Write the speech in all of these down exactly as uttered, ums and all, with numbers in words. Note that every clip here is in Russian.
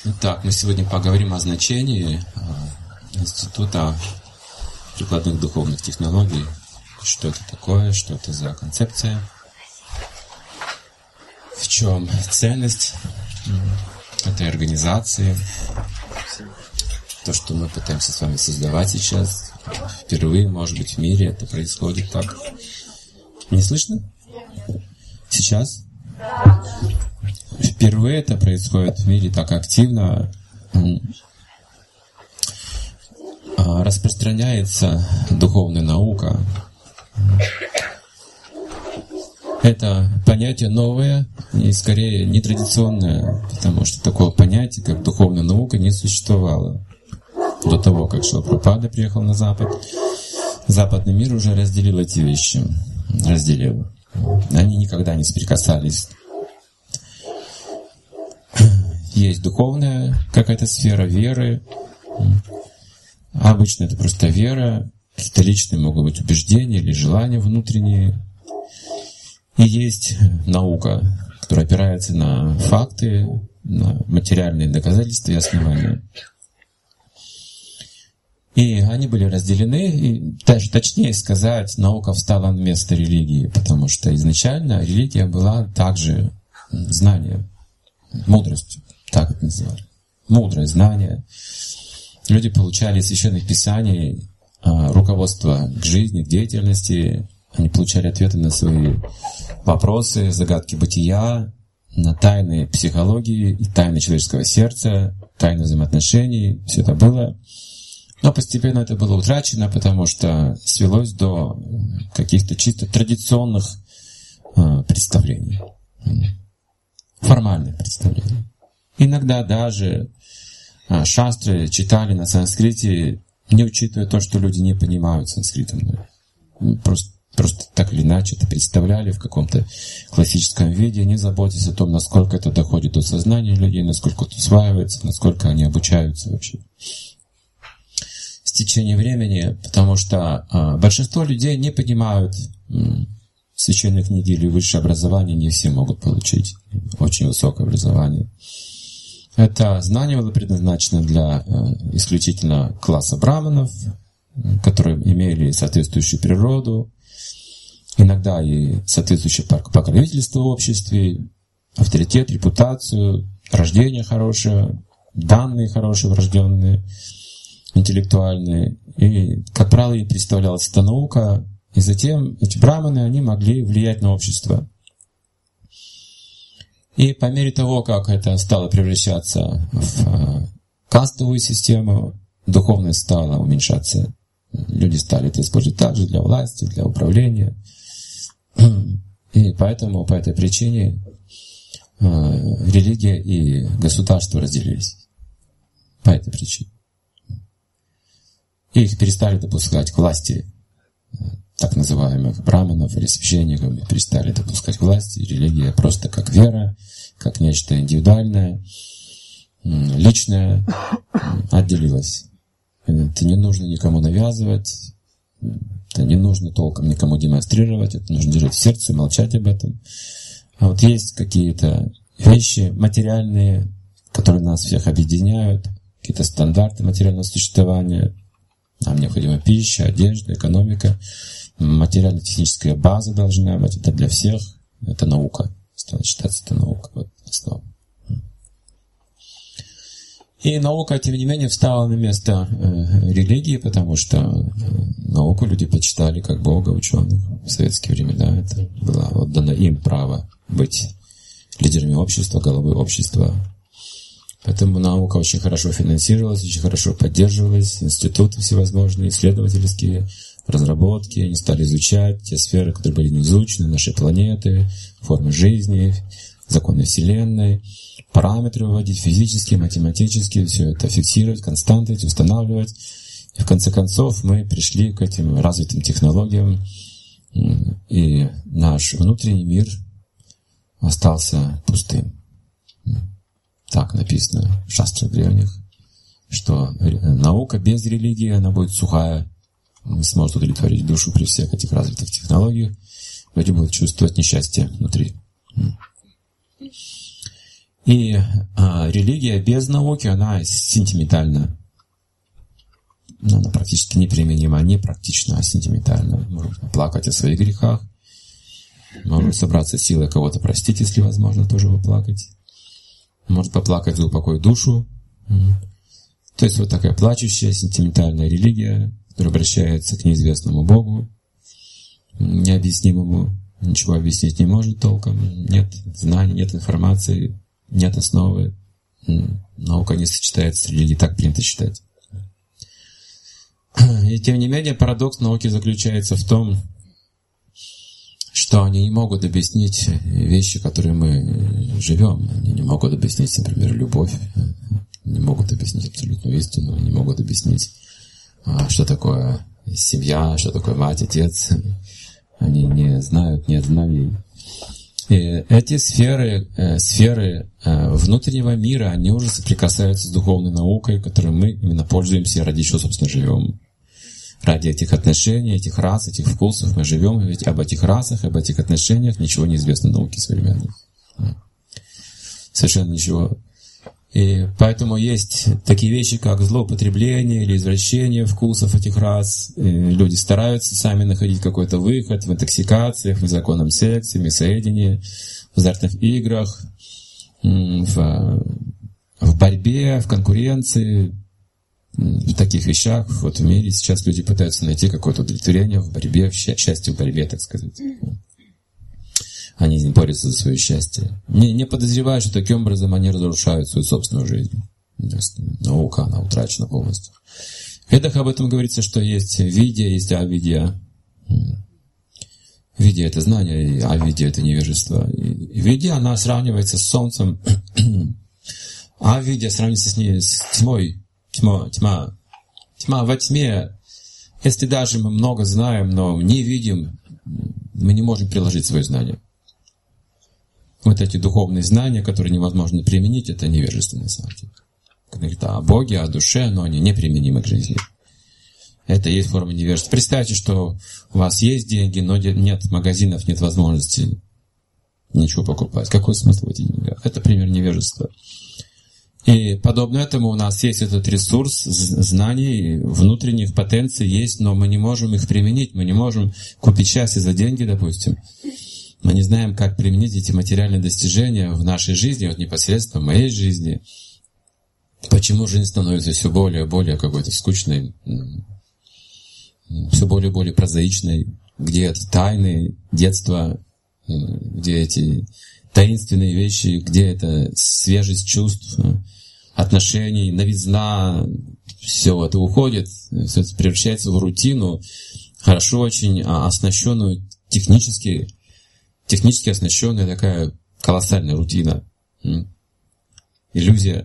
Итак, мы сегодня поговорим о значении Института прикладных духовных технологий. Что это такое, что это за концепция, в чем ценность этой организации, то, что мы пытаемся с вами создавать сейчас. Впервые, может быть, в мире это происходит так. Не слышно? Сейчас? Впервые это происходит в мире так активно. Распространяется духовная наука. Это понятие новое и скорее нетрадиционное, потому что такого понятия, как духовная наука, не существовало. До того, как Шрила Прабхупада приехал на Запад, западный мир уже разделил эти вещи. Разделил. Они никогда не соприкасались. Есть духовная какая-то сфера веры. Обычно это просто вера. Какие-то личные могут быть убеждения или желания внутренние. И есть наука, которая опирается на факты, на материальные доказательства и основания. И они были разделены, и даже точнее сказать, наука встала на место религии, потому что изначально религия была также знанием, мудростью, так это называли. Мудрое знание. Люди получали из священных писаний руководство к жизни, к деятельности. Они получали ответы на свои вопросы, загадки бытия, на тайны психологии и тайны человеческого сердца, тайны взаимоотношений. Все это было. Но постепенно это было утрачено, потому что свелось до каких-то чисто традиционных э, представлений, формальных представлений. Иногда даже э, шастры читали на санскрите, не учитывая то, что люди не понимают санскритом. Просто, просто так или иначе это представляли в каком-то классическом виде, не заботясь о том, насколько это доходит до сознания людей, насколько это усваивается, насколько они обучаются вообще. В течение времени, потому что э, большинство людей не понимают э, священные книги или высшее образование, не все могут получить очень высокое образование. Это знание было предназначено для э, исключительно класса браманов, которые имели соответствующую природу, иногда и соответствующее покровительство в обществе, авторитет, репутацию, рождение хорошее, данные хорошие врожденные, интеллектуальные. И, как правило, ей представлялась эта наука. И затем эти браманы, они могли влиять на общество. И по мере того, как это стало превращаться в кастовую систему, духовность стала уменьшаться. Люди стали это использовать также для власти, для управления. И поэтому, по этой причине, религия и государство разделились. По этой причине. И их перестали допускать к власти, так называемых браманов или священников, перестали допускать к власти. Религия просто как вера, как нечто индивидуальное, личное, отделилась. Это не нужно никому навязывать, это не нужно толком никому демонстрировать, это нужно держать в сердце, молчать об этом. А вот есть какие-то вещи материальные, которые нас всех объединяют, какие-то стандарты материального существования. Нам необходима пища, одежда, экономика, материально-техническая база должна быть. Это для всех. Это наука. Стала считаться, это наука. Вот основа. И наука, тем не менее, встала на место э, религии, потому что э, науку люди почитали как Бога, ученых в советские времена. Это было отдано им право быть лидерами общества, головой общества. Поэтому наука очень хорошо финансировалась, очень хорошо поддерживалась, институты всевозможные, исследовательские, разработки. Они стали изучать те сферы, которые были не изучены, нашей планеты, формы жизни, законы Вселенной, параметры выводить физические, математические, все это фиксировать, константы эти устанавливать. И в конце концов мы пришли к этим развитым технологиям, и наш внутренний мир остался пустым. Так написано в шастрах древних, что наука без религии, она будет сухая, не сможет удовлетворить душу при всех этих развитых технологиях. Люди будут чувствовать несчастье внутри. И а, религия без науки, она сентиментальна. Она практически неприменима, не практична, а сентиментальна. Можно плакать о своих грехах. Можно собраться силой кого-то простить, если возможно, тоже поплакать. Может поплакать за упокой душу. То есть вот такая плачущая, сентиментальная религия, которая обращается к неизвестному Богу, необъяснимому, ничего объяснить не может толком, нет знаний, нет информации, нет основы. Наука не сочетается с религией, так принято считать. И тем не менее, парадокс науки заключается в том, что они не могут объяснить вещи, которые мы живем. Они не могут объяснить, например, любовь, не могут объяснить абсолютную истину, не могут объяснить, что такое семья, что такое мать, отец. Они не знают, нет знаний. И эти сферы, э, сферы э, внутреннего мира, они уже соприкасаются с духовной наукой, которой мы именно пользуемся и ради чего, собственно, живем. Ради этих отношений, этих рас, этих вкусов мы живем, и ведь об этих расах, об этих отношениях ничего не известно науке современной. Совершенно ничего. И поэтому есть такие вещи, как злоупотребление или извращение вкусов этих рас. И люди стараются сами находить какой-то выход в интоксикациях, в незаконном сексе, в мясоедении, в азартных играх, в, в борьбе, в конкуренции, в таких вещах. Вот в мире сейчас люди пытаются найти какое-то удовлетворение в борьбе, в счастье в борьбе, так сказать. Они борются за свое счастье. Не, не подозревая, что таким образом они разрушают свою собственную жизнь. Наука, она утрачена полностью. В Ведах об этом говорится, что есть видья, есть авидья. Видья — это знание, а авидья — это невежество. И видья, она сравнивается с солнцем, а авидья сравнивается с ней, с тьмой. Тьма, тьма. Тьма во тьме. Если даже мы много знаем, но не видим, мы не можем приложить свои знания. Вот эти духовные знания, которые невозможно применить, это невежество на самом деле. Говорит о Боге, о душе, но они неприменимы к жизни. Это и есть форма невежества. Представьте, что у вас есть деньги, но нет магазинов, нет возможности ничего покупать. Какой смысл в этих деньгах? Это пример невежества. И подобно этому у нас есть этот ресурс знаний, внутренних потенций есть, но мы не можем их применить. Мы не можем купить счастье за деньги, допустим. Мы не знаем, как применить эти материальные достижения в нашей жизни, вот непосредственно в моей жизни. Почему жизнь становится все более и более какой-то скучной, все более и более прозаичной, где это тайны детства, где эти таинственные вещи, где это свежесть чувств, отношений, новизна, все это уходит, все это превращается в рутину, хорошо очень оснащенную технически, технически оснащенная такая колоссальная рутина, иллюзия.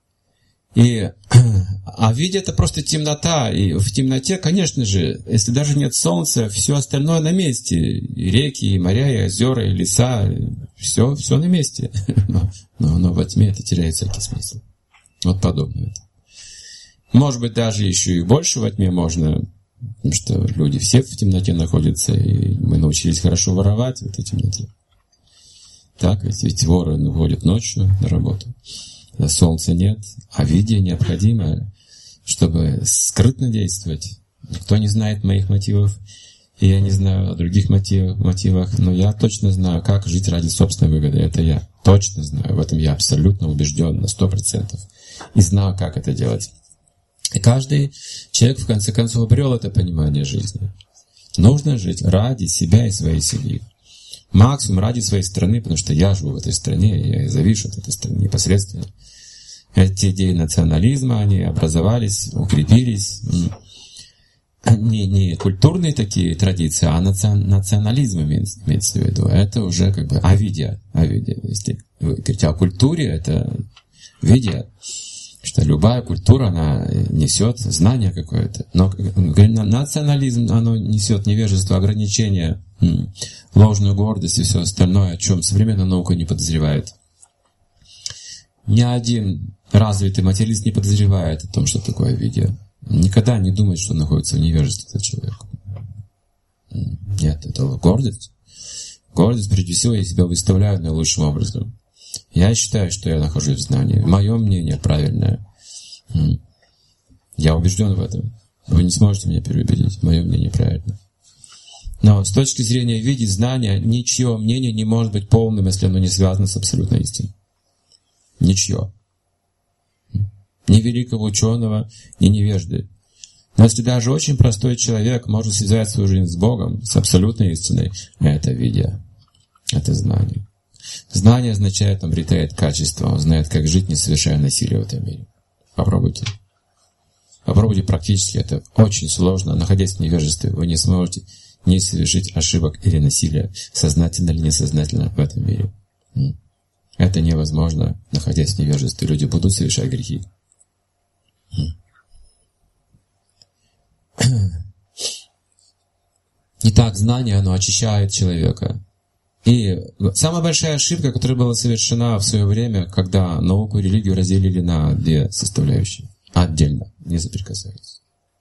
И, а видя это просто темнота, и в темноте, конечно же, если даже нет солнца, все остальное на месте, и реки, и моря, и озера, и леса, все, все на месте, но, но, но во тьме это теряет всякий смысл. Вот подобно это. Может быть, даже еще и больше во тьме можно, потому что люди все в темноте находятся, и мы научились хорошо воровать в этой темноте. Так, ведь, ведь воры ходят ночью на работу. Солнца нет, а видение необходимо, чтобы скрытно действовать. Никто не знает моих мотивов, и я не знаю о других мотивах, мотивах, но я точно знаю, как жить ради собственной выгоды. Это я точно знаю, в этом я абсолютно убежден на сто процентов. И знаю, как это делать. И каждый человек, в конце концов, обрел это понимание жизни. Нужно жить ради себя и своей семьи. Максимум ради своей страны, потому что я живу в этой стране, я завишу от этой страны непосредственно. Эти идеи национализма, они образовались, укрепились. Не, не культурные такие традиции, а национализм имеется в виду. Это уже как бы авидия. авидия. Если вы говорите о культуре, это видия. Что любая культура, она несет знание какое-то. Но национализм, оно несет невежество, ограничения, ложную гордость и все остальное, о чем современная наука не подозревает. Ни один развитый материалист не подозревает о том, что такое видео. Никогда не думает, что он находится в невежестве, этот человек. Нет, это гордость. Гордость, прежде всего, я себя выставляю наилучшим образом. Я считаю, что я нахожусь в знании. Мое мнение правильное. Я убежден в этом. Вы не сможете меня переубедить. Мое мнение правильно. Но с точки зрения видеть знания, ничье мнение не может быть полным, если оно не связано с абсолютной истиной. Ничье. Ни великого ученого, ни невежды. Но если даже очень простой человек может связать свою жизнь с Богом, с абсолютной истиной, это видя, это знание. Знание означает, он обретает качество, он знает, как жить, не совершая насилия в этом мире. Попробуйте. Попробуйте практически, это очень сложно. Находясь в невежестве, вы не сможете не совершить ошибок или насилия, сознательно или несознательно в этом мире. Это невозможно, находясь в невежестве. Люди будут совершать грехи. Итак, знание, оно очищает человека. И самая большая ошибка, которая была совершена в свое время, когда науку и религию разделили на две составляющие. Отдельно, не соприкасаются.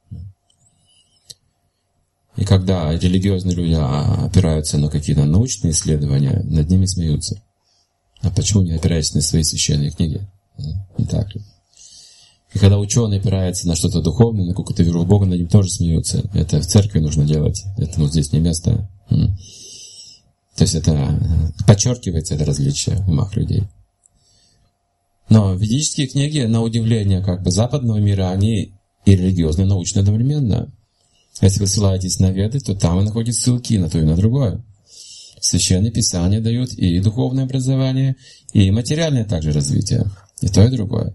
И когда религиозные люди опираются на какие-то научные исследования, над ними смеются. А почему не опираясь на свои священные книги? Не так ли? И когда ученый опирается на что-то духовное, на какую-то веру в Бога, над ним тоже смеются. Это в церкви нужно делать. Этому здесь не место. То есть это подчеркивается, это различие в умах людей. Но ведические книги, на удивление как бы западного мира, они и религиозные, и научные одновременно. Если вы ссылаетесь на Веды, то там вы находите ссылки на то и на другое. Священные Писания дают и духовное образование, и материальное также развитие. И то, и другое.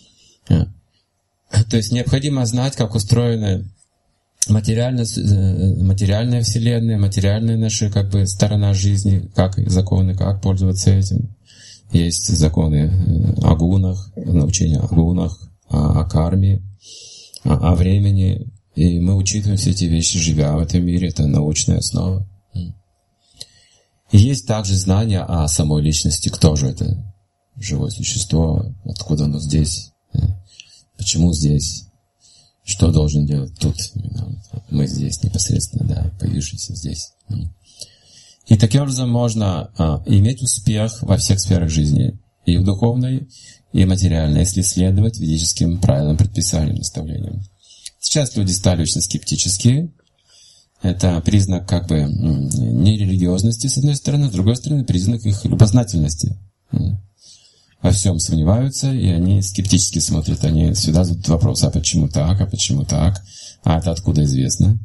То есть необходимо знать, как устроена материальная, материальная вселенная, материальная наша как бы сторона жизни, как законы, как пользоваться этим. Есть законы о гунах, научение о гунах, о, о карме, о, о времени. И мы учитываем все эти вещи, живя в этом мире. Это научная основа. И есть также знание о самой личности. Кто же это живое существо? Откуда оно здесь? Почему здесь? Что должен делать тут? Мы здесь непосредственно, да, появившиеся здесь. И таким образом можно а, иметь успех во всех сферах жизни. И в духовной, и материальной, если следовать ведическим правилам, предписаниям, наставлениям. Сейчас люди стали очень скептические. Это признак как бы нерелигиозности, с одной стороны, с другой стороны, признак их любознательности. Во всем сомневаются, и они скептически смотрят. Они всегда задают вопрос, а почему так, а почему так? А это откуда известно?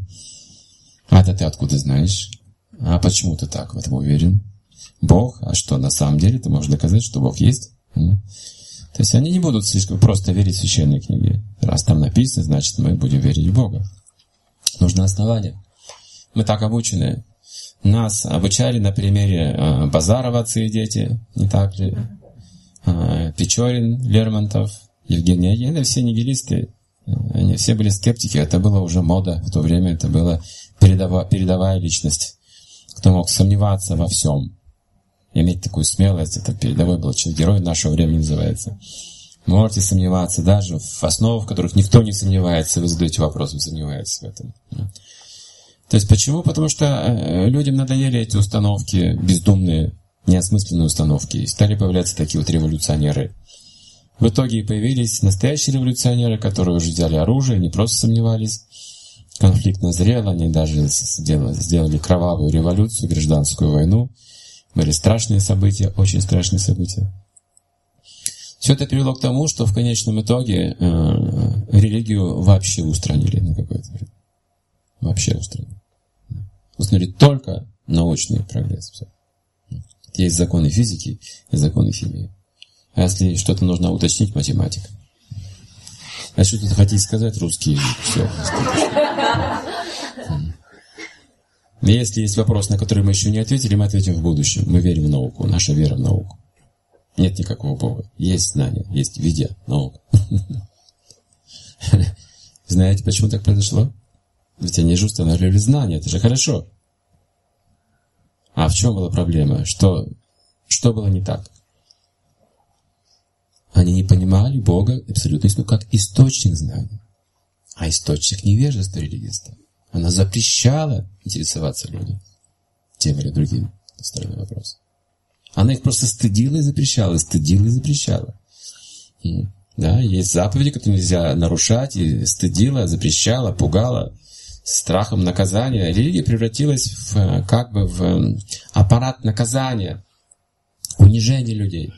А это ты откуда знаешь? А почему ты так в этом уверен? Бог? А что, на самом деле ты можешь доказать, что Бог есть? То есть они не будут слишком просто верить в священные книги. Раз там написано, значит мы будем верить в Бога. Нужно основание. Мы так обучены. Нас обучали на примере Базарова, отцы и дети, не так ли? Печорин, Лермонтов, Евгений Онегин, все нигилисты. Они все были скептики. Это была уже мода в то время. Это была передовая, передовая личность. Кто мог сомневаться во всем. Иметь такую смелость. Это передовой был человек. Герой нашего времени называется. Вы можете сомневаться даже в основах, в которых никто не сомневается. Вы задаете вопрос, вы сомневаетесь в этом. То есть почему? Потому что людям надоели эти установки бездумные, неосмысленные установки. И стали появляться такие вот революционеры. В итоге появились настоящие революционеры, которые уже взяли оружие, не просто сомневались. Конфликт назрел, они даже сделали, сделали кровавую революцию, гражданскую войну. Были страшные события, очень страшные события. Все это привело к тому, что в конечном итоге э, религию вообще устранили на какое-то время. Вообще устранили. Устранили только научный прогресс. Все. Есть законы физики и законы химии. А если что-то нужно уточнить, математика. А что тут хотите сказать, русский язык? Все. Если есть вопрос, на который мы еще не ответили, мы ответим в будущем. Мы верим в науку, наша вера в науку. Нет никакого Бога. Есть знания, есть видя, наука. Знаете, почему так произошло? Ведь они же устанавливали знания, это же хорошо. А в чем была проблема? Что, что было не так? Они не понимали Бога абсолютно истину как источник знаний. А источник невежества религиста. Она запрещала интересоваться людям тем или другим. Это странный вопрос. Она их просто стыдила и запрещала, стыдила и запрещала. Да, есть заповеди, которые нельзя нарушать, и стыдила, запрещала, пугала, страхом наказания. Религия превратилась в, как бы в аппарат наказания, унижения людей.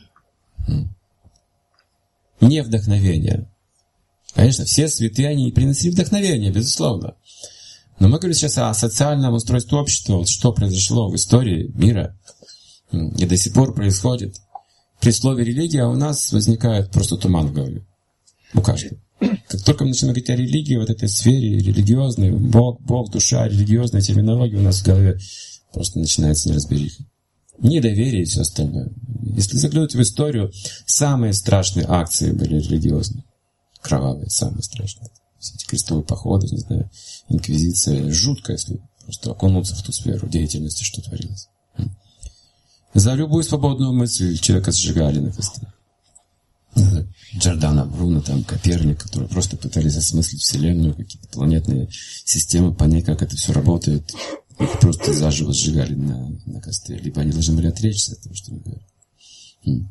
Не вдохновение. Конечно, все святые, они принесли вдохновение, безусловно. Но мы говорим сейчас о социальном устройстве общества, вот что произошло в истории мира, и до сих пор происходит. При слове «религия» у нас возникает просто туман в голове. У каждого. Как только мы начинаем говорить о религии, вот этой сфере религиозной, Бог, Бог, душа, религиозная терминология у нас в голове просто начинается неразбериха. Недоверие и все остальное. Если заглянуть в историю, самые страшные акции были религиозные. Кровавые, самые страшные. Все эти крестовые походы, не знаю, инквизиция. Жутко, если просто окунуться в ту сферу деятельности, что творилось. За любую свободную мысль человека сжигали на костре. Джордано Бруно, там, Коперник, которые просто пытались осмыслить Вселенную, какие-то планетные системы, понять, как это все работает. Их просто заживо сжигали на, на костре. Либо они должны были отречься от того, что мы говорим.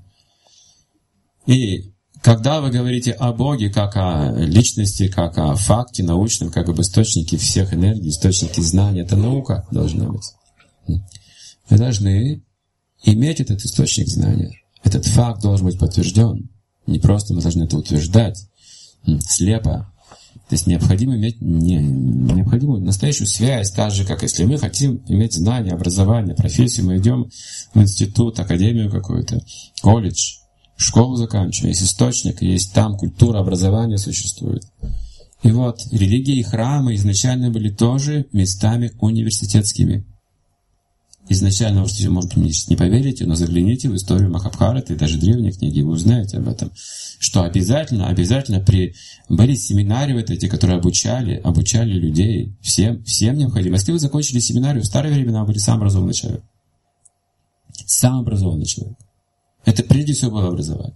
И когда вы говорите о Боге, как о личности, как о факте научном, как об источнике всех энергий, источнике знаний, это наука должна быть. Вы должны иметь этот источник знания. Этот факт должен быть подтвержден. Не просто мы должны это утверждать слепо. То есть необходимо иметь не, необходимую настоящую связь, так же, как если мы хотим иметь знания, образование, профессию, мы идем в институт, академию какую-то, колледж, школу заканчиваем. Есть источник, есть там культура, образование существует. И вот религии и храмы изначально были тоже местами университетскими. Изначально, вы, может быть, не поверите, но загляните в историю Махабхараты и даже древние книги, вы узнаете об этом, что обязательно, обязательно при... были семинарии вот эти, которые обучали, обучали людей, всем, всем необходимо. Если вы закончили семинарию, в старые времена вы были сам образованный человек. Сам образованный человек. Это прежде всего было образование.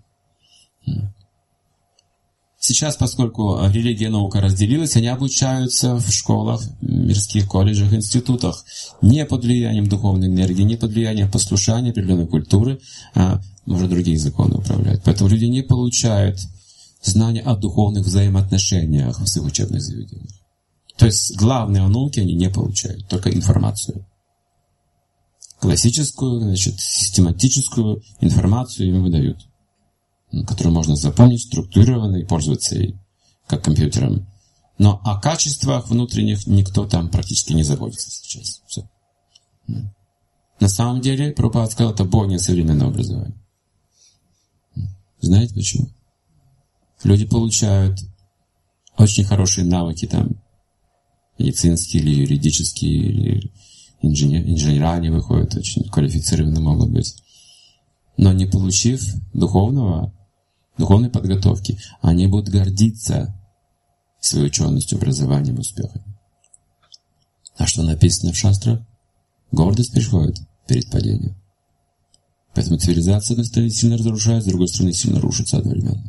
Сейчас, поскольку религия и наука разделилась, они обучаются в школах, мирских колледжах, институтах не под влиянием духовной энергии, не под влиянием послушания определенной культуры, а может других законов управляют. Поэтому люди не получают знания о духовных взаимоотношениях в своих учебных заведениях. То есть главные науки они не получают, только информацию. Классическую, значит, систематическую информацию им выдают, которую можно запомнить, структурированно и пользоваться ей, как компьютером. Но о качествах внутренних никто там практически не заботится сейчас. Все. На самом деле, Прабхупада сказал, это богиня современного образования. Знаете почему? Люди получают очень хорошие навыки, там, медицинские или юридические, или инженер, инженера они выходят, очень квалифицированные могут быть. Но не получив духовного, духовной подготовки, они будут гордиться своей ученостью, образованием, успехами. А что написано в шастрах? Гордость приходит перед падением. Поэтому цивилизация, с одной стороны, сильно разрушается, с другой стороны, сильно рушится одновременно.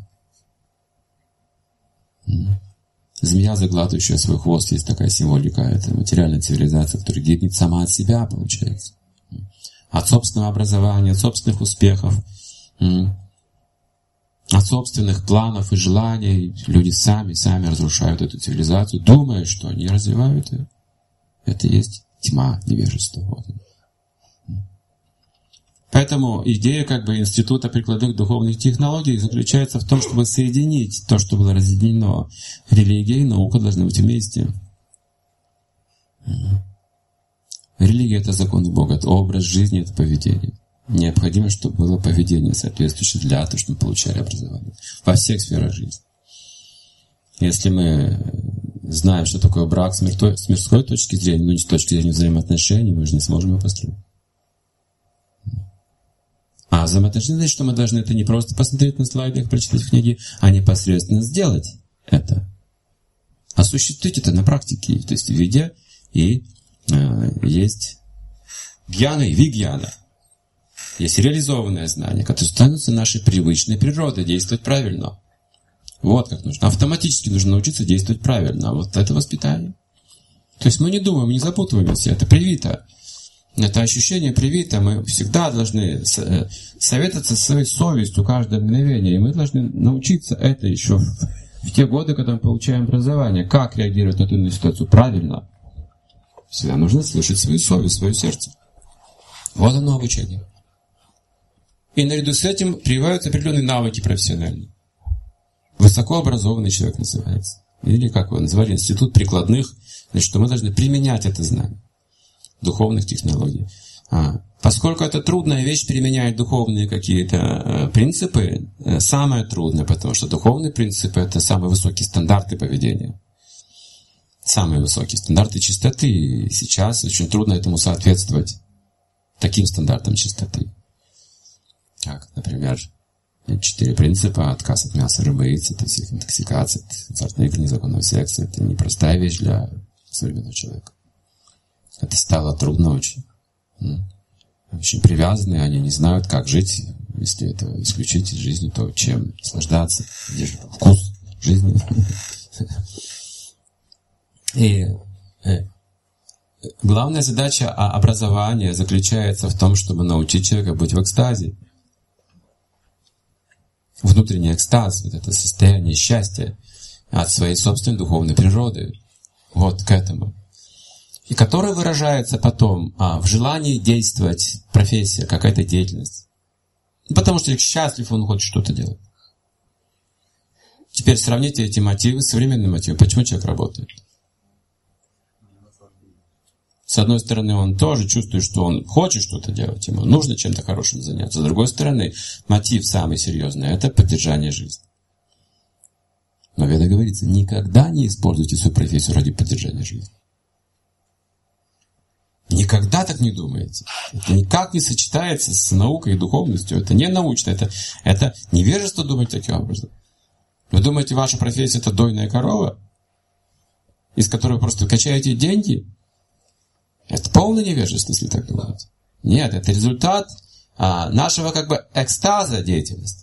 Змея, заглатывающая свой хвост, есть такая символика. Это материальная цивилизация, которая гибнет сама от себя, получается. От собственного образования, от собственных успехов, от собственных планов и желаний. Люди сами, сами разрушают эту цивилизацию, думая, что они развивают ее. Это есть тьма, невежество. Вот. Поэтому идея как бы Института прикладных духовных технологий заключается в том, чтобы соединить то, что было разъединено. Религия и наука должны быть вместе. Религия — это закон Бога, это образ жизни, это поведение. Необходимо, чтобы было поведение соответствующее для того, чтобы мы получали образование во всех сферах жизни. Если мы знаем, что такое брак с мирской, с мирской точки зрения, но не с точки зрения взаимоотношений, мы же не сможем его построить. А взаимоотношения, значит, что мы должны это не просто посмотреть на слайдах, прочитать в книге, а непосредственно сделать это. Осуществить это на практике, то есть в виде и э, есть гьяна и вигьяна. Есть реализованное знание, которое становится нашей привычной природой, действовать правильно. Вот как нужно. Автоматически нужно научиться действовать правильно. А вот это воспитание. То есть мы не думаем, не запутываемся, это привито. Это ощущение привито, мы всегда должны советоваться со своей совестью каждое мгновение. И мы должны научиться это еще в те годы, когда мы получаем образование. Как реагировать на ту ситуацию правильно. Всегда нужно слушать свою совесть, свое сердце. Вот оно обучение. И наряду с этим прививаются определенные навыки профессиональные. Высокообразованный человек называется. Или, как вы назвали, институт прикладных. Значит, что мы должны применять это знание духовных технологий. А, поскольку это трудная вещь, применять духовные какие-то э, принципы, э, самое трудное, потому что духовные принципы — это самые высокие стандарты поведения. Самые высокие стандарты чистоты. И сейчас очень трудно этому соответствовать, таким стандартам чистоты. Как, например, четыре принципа: отказ от мяса, рыбы, яиц, от всех интоксикаций, от азартных игр, незаконного секса. Это непростая вещь для современного человека. Это стало трудно очень. Очень привязаны, они не знают, как жить. Если это исключить из жизни, то чем наслаждаться? Где же вкус жизни? И главная задача образования заключается в том, чтобы научить человека быть в экстазе. Внутренний экстаз, вот это состояние счастья от своей собственной духовной природы. Вот к этому. И которое выражается потом а, в желании действовать, профессия, какая-то деятельность. Потому что человек счастлив, он хочет что-то делать. Теперь сравните эти мотивы с современными мотивами. Почему человек работает? С одной стороны, он тоже чувствует, что он хочет что-то делать, ему нужно чем-то хорошим заняться. С другой стороны, мотив самый серьезный — это поддержание жизни. Но в Ведах говорится: никогда не используйте свою профессию ради поддержания жизни. Никогда так не думаете. Это никак не сочетается с наукой и духовностью. Это не научно, это, это невежество думать таким образом. Вы думаете, ваша профессия — это дойная корова, из которой вы просто качаете деньги? Это полное невежество, если так думаете. Нет, это результат а, нашего как бы экстаза деятельности.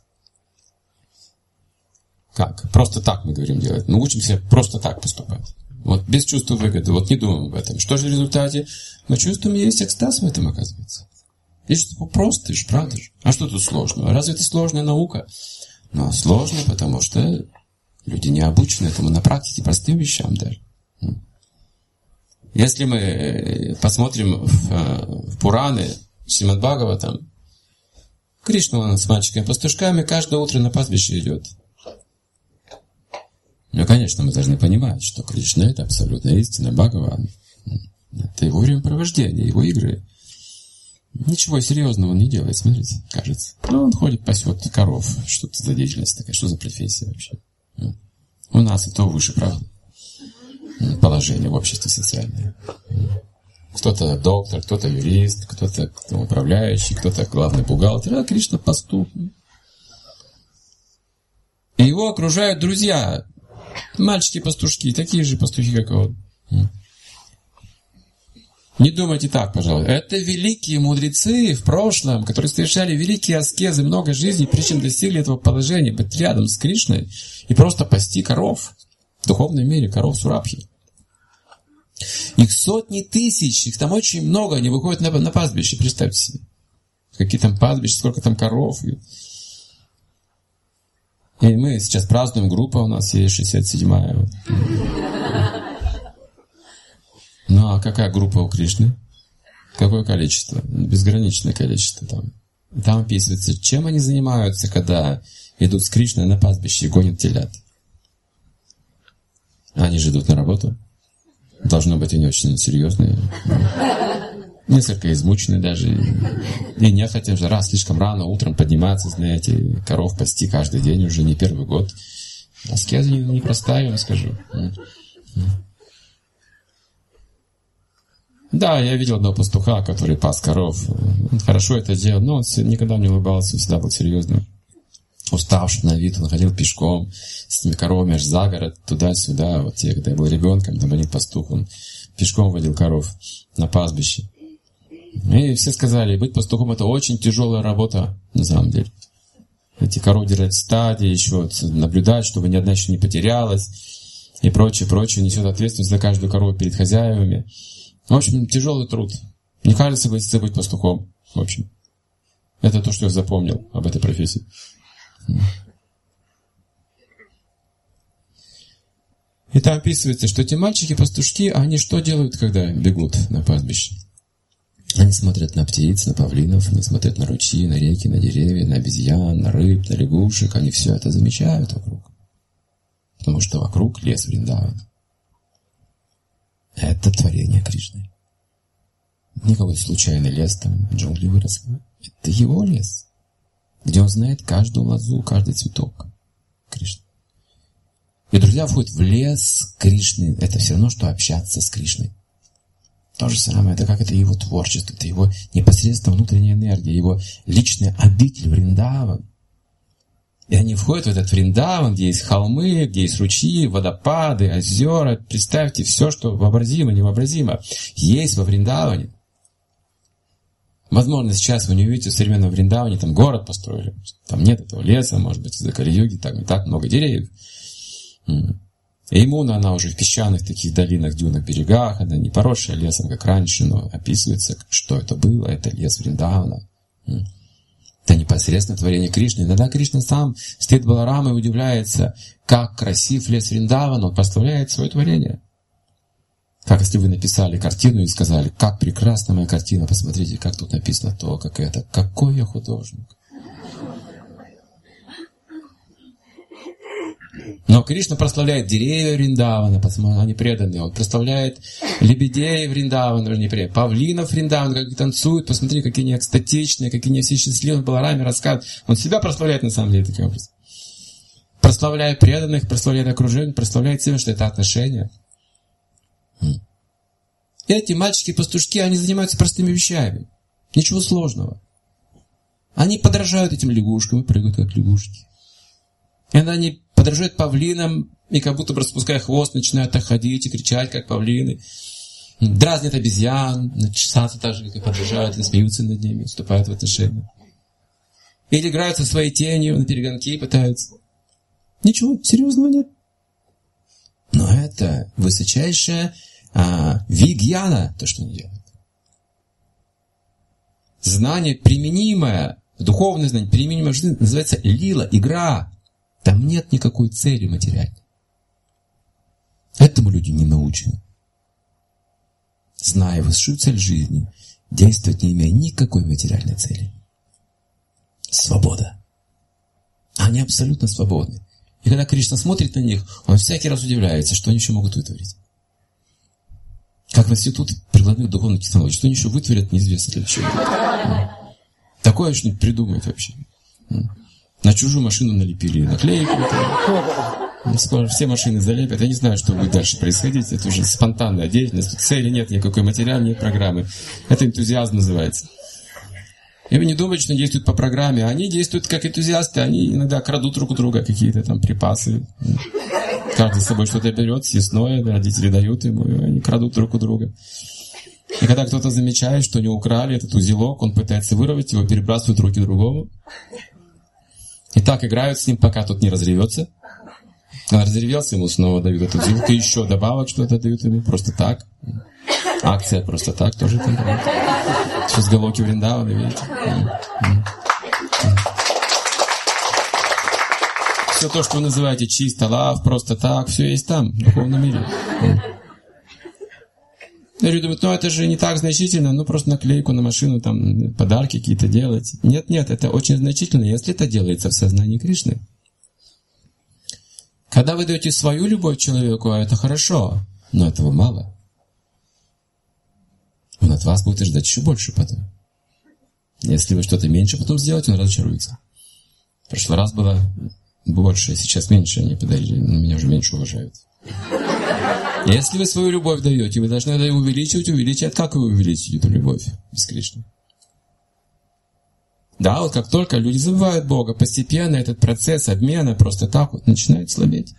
Как? Просто так мы говорим делать. Мы учимся просто так поступать. Вот без чувства выгоды, вот не думаем об этом. Что же в результате? Мы чувствуем, есть экстаз в этом, оказывается. Есть просто, ж, правда же. А что тут сложного? Разве это сложная наука? Но сложно, потому что люди не обучены этому на практике, простым вещам даже. Если мы посмотрим в, в Пураны, Шримад Бхагаватам, Кришна, он с мальчиками-пастушками каждое утро на пастбище идет. Ну, конечно, мы должны понимать, что Кришна — это абсолютная истина, Бхагаван. Это его времяпровождение, его игры. Ничего серьезного он не делает, смотрите, кажется. Ну, он ходит, пасет коров. Что это за деятельность такая, что за профессия вообще? У нас это выше, правда? Положение в обществе социальное. Кто-то доктор, кто-то юрист, кто-то кто управляющий, кто-то главный бухгалтер, а Кришна пастух. И его окружают друзья. Мальчики-пастушки, такие же пастухи, как он. Не думайте так, пожалуйста. Это великие мудрецы в прошлом, которые совершали великие аскезы, много жизней, прежде чем достигли этого положения, быть рядом с Кришной и просто пасти коров. В духовном мире коров Сурабхи. Их сотни тысяч, их там очень много, они выходят на, на пастбище, представьте себе. Какие там пастбища, сколько там коров. И мы сейчас празднуем, группа у нас есть шестьдесят седьмая. Ну а какая группа у Кришны? Какое количество? Безграничное количество там. Там описывается, чем они занимаются, когда идут с Кришной на пастбище и гонят телят. Они же идут на работу. Должно быть, они очень серьезные. Несколько измученные даже. И не хотим же раз слишком рано утром подниматься, знаете, коров пасти каждый день уже не первый год. Аскеза непростая, я вам скажу. Да, я видел одного пастуха, который пас коров. Он хорошо это делал, но он никогда не улыбался, всегда был серьезным. Уставший на вид, он ходил пешком с этими коровами аж за город, туда-сюда. Вот я, когда я был ребенком, там один пастух, он пешком водил коров на пастбище. И все сказали, быть пастухом — это очень тяжелая работа, на самом деле. Эти коровы держать в стаде, еще наблюдать, чтобы ни одна еще не потерялась, и прочее, прочее. Несет ответственность за каждую корову перед хозяевами. В общем, тяжелый труд. Не каждый согласится быть пастухом, в общем. Это то, что я запомнил об этой профессии. И там описывается, что эти мальчики-пастушки, они что делают, когда бегут на пастбище? Они смотрят на птиц, на павлинов, они смотрят на ручьи, на реки, на деревья, на обезьян, на рыб, на лягушек. Они все это замечают вокруг. Потому что вокруг лес Вриндавана. Это творение Кришны. Не какой-то случайный лес, там джунгли выросли. Это его лес, где он знает каждую лозу, каждый цветок Кришны. И друзья входят в лес Кришны. Это все равно, что общаться с Кришной. То же самое, это как это его творчество, это его непосредственно внутренняя энергия, его личная обитель Вриндаван. И они входят в этот Вриндаван, где есть холмы, где есть ручьи, водопады, озера. Представьте, все, что вообразимо, невообразимо, есть во Вриндаване. Возможно, сейчас вы не увидите в современном Вриндаване, там город построили, там нет этого леса, может быть, из-за Кали-юги, там не так много деревьев. И Ямуна, она уже в песчаных таких долинах, дюнах, берегах, она не поросшая лесом, как раньше, но описывается, что это было, это лес Вриндавана. Это непосредственно творение Кришны. Иногда Кришна сам стоит Баларама и удивляется, как красив лес Вриндавана, он поставляет свое творение. Как если вы написали картину и сказали, как прекрасна моя картина, посмотрите, как тут написано то, как это, какой я художник. Но Кришна прославляет деревья Вриндавана, посмотрите, они преданные. Он прославляет лебедей Вриндавана, они преданные, павлинов Вриндавана, как они танцуют, посмотри, какие они экстатичные, какие они все счастливые, он Балараме рассказывает. Он себя прославляет на самом деле таким образом. Прославляет преданных, прославляет окружение, прославляет себя, что это отношения. Эти мальчики-пастушки, они занимаются простыми вещами. Ничего сложного. Они подражают этим лягушкам и прыгают, как лягушки. И они подражают павлинам, и как будто бы распуская хвост, начинают так ходить и кричать, как павлины. Дразнят обезьян, чесаться так же, как и подражают, и смеются над ними, вступают в отношения. Или играют со своей тенью на перегонки и пытаются. Ничего серьезного нет. Но это высочайшая а, вигьяна, то, что они делают. Знание применимое, духовное знание, применимое в жизни, называется лила, игра. Там нет никакой цели материальной. Этому люди не научены. Зная высшую цель жизни, действовать не имея никакой материальной цели. Свобода. Они абсолютно свободны. И когда Кришна смотрит на них, он всякий раз удивляется, что они еще могут вытворить. Как в институт прикладных духовных технологий. Что они еще вытворят, неизвестно для чего. Такое что-нибудь придумают вообще. На чужую машину налепили наклейку. Скоро все машины залепят. Я не знаю, что будет дальше происходить. Это уже спонтанная деятельность. Тут цели нет, никакой материальной, нет программы. Это энтузиазм называется. И вы не думаете, что они действуют по программе. Они действуют как энтузиасты. Они иногда крадут друг у друга какие-то там припасы. Каждый с собой что-то берет, съестное, родители дают ему, и они крадут друг у друга. И когда кто-то замечает, что они украли этот узелок, он пытается вырвать его, перебрасывает руки другому. И так играют с ним, пока тот не разревется. Он разревелся, ему снова дают этот узелок, и еще добавок что-то дают ему, просто так. Акция просто так тоже там. Сейчас головки Вриндавана, видите. Все то, что вы называете чисто, лав, просто так, все есть там, в духовном мире. Люди думают, ну это же не так значительно, ну просто наклейку на машину, там подарки какие-то делать. Нет, нет, это очень значительно, если это делается в сознании Кришны. Когда вы даете свою любовь человеку, это хорошо, но этого мало. Он от вас будет ждать еще больше потом. Если вы что-то меньше потом сделаете, он разочаруется. В прошлый раз было больше, сейчас меньше, они подарили, но меня уже меньше уважают. Если вы свою любовь даете, вы должны ее увеличивать, увеличивать. Как вы увеличите эту любовь без Кришны? Да, вот как только люди забывают Бога, постепенно этот процесс обмена просто так вот начинает слабеть.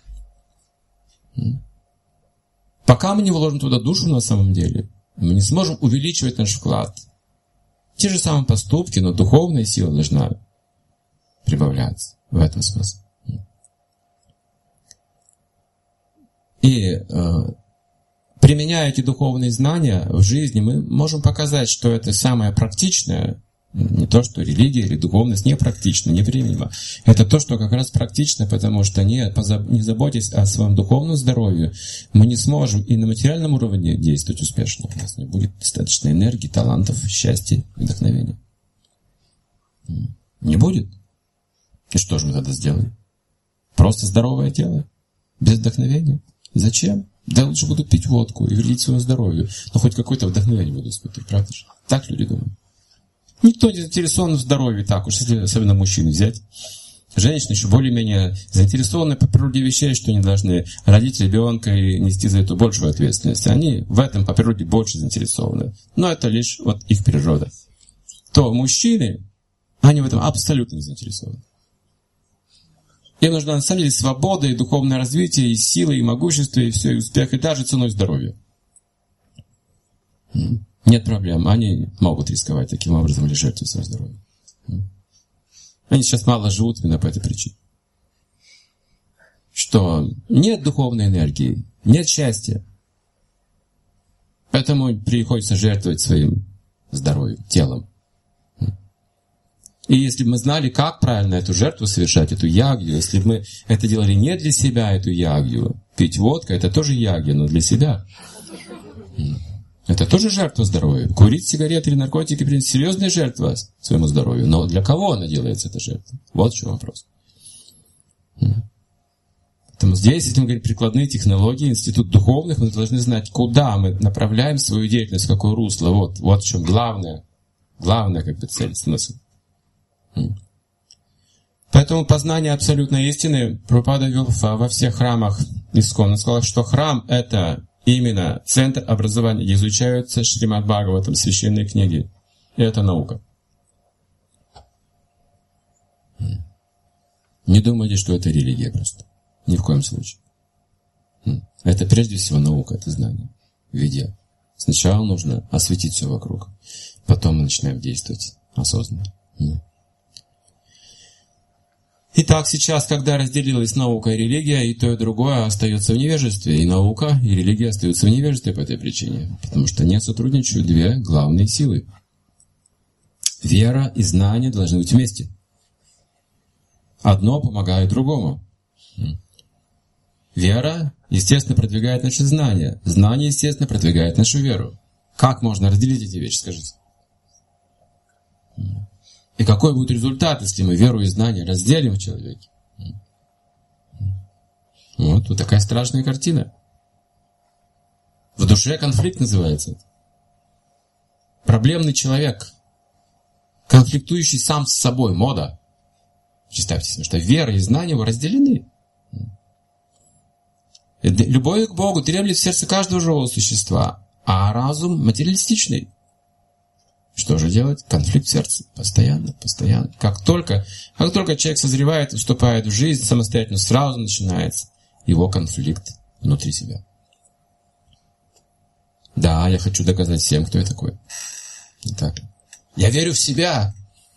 Пока мы не вложим туда душу на самом деле, мы не сможем увеличивать наш вклад. Те же самые поступки, но духовная сила должна прибавляться. В этом смысле. И э, применяя эти духовные знания в жизни, мы можем показать, что это самое практичное, не то, что религия или духовность не практична, неприменима. Это то, что как раз практично, потому что не, не заботясь о своем духовном здоровье, мы не сможем и на материальном уровне действовать успешно. У нас не будет достаточно энергии, талантов, счастья, вдохновения. Не будет. И что же мы тогда сделаем? Просто здоровое тело? Без вдохновения? Зачем? Да лучше буду пить водку и вредить своему здоровью. Но хоть какое-то вдохновение буду испытывать, правда же? Так люди думают. Никто не заинтересован в здоровье, так уж, если особенно мужчины взять. Женщины еще более-менее заинтересованы по природе вещей, что они должны родить ребенка и нести за это большую ответственность. Они в этом по природе больше заинтересованы. Но это лишь вот их природа. То мужчины, они в этом абсолютно не заинтересованы. Им нужна на самом деле свобода и духовное развитие, и сила, и могущество, и все, и успех, и даже ценой здоровья. Нет проблем, они могут рисковать таким образом или жертвовать своим здоровьем. Они сейчас мало живут именно по этой причине. Что нет духовной энергии, нет счастья. Поэтому приходится жертвовать своим здоровьем, телом. И если бы мы знали, как правильно эту жертву совершать, эту ягью, если бы мы это делали не для себя, эту ягью, пить водку, это тоже ягья, но для себя. Это тоже жертва здоровью. Курить сигареты или наркотики – серьезная жертва своему здоровью. Но для кого она делается, эта жертва? Вот в чем вопрос. Поэтому здесь, если мы говорим прикладные технологии, институт духовных, мы должны знать, куда мы направляем свою деятельность, в какое русло. Вот, вот в чем главное, главное как бы цель, смысл. Поэтому познание абсолютной истины Прабхупада вел во всех храмах Искон. Он сказал, что храм – это именно центр образования, где изучаются Шримад Бхагаватам, священные книги. И это наука. Не думайте, что это религия просто. Ни в коем случае. Это прежде всего наука, это знание. Видя. Сначала нужно осветить все вокруг. Потом мы начинаем действовать осознанно. Итак, сейчас, когда разделилась наука и религия, и то, и другое остается в невежестве. И наука, и религия остаются в невежестве по этой причине. Потому что не сотрудничают две главные силы. Вера и знание должны быть вместе. Одно помогает другому. Вера, естественно, продвигает наше знание. Знание, естественно, продвигает нашу веру. Как можно разделить эти вещи, скажите? И какой будет результат, если мы веру и знание разделим в человеке? Вот, вот такая страшная картина. В душе конфликт называется это. Проблемный человек, конфликтующий сам с собой, мода. Представьте себе, что вера и знание разделены. Любовь к Богу требует в сердце каждого живого существа, а разум материалистичный. Что же делать? Конфликт в сердце. Постоянно, постоянно. Как только, как только человек созревает и вступает в жизнь самостоятельно, сразу начинается его конфликт внутри себя. Да, я хочу доказать всем, кто я такой. Так. Я верю в себя.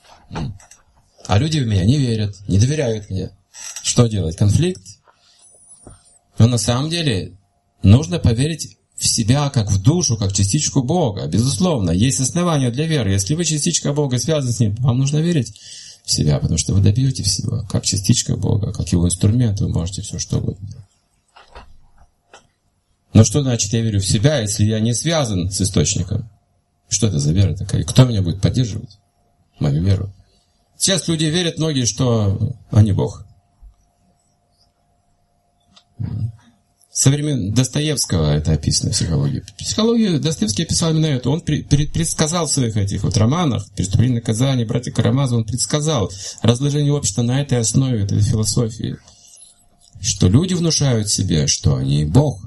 А люди в меня не верят, не доверяют мне. Что делать? Конфликт? Но на самом деле нужно поверить в себя, как в душу, как частичку Бога. Безусловно, есть основания для веры. Если вы частичка Бога, связаны с Ним, вам нужно верить в себя, потому что вы добьете всего. Как частичка Бога, как Его инструмент, вы можете все что угодно. Но что значит я верю в себя, если я не связан с источником? Что это за вера такая? Кто меня будет поддерживать? Мою веру. Сейчас люди верят многие, что они Бог. Со времен Достоевского это описано в психологии. Психологию Достоевский описал именно это. Он предсказал в своих этих вот романах «Преступление и наказание», «Братья Карамазовы», он предсказал разложение общества на этой основе, этой философии. Что люди внушают себе, что они Бог.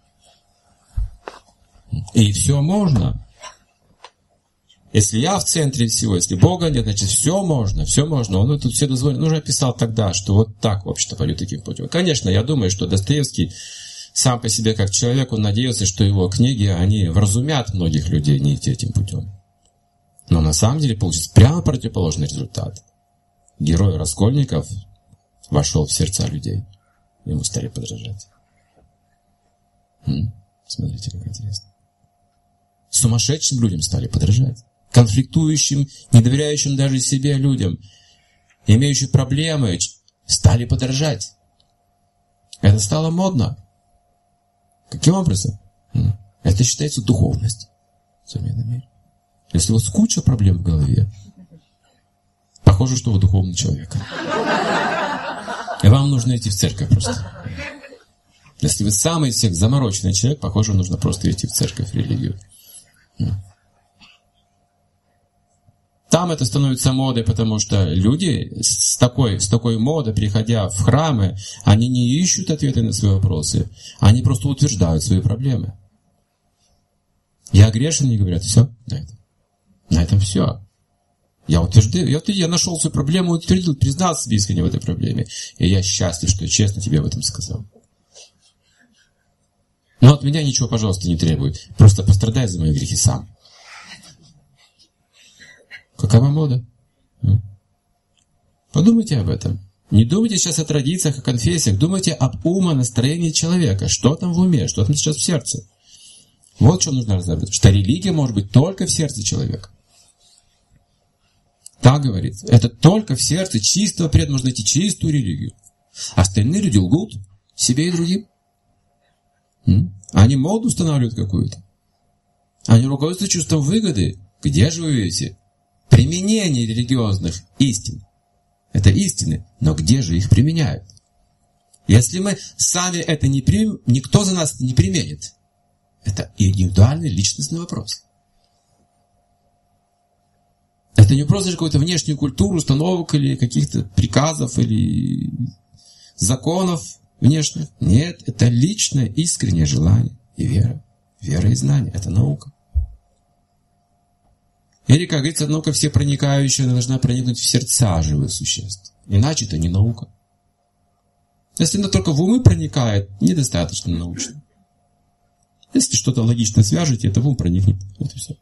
И все можно. Если я в центре всего, если Бога нет, значит все можно, все можно. Он тут все дозволено. Он уже описал тогда, что вот так общество пойдет таким путем. Конечно, я думаю, что Достоевский сам по себе как человек, он надеялся, что его книги, они вразумят многих людей не идти этим путем. Но на самом деле получится прямо противоположный результат. Герой Раскольников вошел в сердца людей. Ему стали подражать. Смотрите, как интересно. Сумасшедшим людям стали подражать. Конфликтующим, не доверяющим даже себе людям, имеющим проблемы, стали подражать. Это стало модно. Каким образом? Это считается духовность в современном мире. Если у вас куча проблем в голове, похоже, что вы духовный человек. И вам нужно идти в церковь просто. Если вы самый из всех замороченный человек, похоже, нужно просто идти в церковь, в религию. Там это становится модой, потому что люди с такой, с такой модой, приходя в храмы, они не ищут ответы на свои вопросы, они просто утверждают свои проблемы. Я грешен, не говорят, все, на этом. На этом все. Я утверждаю, я, я нашел свою проблему, утвердил, признал себе искренне в этой проблеме. И я счастлив, что я честно тебе об этом сказал. Но от меня ничего, пожалуйста, не требуй. Просто пострадай за мои грехи сам. Какова мода? Подумайте об этом. Не думайте сейчас о традициях, о конфессиях. Думайте об умонастроении человека. Что там в уме, что там сейчас в сердце. Вот что нужно разобрать. Что религия может быть только в сердце человека. Так говорится. Это только в сердце чистого преданного можно найти чистую религию. Остальные люди лгут себе и другим. Они моду устанавливают какую-то. Они руководствуются чувством выгоды. Где же вы видите применение религиозных истин? Это истины, но где же их применяют? Если мы сами это не примем, никто за нас не применит. Это индивидуальный личностный вопрос. Это не вопрос даже какой-то внешней культуры, установок или каких-то приказов или законов внешних. Нет, это личное искреннее желание и вера. Вера и знание – это наука. Или, как говорится, наука всепроникающая, она должна проникнуть в сердца живых существ. Иначе это не наука. Если она только в умы проникает, недостаточно научно. Если что-то логично свяжете, это в ум проникнет. Вот и все.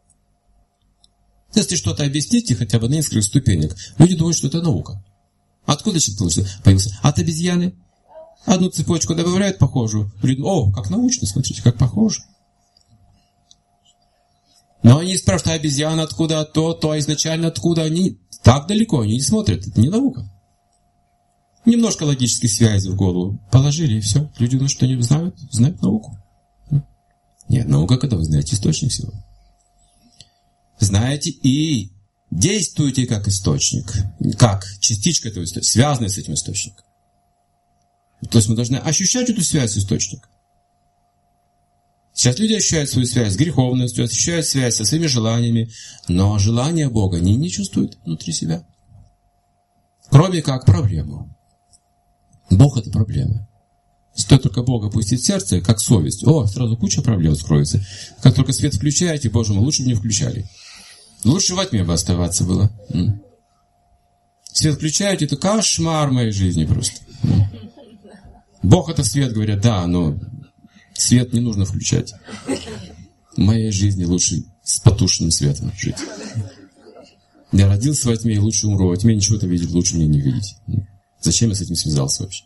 Если что-то объясните, хотя бы на нескольких ступенек, люди думают, что это наука. Откуда человек появился? От обезьяны. Одну цепочку добавляют похожую. Говорят, о, как научно, смотрите, как похоже. Но они спрашивают, а обезьяна откуда, то, то, а изначально откуда. Они так далеко, они не смотрят. Это не наука. Немножко логических связей в голову положили, и все. Люди думают, что они знают, знают науку. Нет, наука, когда вы знаете источник всего. Знаете и действуете как источник. Как частичка этого источника, связанная с этим источником. То есть мы должны ощущать эту связь с источником. Сейчас люди ощущают свою связь с греховностью, ощущают связь со своими желаниями, но желания Бога они не чувствуют внутри себя. Кроме как проблему. Бог – это проблема. Стоит только Бога пустить в сердце, как совесть. О, сразу куча проблем скроется. Как только свет включаете, Боже мой, лучше бы не включали. Лучше во тьме бы оставаться было. Свет включаете, это кошмар моей жизни просто. Бог это свет, говорят, да, но свет не нужно включать. В моей жизни лучше с потушенным светом жить. Я родился во тьме, и лучше умру. Во тьме ничего-то видеть, лучше мне не видеть. Зачем я с этим связался вообще?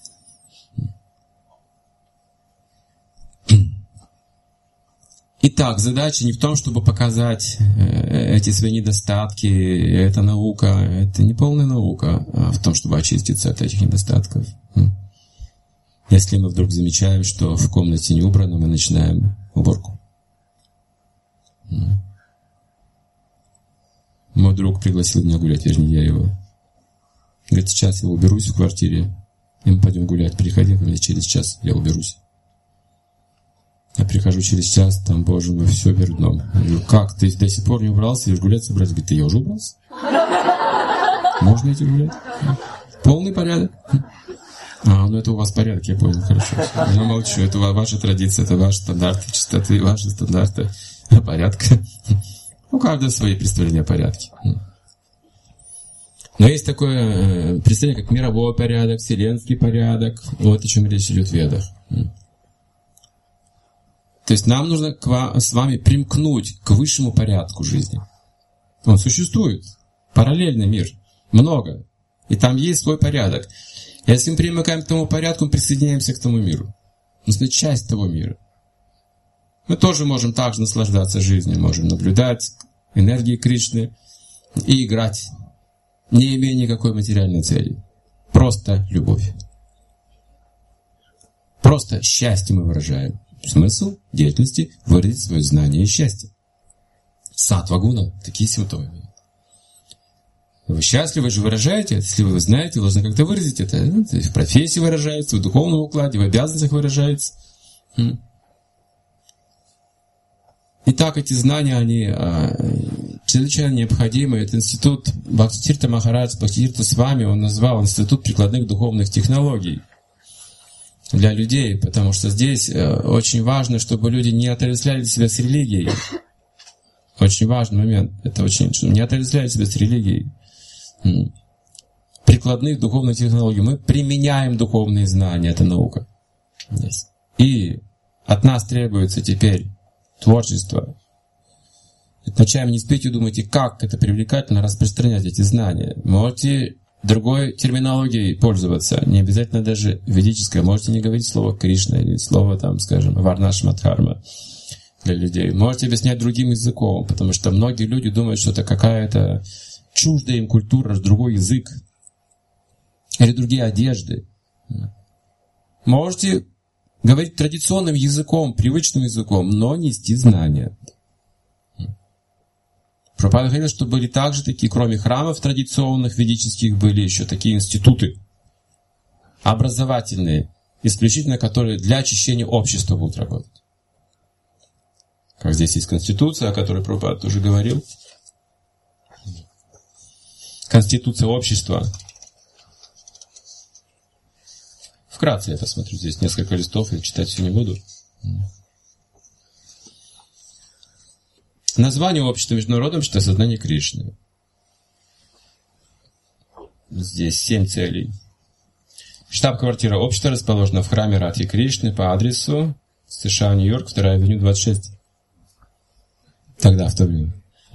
Итак, задача не в том, чтобы показать эти свои недостатки, это наука, это не полная наука, а в том, чтобы очиститься от этих недостатков. Если мы вдруг замечаем, что в комнате не убрано, мы начинаем уборку. Мой друг пригласил меня гулять, вернее, я его. Говорит, сейчас я уберусь в квартире, и мы пойдем гулять. Приходи ко мне через час, я уберусь. Я прихожу через час, там, Боже мой, все вверх дном. Я говорю, как, ты до сих пор не убрался, идешь гулять собраться? Говорит, я уже убрался. Можно идти гулять? Полный порядок. А, ну это у вас порядок, я понял, хорошо. Я молчу, это ваша традиция, это ваши стандарты чистоты, ваши стандарты порядка. У каждого свои представления о порядке. Но есть такое представление, как мировой порядок, вселенский порядок. Вот о чем речь идет в Ведах. То есть нам нужно к вам, с вами примкнуть к высшему порядку жизни. Он существует. Параллельный мир. Много. И там есть свой порядок. Если мы примыкаем к тому порядку, мы присоединяемся к тому миру. Мы становимся часть того мира. Мы тоже можем также наслаждаться жизнью, можем наблюдать энергии Кришны и играть, не имея никакой материальной цели. Просто любовь. Просто счастье мы выражаем. Смысл деятельности — выразить свое знание и счастье. Саттва-гуна — такие симптомы. Вы счастливы же выражаете, если вы знаете, вы должны как-то выразить это. это в профессии выражается, в духовном укладе, в обязанностях выражается. Итак, эти знания, они а, чрезвычайно необходимы. Это институт Бхактитирта Махарадж, Бхактитирта Свами, он назвал институт прикладных духовных технологий для людей, потому что здесь очень важно, чтобы люди не отождествляли себя с религией. Очень важный момент. Это очень, что не отождествляли себя с религией. Прикладных духовных технологий. Мы применяем духовные знания, это наука. И от нас требуется теперь творчество. Ночами не спите, думайте, как это привлекательно распространять эти знания. Можете другой терминологией пользоваться, не обязательно даже ведической. Можете не говорить слово Кришна или слово, там, скажем, Варнашмадхарма для людей. Можете объяснять другим языком, потому что многие люди думают, что это какая-то чуждая им культура, другой язык или другие одежды. Можете говорить традиционным языком, привычным языком, но нести знания. Прабхупада говорил, что были также такие, кроме храмов традиционных, ведических, были еще такие институты образовательные, исключительно которые для очищения общества будут работать. Как здесь есть Конституция, о которой Прабхупада тоже говорил. Конституция общества. Вкратце я посмотрю, здесь несколько листов, я читать все не буду. Название общества международного общества сознания Кришны. Здесь семь целей. Штаб-квартира общества расположена в храме Радхи Кришны по адресу США, Нью-Йорк, вторая авеню, двадцать шесть. Тогда, в то время.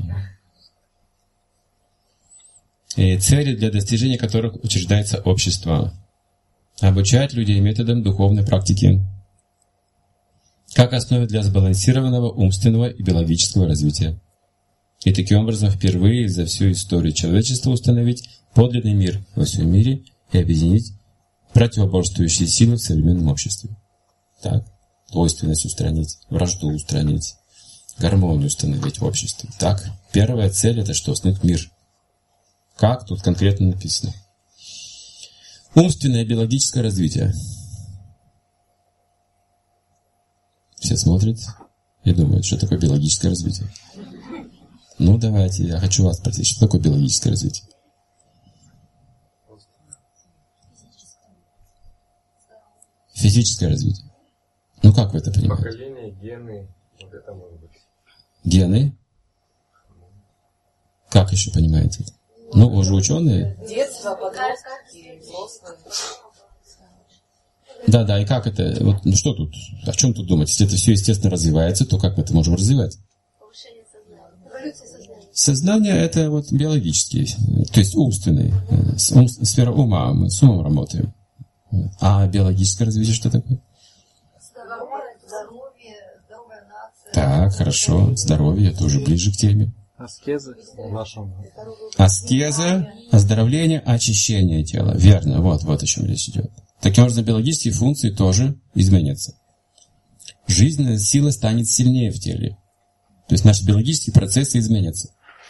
И цели, для достижения которых учреждается общество. Обучать людей методам духовной практики, как основе для сбалансированного умственного и биологического развития. И таким образом впервые за всю историю человечества установить подлинный мир во всем мире и объединить противоборствующие силы в современном обществе. Так, двойственность устранить, вражду устранить, гармонию установить в обществе. Так, первая цель — это что? Установить мир. Как? Тут конкретно написано. Умственное и биологическое развитие. Все смотрят и думают, что такое биологическое развитие. Ну, давайте, я хочу вас спросить, что такое биологическое развитие? Физическое развитие. Ну, как вы это понимаете? Поколение, гены, вот это может быть. Гены? Как еще понимаете? Ну, вы же ученые. Детство, подростки, взрослые. Да, да, и как это, вот, ну что тут, о чем тут думать? Если это все естественно развивается, то как мы это можем развивать? Повышение сознания. Эволюция сознания. Сознание — это вот биологический, то есть умственный, ум, сфера ума, мы с умом работаем. А биологическое развитие что такое? Здоровье, здоровая нация. Так, хорошо, здоровье, это уже ближе к теме. Аскеза в нашем. Аскеза, оздоровление, очищение тела. Верно, вот, вот о чем речь идет. Таким образом, биологические функции тоже изменятся. Жизненная сила станет сильнее в теле. То есть наши биологические процессы изменятся.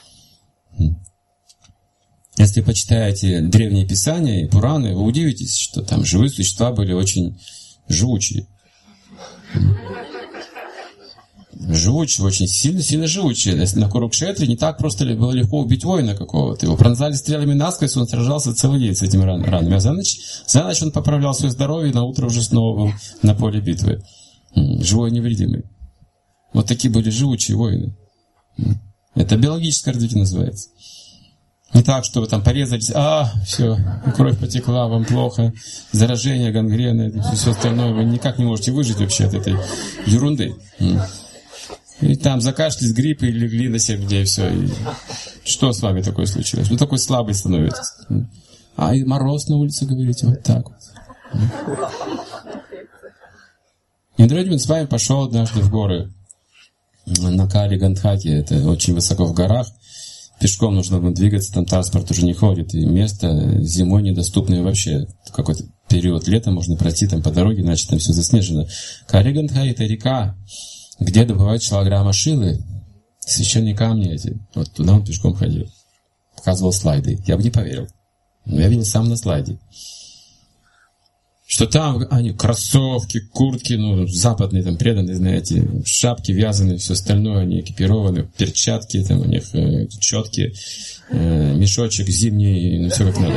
Если почитаете древние писания и Пураны, вы удивитесь, что там живые существа были очень живучие. Живучие, очень сильно-сильно живучие. Если на Курукшетре не так просто было легко убить воина какого-то. Его пронзали стрелами насквозь, он сражался целый день с этими ранами. А за ночь, за ночь он поправлял свое здоровье, и на утро уже снова был на поле битвы. Живой и невредимый. Вот такие были живучие воины. Это биологическое развитие называется. Не так, что вы там порезались, а, все, кровь потекла, вам плохо, заражение, гангрена, и все остальное. Вы никак не можете выжить вообще от этой ерунды. И там закашлялись, грипп, и легли на семь дней, все. И что с вами такое случилось? Вы такой слабый становитесь. А и мороз на улице, говорите, вот так вот. Индродиман с вами пошел однажды в горы. на Кали Гандхаке, это очень высоко в горах, пешком нужно было двигаться, там транспорт уже не ходит, и место зимой недоступное вообще. В какой-то период лета можно пройти там по дороге, иначе там все заснежено. Кали Гандхак — это река, где добывают шалаграма шилы, священные камни эти. Вот туда он пешком ходил. Показывал слайды. Я бы не поверил. Но я видел сам на слайде. Что там они кроссовки, куртки, ну, западные, там, преданные, знаете, шапки вязаные, все остальное, они экипированы, перчатки, там у них э, четкие, э, мешочек зимний, ну, все как надо.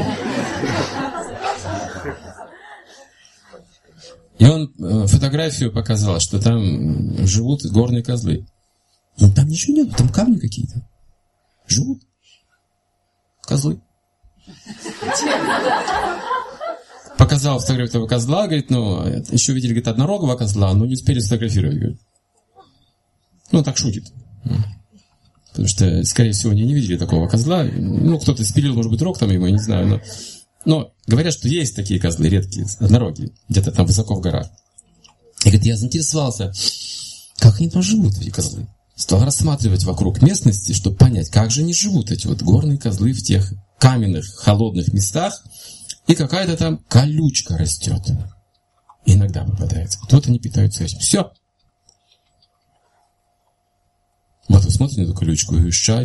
И он э, фотографию показал, что там живут горные козлы. Ну, там ничего нет, там камни какие-то. Живут козлы. Показал фотографию этого козла, говорит, ну, еще видели, говорит, однорогого козла, но не успели сфотографировать, говорит. Ну, он так шутит. Потому что, скорее всего, они не видели такого козла. Ну, кто-то спилил, может быть, рог там ему, я не знаю. Но, но говорят, что есть такие козлы редкие, однорогие, где-то там высоко в горах. И говорит, я заинтересовался, как они там живут, эти козлы. Стал рассматривать вокруг местности, чтобы понять, как же они живут, эти вот горные козлы в тех каменных, холодных местах. И какая-то там колючка растет. Иногда попадается. Кто-то не питается этим. Все. Вот вы смотрите на эту колючку. Все,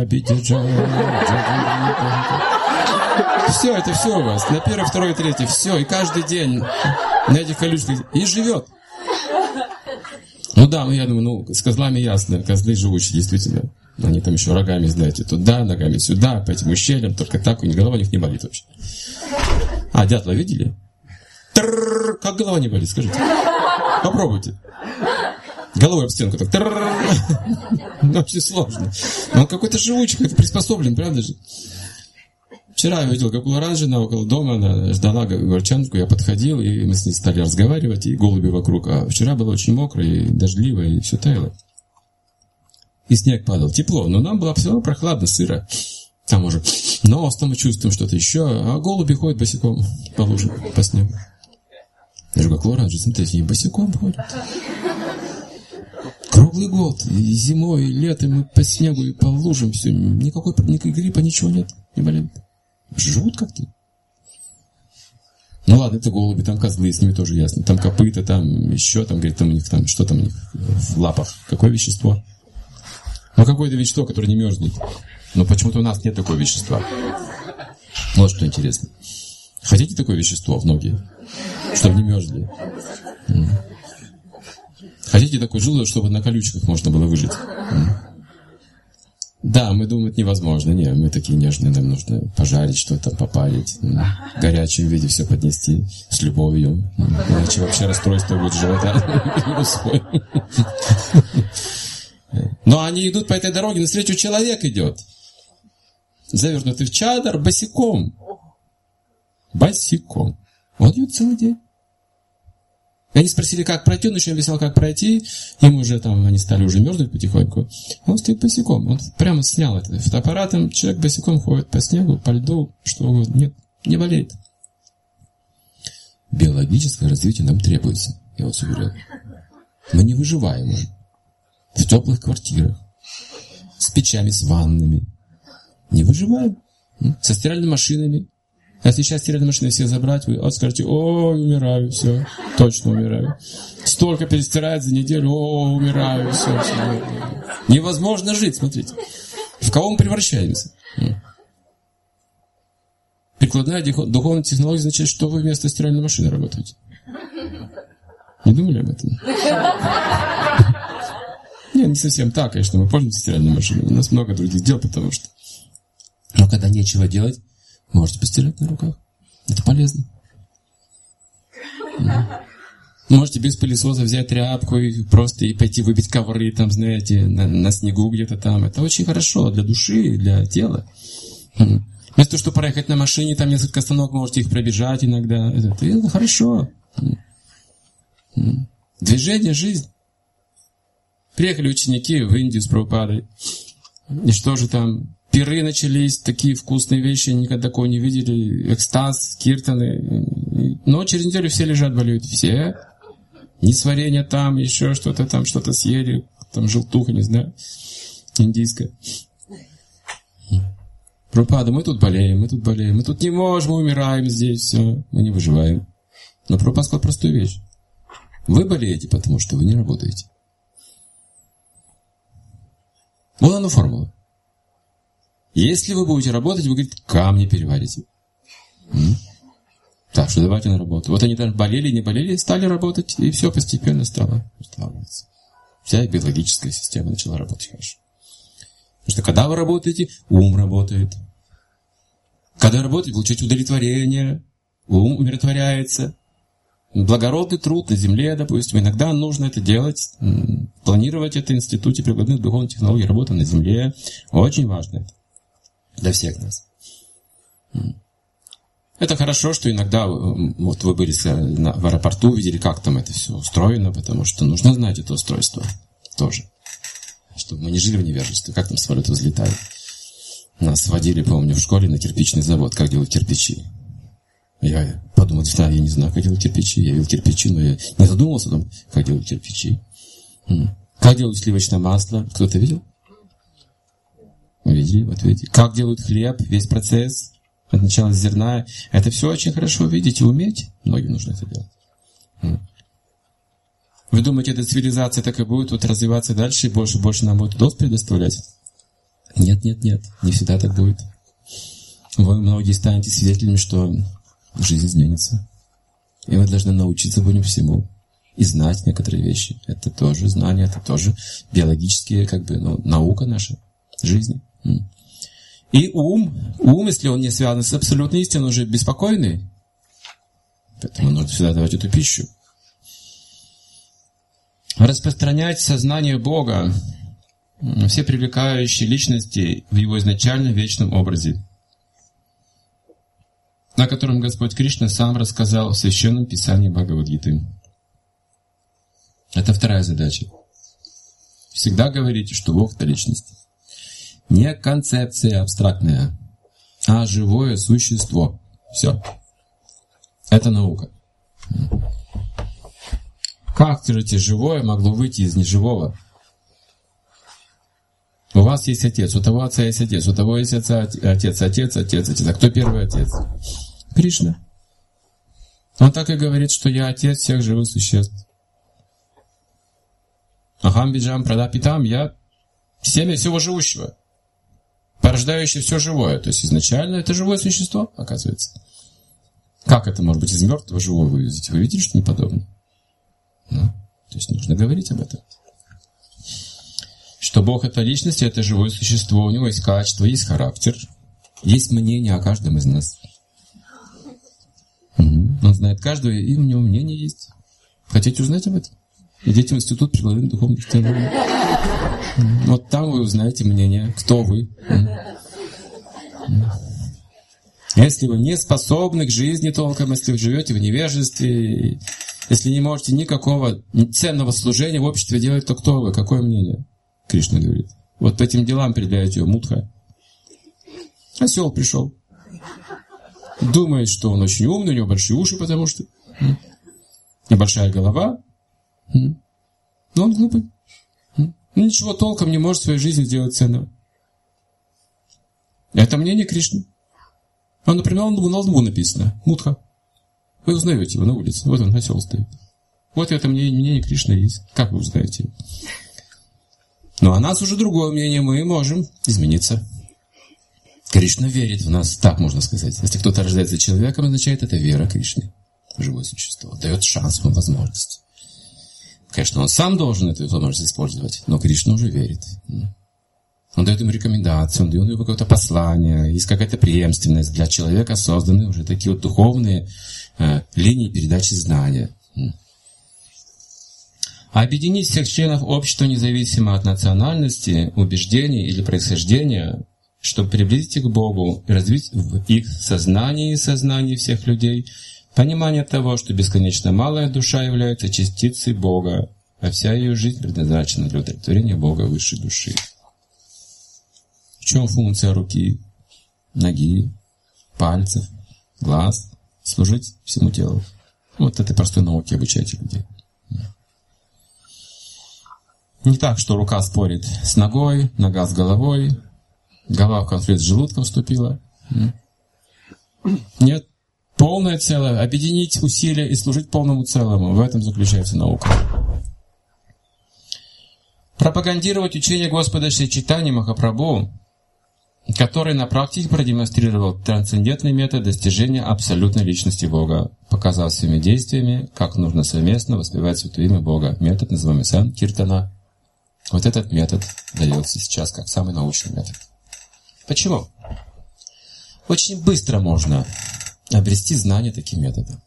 это все у вас. На первый, второй, третий. Все. И каждый день на этих колючках. И живет. Ну да, ну я думаю, ну с козлами ясно. Козлы живучие, действительно. Они там еще рогами, знаете, туда, ногами сюда, по этим ущельям. Только так, у них голова у них не болит вообще. А, дятла видели? Трррр, как голова не болит, скажите. Попробуйте. Головой об стенку так. Ну, очень сложно. Но он какой-то живучий, какой-то приспособлен, правда же? Вчера я видел, как у оранжина около дома, она ждала горчанку, я подходил, и мы с ней стали разговаривать, и голуби вокруг. А вчера было очень мокро, и дождливо, и все таяло. И снег падал. Тепло, но нам было все равно прохладно, сыро. Там уже нос, там мы чувствуем что-то еще, а голуби ходят босиком по луже, по снегу. Я же как оранжи, смотрите, и босиком ходят. Круглый год, и зимой, и летом мы по снегу и по лужам, все, никакой, никакой гриппа, ничего нет, не болеют. Живут как-то. Ну ладно, это голуби, там козлы, с ними тоже ясно. Там копыта, там еще, там, говорит, там у них там, что там у них в лапах, какое вещество? Ну какое-то вещество, которое не мерзнет. Но почему-то у нас нет такого вещества. Вот что интересно. Хотите такое вещество в ноги? Чтобы не мерзли? Хотите такой желудок, чтобы на колючках можно было выжить? Да, мы думаем, это невозможно. Нет, мы такие нежные, нам нужно пожарить что-то, попалить, в горячем виде все поднести с любовью. Иначе вообще расстройство будет живота. Но они идут по этой дороге, навстречу человек идет. Завернутый в чадр, босиком. Босиком. Он идет целый день. И они спросили, как пройти, он еще объяснял, как пройти. Им уже там, они стали уже мерзнуть потихоньку. Он стоит босиком. Он прямо снял это фотоаппаратом. Человек босиком ходит по снегу, по льду, что угодно. Нет, не болеет. Биологическое развитие нам требуется, я вас уверяю. Мы не выживаем в теплых квартирах, с печами, с ваннами. Не выживаем. Со стиральными машинами. А если сейчас стиральные машины все забрать, вы вот скажете, ой, умираю, все, точно умираю. Столько перестирает за неделю, о, умираю, все, все. Невозможно жить, смотрите. В кого мы превращаемся? Прикладная духовная технология означает, что вы вместо стиральной машины работаете. Не думали об этом? Нет, не совсем так, конечно, мы пользуемся стиральной машиной. У нас много других дел, потому что... Но когда нечего делать, можете постирать на руках. Это полезно. Можете без пылесоса взять тряпку и просто и пойти выбить ковры, там, знаете, на, на снегу где-то там. Это очень хорошо для души, для тела. Вместо того, чтобы проехать на машине, там несколько остановок, можете их пробежать иногда. Это, это хорошо. Движение, жизнь. Приехали ученики в Индию с Прабхупадой. И что же там? Пиры начались, такие вкусные вещи, никогда такого не видели. Экстаз, киртаны. Но через неделю все лежат, болеют. Все. Несварение там, еще что-то там, что-то съели. там желтуха, не знаю, индийская. Прабхупада, мы тут болеем, мы тут болеем, мы тут не можем, мы умираем здесь, все, мы не выживаем. Но Прабхупада сказал простую вещь. Вы болеете, потому что вы не работаете. Вот она формула. Если вы будете работать, вы, говорите, камни переварите. М? Так что давайте на работу. Вот они там болели, не болели, стали работать, и все постепенно стало устанавливаться. Вся биологическая система начала работать хорошо. Потому что когда вы работаете, ум работает. Когда работаете, получаете удовлетворение, ум умиротворяется. Благородный труд на земле, допустим, иногда нужно это делать, планировать это в Институте прикладных духовных технологий, работа на земле. Очень важно это для всех нас. Это хорошо, что иногда вот вы были в аэропорту, видели, как там это все устроено, потому что нужно знать это устройство тоже, чтобы мы не жили в невежестве, как там самолеты взлетают. Нас водили, помню, в школе на кирпичный завод, как делают кирпичи. Я подумал, да, я не знаю, как делать кирпичи. Я видел кирпичи, но я не задумывался о том, как делать кирпичи. Как делают сливочное масло? Кто-то видел? Видели? Вот видите. Как делают хлеб? Весь процесс от начала зерна. Это все очень хорошо видеть и уметь. Многим нужно это делать. Вы думаете, эта цивилизация так и будет вот развиваться дальше, и больше и больше нам будет удобств предоставлять? Нет, нет, нет. Не всегда так будет. Вы многие станете свидетелями, что жизнь изменится. И мы должны научиться будем всему. И знать некоторые вещи. Это тоже знание, это тоже биологические, как бы, ну, наука наша жизни. И ум, ум, если он не связан с абсолютной истиной, он уже беспокойный. Поэтому нужно всегда давать эту пищу. Распространять сознание Бога, все привлекающие личности в его изначально вечном образе, о котором Господь Кришна сам рассказал в Священном Писании Бхагавад-гиты. Это вторая задача. Всегда говорите, что Бог — это личность. Не концепция абстрактная, а живое существо. Все. Это наука. Как, скажите, живое могло выйти из неживого? У вас есть отец, у того отца есть отец, у того есть отца, отец, отец, отец, отец. А кто первый отец? Кришна. Он так и говорит, что я отец всех живых существ. Ахам биджам прадапитам, я семя всего живущего, порождающее все живое. То есть изначально это живое существо, оказывается. Как это может быть из мертвого живого вывезти? Вы видели, что не подобно? Ну, то есть нужно говорить об этом. Что Бог — это личность, это живое существо, у него есть качество, есть характер, есть мнение о каждом из нас. Угу. Он знает каждого, и у него мнение есть. Хотите узнать об этом? Идите в Институт прикладных духовных технологий. Вот там вы узнаете мнение, кто вы. Если вы не способны к жизни толком, если вы живете в невежестве, если не можете никакого ценного служения в обществе делать, то кто вы? Какое мнение? Кришна говорит. Вот по этим делам передаете его мудха. Осел пришел. Думает, что он очень умный, у него большие уши, потому что небольшая голова. Но он глупый. Ничего толком не может в своей жизни сделать ценного. Это мнение Кришны. Он, например, на лбу написано мудха. Вы узнаете его на улице. Вот он, осел стоит. Вот это мнение, мнение Кришны есть. Как вы узнаете его? Но о нас уже другое мнение. Мы можем измениться. Кришна верит в нас, так можно сказать. Если кто-то рождается человеком, означает это вера Кришны. Живое существо. Дает шанс, ему возможность. Конечно, он сам должен эту возможность использовать, но Кришна уже верит. Он дает ему рекомендации, он дает ему какое-то послание, есть какая-то преемственность. Для человека созданы уже такие вот духовные э, линии передачи знания. А объединить всех членов общества, независимо от национальности, убеждений или происхождения, чтобы приблизить их к Богу и развить в их сознании и сознании всех людей понимание того, что бесконечно малая душа является частицей Бога, а вся ее жизнь предназначена для удовлетворения Бога высшей души. В чем функция руки, ноги, пальцев, глаз? Служить всему телу. Вот этой простой науке обучайте людей. Не так, что рука спорит с ногой, нога с головой, голова в конфликт с желудком вступила. Нет. Полное целое. Объединить усилия и служить полному целому. В этом заключается наука. Пропагандировать учение Господа Шри Чайтаньи Махапрабху, который на практике продемонстрировал трансцендентный метод достижения абсолютной личности Бога, показав своими действиями, как нужно совместно воспевать святое имя Бога. Метод, называемый Санкиртана. Вот этот метод дается сейчас как самый научный метод. Почему? Очень быстро можно обрести знания таким методом.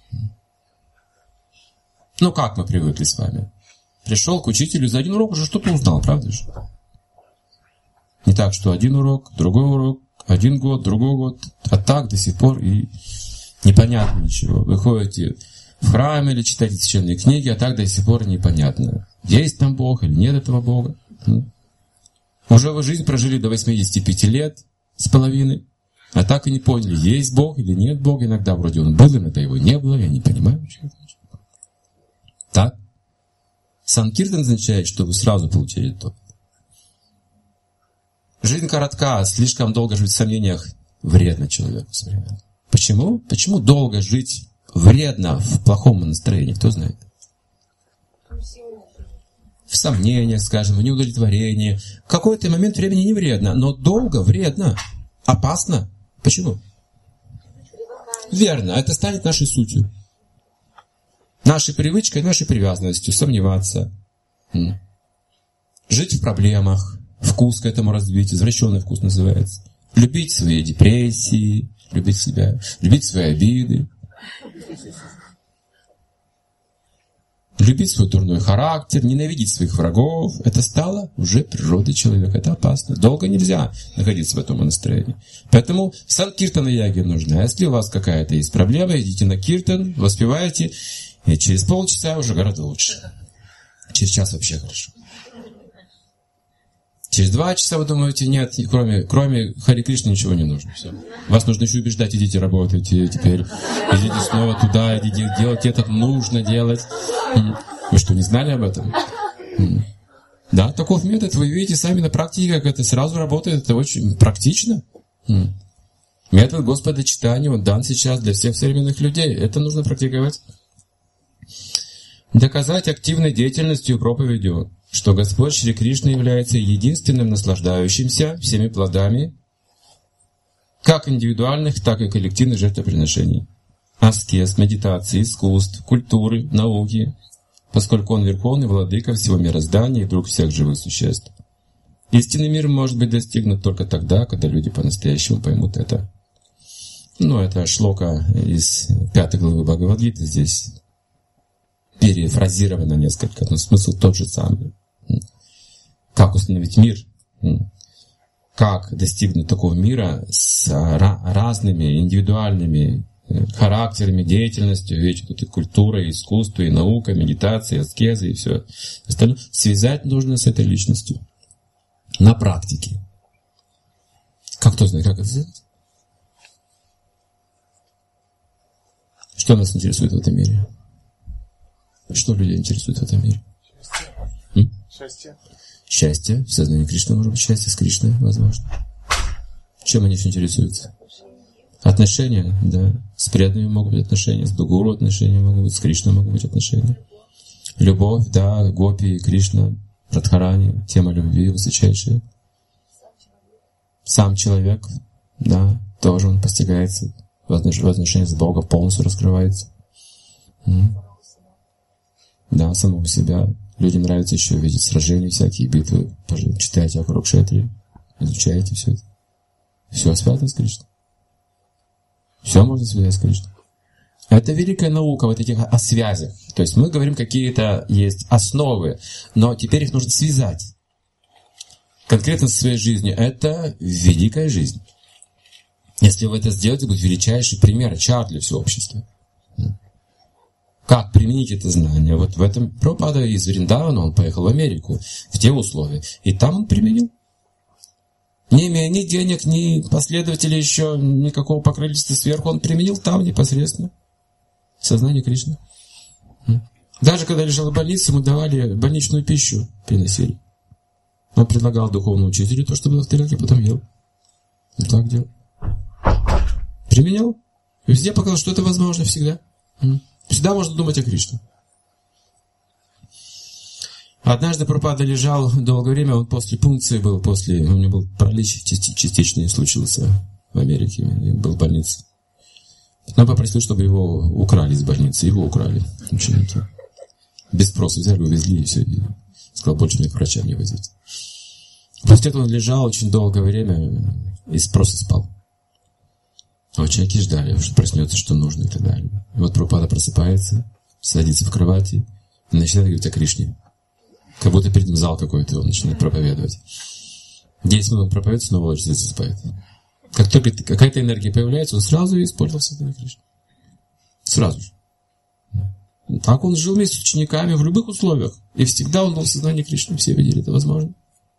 Ну, как мы привыкли с вами. Пришел к учителю, за один урок уже что-то узнал, правда же? Не так, что один урок, другой урок, один год, другой год, а так до сих пор и непонятно ничего. Вы ходите в храм или читаете священные книги, а так до сих пор непонятно, есть там Бог или нет этого Бога. Уже вы жизнь прожили до восьмидесяти пяти лет с половиной, а так и не поняли, есть Бог или нет Бога. Иногда вроде он был, иногда его не было, я не понимаю, что это значит. Так? Санкиртан означает, что вы сразу получили то. Жизнь коротка, слишком долго жить в сомнениях вредно человеку. Почему? Почему долго жить вредно в плохом настроении? Кто знает? В сомнениях, скажем, в неудовлетворении. В какой-то момент времени не вредно, но долго вредно, опасно. Почему? Верно, это станет нашей сутью. Нашей привычкой, нашей привязанностью, сомневаться. Жить в проблемах. Вкус к этому развить, извращенный вкус называется. Любить свои депрессии, любить себя, любить свои обиды. Любить свой дурной характер, ненавидеть своих врагов. Это стало уже природой человека. Это опасно. Долго нельзя находиться в этом настроении. Поэтому санкиртана яги нужны. А если у вас какая-то есть проблема, идите на киртан, воспевайте, и через полчаса уже гораздо лучше. Через час вообще хорошо. Через два часа вы думаете, нет, кроме, кроме Хари Кришны ничего не нужно. Все. Вас нужно еще убеждать, идите работайте теперь, идите снова туда, идите делать это, нужно делать. Вы что, не знали об этом? Да, таков метод, вы видите сами на практике, как это сразу работает, это очень практично. Метод Господа Чайтаньи, он дан сейчас для всех современных людей, это нужно практиковать. Доказать активной деятельностью и проповедью, что Господь Шри Кришна является единственным наслаждающимся всеми плодами как индивидуальных, так и коллективных жертвоприношений, аскез, медитации, искусств, культуры, науки, поскольку Он верховный владыка всего мироздания и друг всех живых существ. Истинный мир может быть достигнут только тогда, когда люди по-настоящему поймут это. Ну, это шлока из пятой главы Бхагавад-гиты, здесь перефразировано несколько, но смысл тот же самый. Как установить мир? Как достигнуть такого мира с разными индивидуальными характерами, деятельностью, ведь тут и культура, и искусство, и наука, медитация, аскеза, и все остальное. Связать нужно с этой личностью. На практике. Как кто знает, как это сделать? Что нас интересует в этом мире? Что людей интересует в этом мире? М? Счастье. Счастье. В сознании Кришны может быть счастье, с Кришной возможно. Чем они все интересуются? Отношения, да. С преданными могут быть отношения, с Гуру отношения могут быть, с Кришной могут быть отношения. Любовь, да, Гопи, Кришна, Радхарани, тема любви высочайшая. Сам человек, да, тоже он постигается, в отношении с Богом полностью раскрывается. Да, самого себя. Людям нравится еще видеть сражения, всякие битвы. Читайте о Курукшетре, изучайте все это. Все связано с Кришной. Все можно связать с Кришной. Это великая наука вот этих о связях. То есть мы говорим, какие-то есть основы, но теперь их нужно связать. Конкретно со своей жизнью. Это великая жизнь. Если вы это сделаете, будет величайший пример, чар для всего общества. Как применить это знание? Вот в этом Прабхупада из Вриндавана, он поехал в Америку, в те условия. И там он применил. Не имея ни денег, ни последователей еще, никакого покровительства сверху, он применил там непосредственно сознание Кришны. Даже когда лежал в больнице, ему давали больничную пищу, приносили. Он предлагал духовному учителю то, что было в тарелке, потом ел. Вот так делал. Применял. Везде показал, что это возможно всегда. Всегда можно думать о Кришне. Однажды Прабхупада лежал долгое время, он после пункции был, после, у него был паралич частичный случился в Америке, и был в больнице. Потом попросил, чтобы его украли из больницы. Его украли ученики. Без спроса взяли, увезли и все. И сказал, больше мне к врачам не возить. После этого он лежал очень долгое время и просто спал. А ученики ждали, что проснется, что нужно и так далее. И вот Прабхупада просыпается, садится в кровати и начинает говорить о Кришне. Как будто перед ним зал какой-то, он начинает проповедовать. Десять минут он проповедует, снова ложится и засыпает. Как только какая-то энергия появляется, он сразу ее использовал в сознании Кришны. Сразу же. Так он жил вместе с учениками в любых условиях. И всегда он был в сознании Кришны. Все видели это возможно.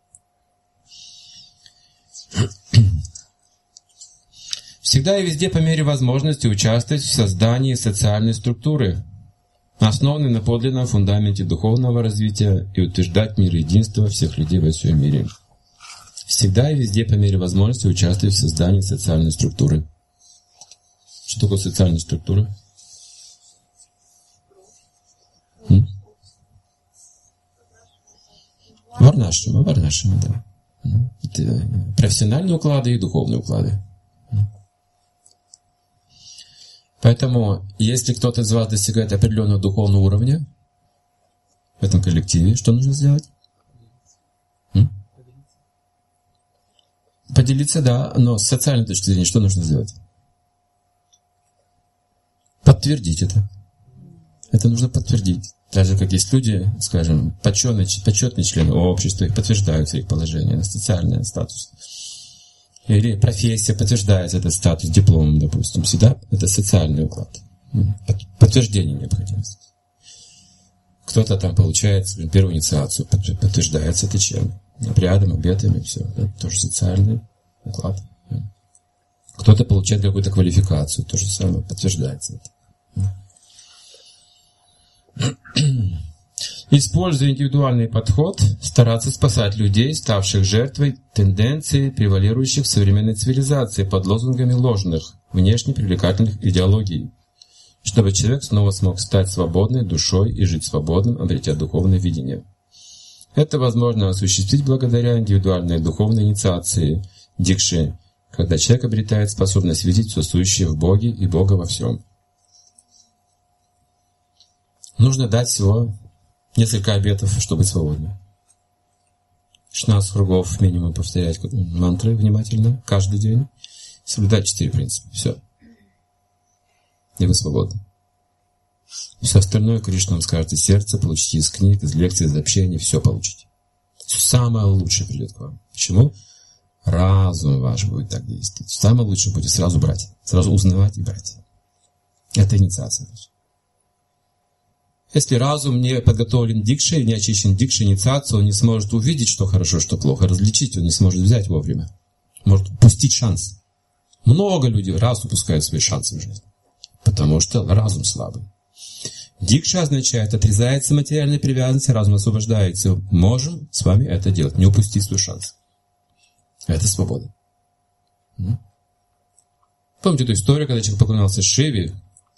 Всегда и везде по мере возможности участвовать в создании социальной структуры, основанной на подлинном фундаменте духовного развития, и утверждать мир и единство всех людей во всем мире. Всегда и везде по мере возможности участвовать в создании социальной структуры. Что такое социальная структура? М? Варнашрама, варнашрама, да. Это профессиональные уклады и духовные уклады. Поэтому, если кто-то из вас достигает определенного духовного уровня в этом коллективе, что нужно сделать? М? Поделиться, да, но с социальной точки зрения что нужно сделать? Подтвердить это. Это нужно подтвердить. Так же, как есть люди, скажем, почетные, почетные члены общества, их подтверждают их положение на социальный статус. Или профессия подтверждает этот статус дипломом, допустим. Всегда это социальный уклад. Подтверждение необходимости. Кто-то там получает скажем, первую инициацию, подтверждается это чем? Обрядом, обетами, все. Это тоже социальный уклад. Кто-то получает какую-то квалификацию, то же самое, подтверждается это. Используя индивидуальный подход, стараться спасать людей, ставших жертвой тенденций, превалирующих в современной цивилизации под лозунгами ложных, внешне привлекательных идеологий, чтобы человек снова смог стать свободной душой и жить свободным, обретя духовное видение. Это возможно осуществить благодаря индивидуальной духовной инициации, дикши, когда человек обретает способность видеть все сущее в Боге и Бога во всем. Нужно дать всего несколько обетов, чтобы быть свободным. шестнадцать кругов минимум повторять мантры внимательно каждый день. Соблюдать четыре принципа. Все. И вы свободны. Все остальное Кришна вам скажет из сердца, получите из книг, из лекций, из общения, все получите. Самое лучшее придет к вам. Почему? Разум ваш будет так действовать. Самое лучшее будет сразу брать. Сразу узнавать и брать. Это инициация. Если разум не подготовлен дикшей, не очищен дикшей, инициацией, он не сможет увидеть, что хорошо, что плохо, различить, он не сможет взять вовремя. Может упустить шанс. Много людей раз упускают свои шансы в жизни, потому что разум слабый. Дикша означает, отрезается материальной привязанности, разум освобождается. Можем с вами это делать, не упустить свой шанс. Это свобода. Помните эту историю, когда человек поклонялся Шиве,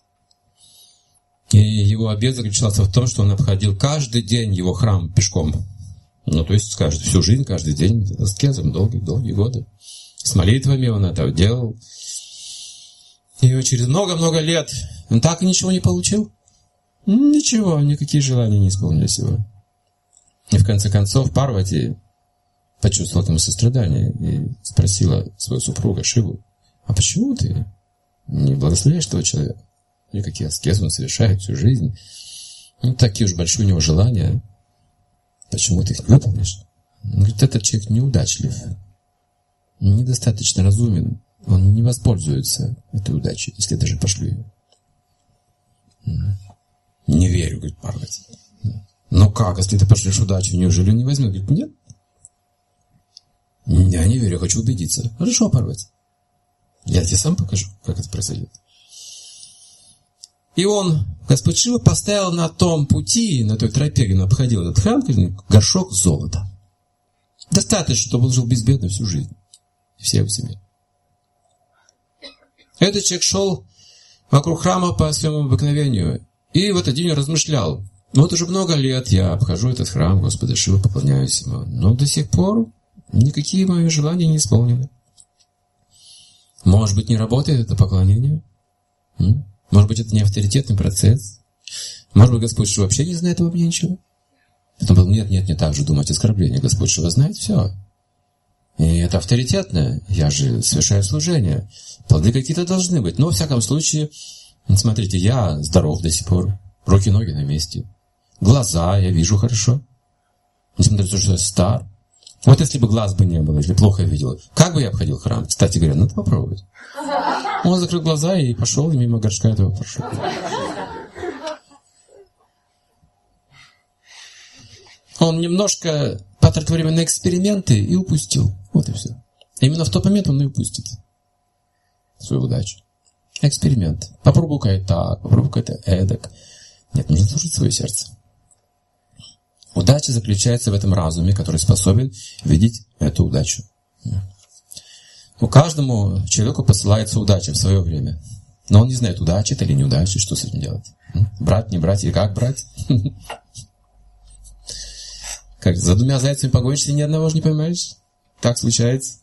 и его обет заключался в том, что он обходил каждый день его храм пешком. Ну, то есть, скажет, всю жизнь, каждый день, аскезом, долгие-долгие годы. С молитвами он это делал. И через много-много лет он так и ничего не получил. Ничего, никакие желания не исполнились его. И в конце концов Парвати почувствовала к нему сострадание и спросила свою супруга Шиву: а почему ты не благословляешь этого человека? Никакие аскезы он совершает всю жизнь. Ну, такие уж большие у него желания. Почему ты их не выполнишь? Он говорит, этот человек неудачлив, недостаточно разумен. Он не воспользуется этой удачей, если даже пошлю ее. Не верю, говорит Парвати. Но как, если ты пошлешь удачу, неужели он не возьмет? Говорит, нет. Я не верю, хочу убедиться. Хорошо, Парвати. Я тебе сам покажу, как это произойдет. И он, Господь Шива, поставил на том пути, на той тропе, где он обходил этот храм, горшок золота. Достаточно, чтобы он жил безбедно всю жизнь. Все его семьи. Этот человек шел вокруг храма по своему обыкновению. И в этот день он размышлял. Вот уже много лет я обхожу этот храм Господа Шивы, поклоняюсь ему. Но до сих пор никакие мои желания не исполнены. Может быть, не работает это поклонение? М? Может быть, это не авторитетный процесс? Может быть, Господь Шива вообще не знает обо мне ничего? Потом был, нет, нет, не так же думать, оскорбление. Господь Шива знает все. И это авторитетно. Я же совершаю служение. Плоды какие-то должны быть. Но, во всяком случае, смотрите, я здоров до сих пор. Руки-ноги на месте. Глаза я вижу хорошо. Несмотря на то, что я стар. Вот если бы глаз бы не было, если плохо видел, как бы я обходил храм? Кстати говоря, надо попробовать. Он закрыл глаза и пошел, и мимо горшка этого прошел. Он немножко потратил время на эксперименты и упустил. Вот и все. Именно в тот момент он и упустит свою удачу. Эксперимент. Попробуй-ка и так, попробуй-ка это эдак. Нет, нужно слушать свое сердце. Удача заключается в этом разуме, который способен видеть эту удачу. У каждому человеку посылается удача в свое время. Но он не знает, удача это или неудача, что с этим делать. Брать, не брать, и как брать? Как, за двумя зайцами погонишься, ни одного же не поймаешь? Так случается.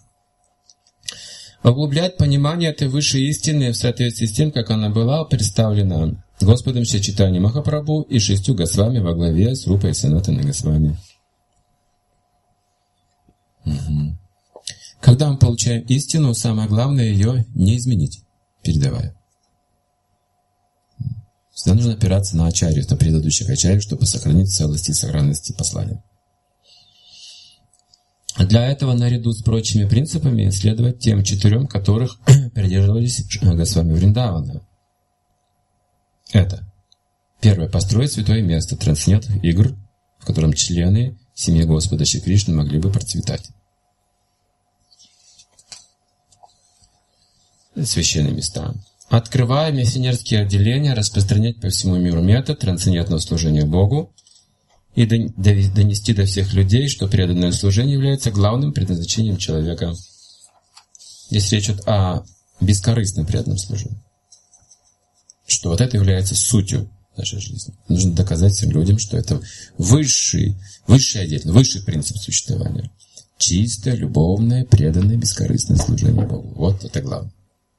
Углублять понимание этой высшей истины в соответствии с тем, как она была представлена Господом Шри Чайтаньей Махапрабху и шестью Госвами во главе с Рупой Санатаной Госвами. Угу. Когда мы получаем истину, самое главное ее не изменить, передавая. Всегда нужно опираться на ачарью, на предыдущих ачарьев, чтобы сохранить целость и сохранность послания. Для этого, наряду с прочими принципами, следовать тем четырем, которых придерживались Госвами Вриндавана. Это. Первое. Построить святое место трансцендентных игр, в котором члены семьи Господа Шри Кришны могли бы процветать. Священные места. Открывая миссионерские отделения, распространять по всему миру метод трансцендентного служения Богу и донести до всех людей, что преданное служение является главным предназначением человека. Здесь речь идет о бескорыстном преданном служении. Что вот это является сутью нашей жизни. Нужно доказать всем людям, что это высший, высший отдел, высший принцип существования. Чистое, любовное, преданное, бескорыстное служение Богу. Вот это главное.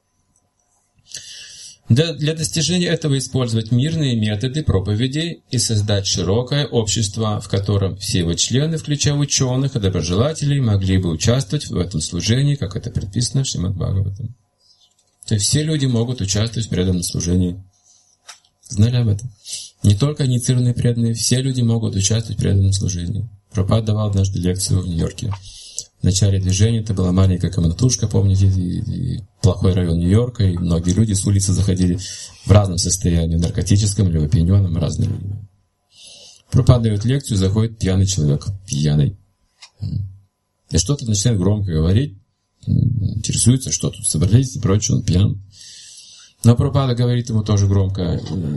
Для, для достижения этого использовать мирные методы проповеди и создать широкое общество, в котором все его члены, включая ученых и доброжелателей, могли бы участвовать в этом служении, как это предписано в Шримад Бхагаватам. То есть все люди могут участвовать в преданном служении. Знали об этом? Не только инициированные преданные, все люди могут участвовать в преданном служении. Прабхупада давал однажды лекцию в Нью-Йорке. В начале движения это была маленькая комнатушка, помните, и, и плохой район Нью-Йорка, и многие люди с улицы заходили в разном состоянии, наркотическом или опьяненном, разные люди. Прабхупада дает лекцию, заходит пьяный человек, пьяный. И что-то начинает громко говорить, интересуется, что тут собрались и прочее, он пьян. Но Прабхупада говорит ему тоже громко: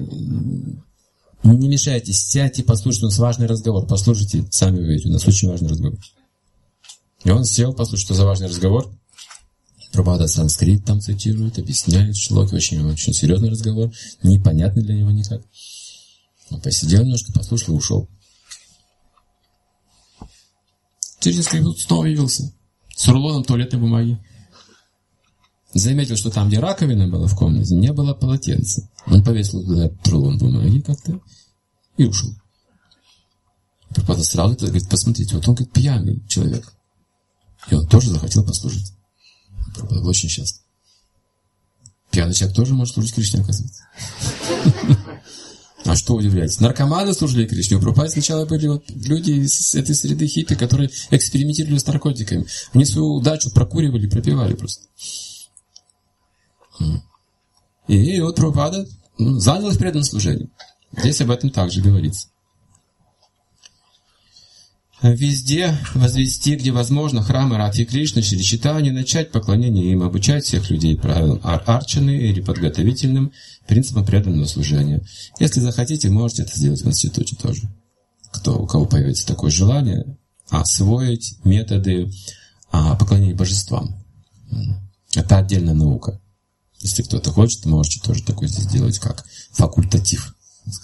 не мешайте, сядьте, послушайте, у нас важный разговор, послушайте, сами увидите, у нас очень важный разговор. И он сел, послушать, что за важный разговор. Прабхупада санскрит там цитирует, объясняет шлоки, очень, очень серьезный разговор, непонятный для него никак. Он посидел немножко, послушал и ушел. Через несколько минут снова явился с рулоном туалетной бумаги. Заметил, что там, где раковина была в комнате, не было полотенца. Он повесил туда рулон бумаги как-то и ушел. Прабхупада сразу говорит: посмотрите, вот он как пьяный человек. И он тоже захотел послужить. Прабхупада был очень счастлив. Пьяный человек тоже может служить Кришне, оказывается. А что удивляетесь? Наркоманы служили Кришне. У Прабхупады сначала были вот люди из этой среды хиппи, которые экспериментировали с наркотиками. Они свою удачу прокуривали, пропивали просто. И вот Прабхупада ну, занялась преданным служением. Здесь об этом также говорится. Везде возвести, где возможно, храмы Радхи Кришны, Шри Чайтаньи, начать поклонение им, обучать всех людей правилам арчаны или подготовительным принципам преданного служения. Если захотите, можете это сделать в институте тоже. Кто, у кого появится такое желание, освоить методы поклонения божествам. Это отдельная наука. Если кто-то хочет, можете тоже такое здесь сделать, как факультатив.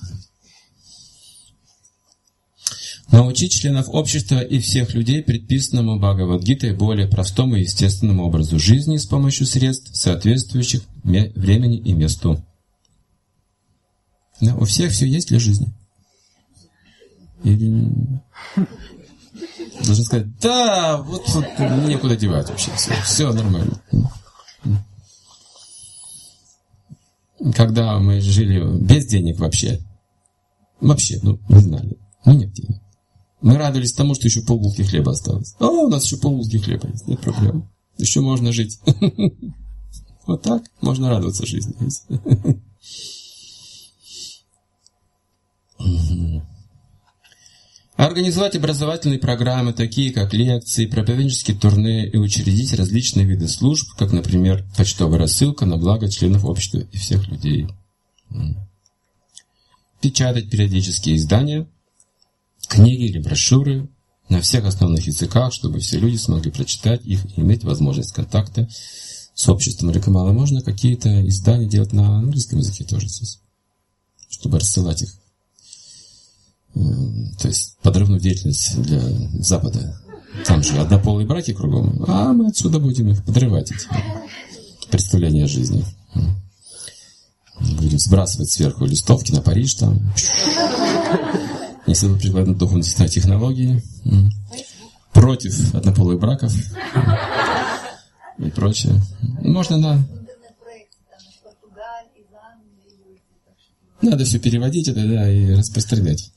Научить членов общества и всех людей предписанному Бхагавад-гитой более простому и естественному образу жизни с помощью средств, соответствующих времени и месту. Да, у всех все есть для жизни. Или... Должен сказать, да, вот, вот некуда девать вообще, все, все нормально. Когда мы жили без денег вообще, вообще, ну, не знали, ну, нет денег. Мы радовались тому, что еще полбулки хлеба осталось. О, у нас еще полбулки хлеба есть, нет проблем. Еще можно жить. Вот так можно радоваться жизни. Организовать образовательные программы, такие как лекции, проповеднические турне, и учредить различные виды служб, как, например, почтовая рассылка на благо членов общества и всех людей. Печатать периодические издания, книги или брошюры на всех основных языках, чтобы все люди смогли прочитать их и иметь возможность контакта с обществом. Или мало можно какие-то издания делать на английском языке тоже здесь, чтобы рассылать их. То есть подрывную деятельность для Запада. Там же однополые браки кругом, а мы отсюда будем их подрывать, эти представления о жизни. Будем сбрасывать сверху листовки на Париж там. Институт прикладно-духовных технологий. Против однополых браков и прочее. Можно на... Надо все переводить это, да, и распространять.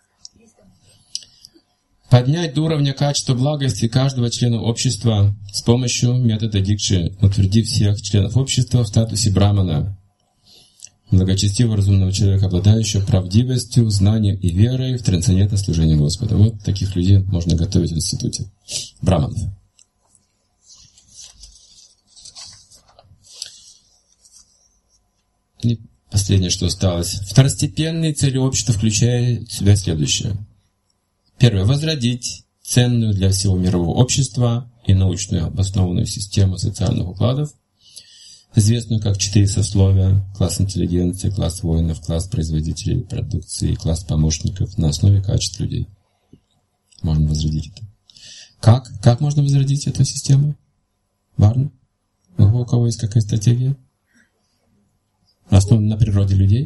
Поднять до уровня качества благости каждого члена общества с помощью метода дикши, утвердив всех членов общества в статусе брамана, благочестивого разумного человека, обладающего правдивостью, знанием и верой в трансцендентное служение Господа. Вот таких людей можно готовить в институте. Браманов. И последнее, что осталось. Второстепенные цели общества включают в себя следующее. Первое. Возродить ценную для всего мирового общества и научную обоснованную систему социальных укладов, известную как четыре сословия: класс интеллигенции, класс воинов, класс производителей продукции, класс помощников на основе качеств людей. Можно возродить это. Как? Как можно возродить эту систему? Варна? У кого есть какая стратегия? Основана на природе людей?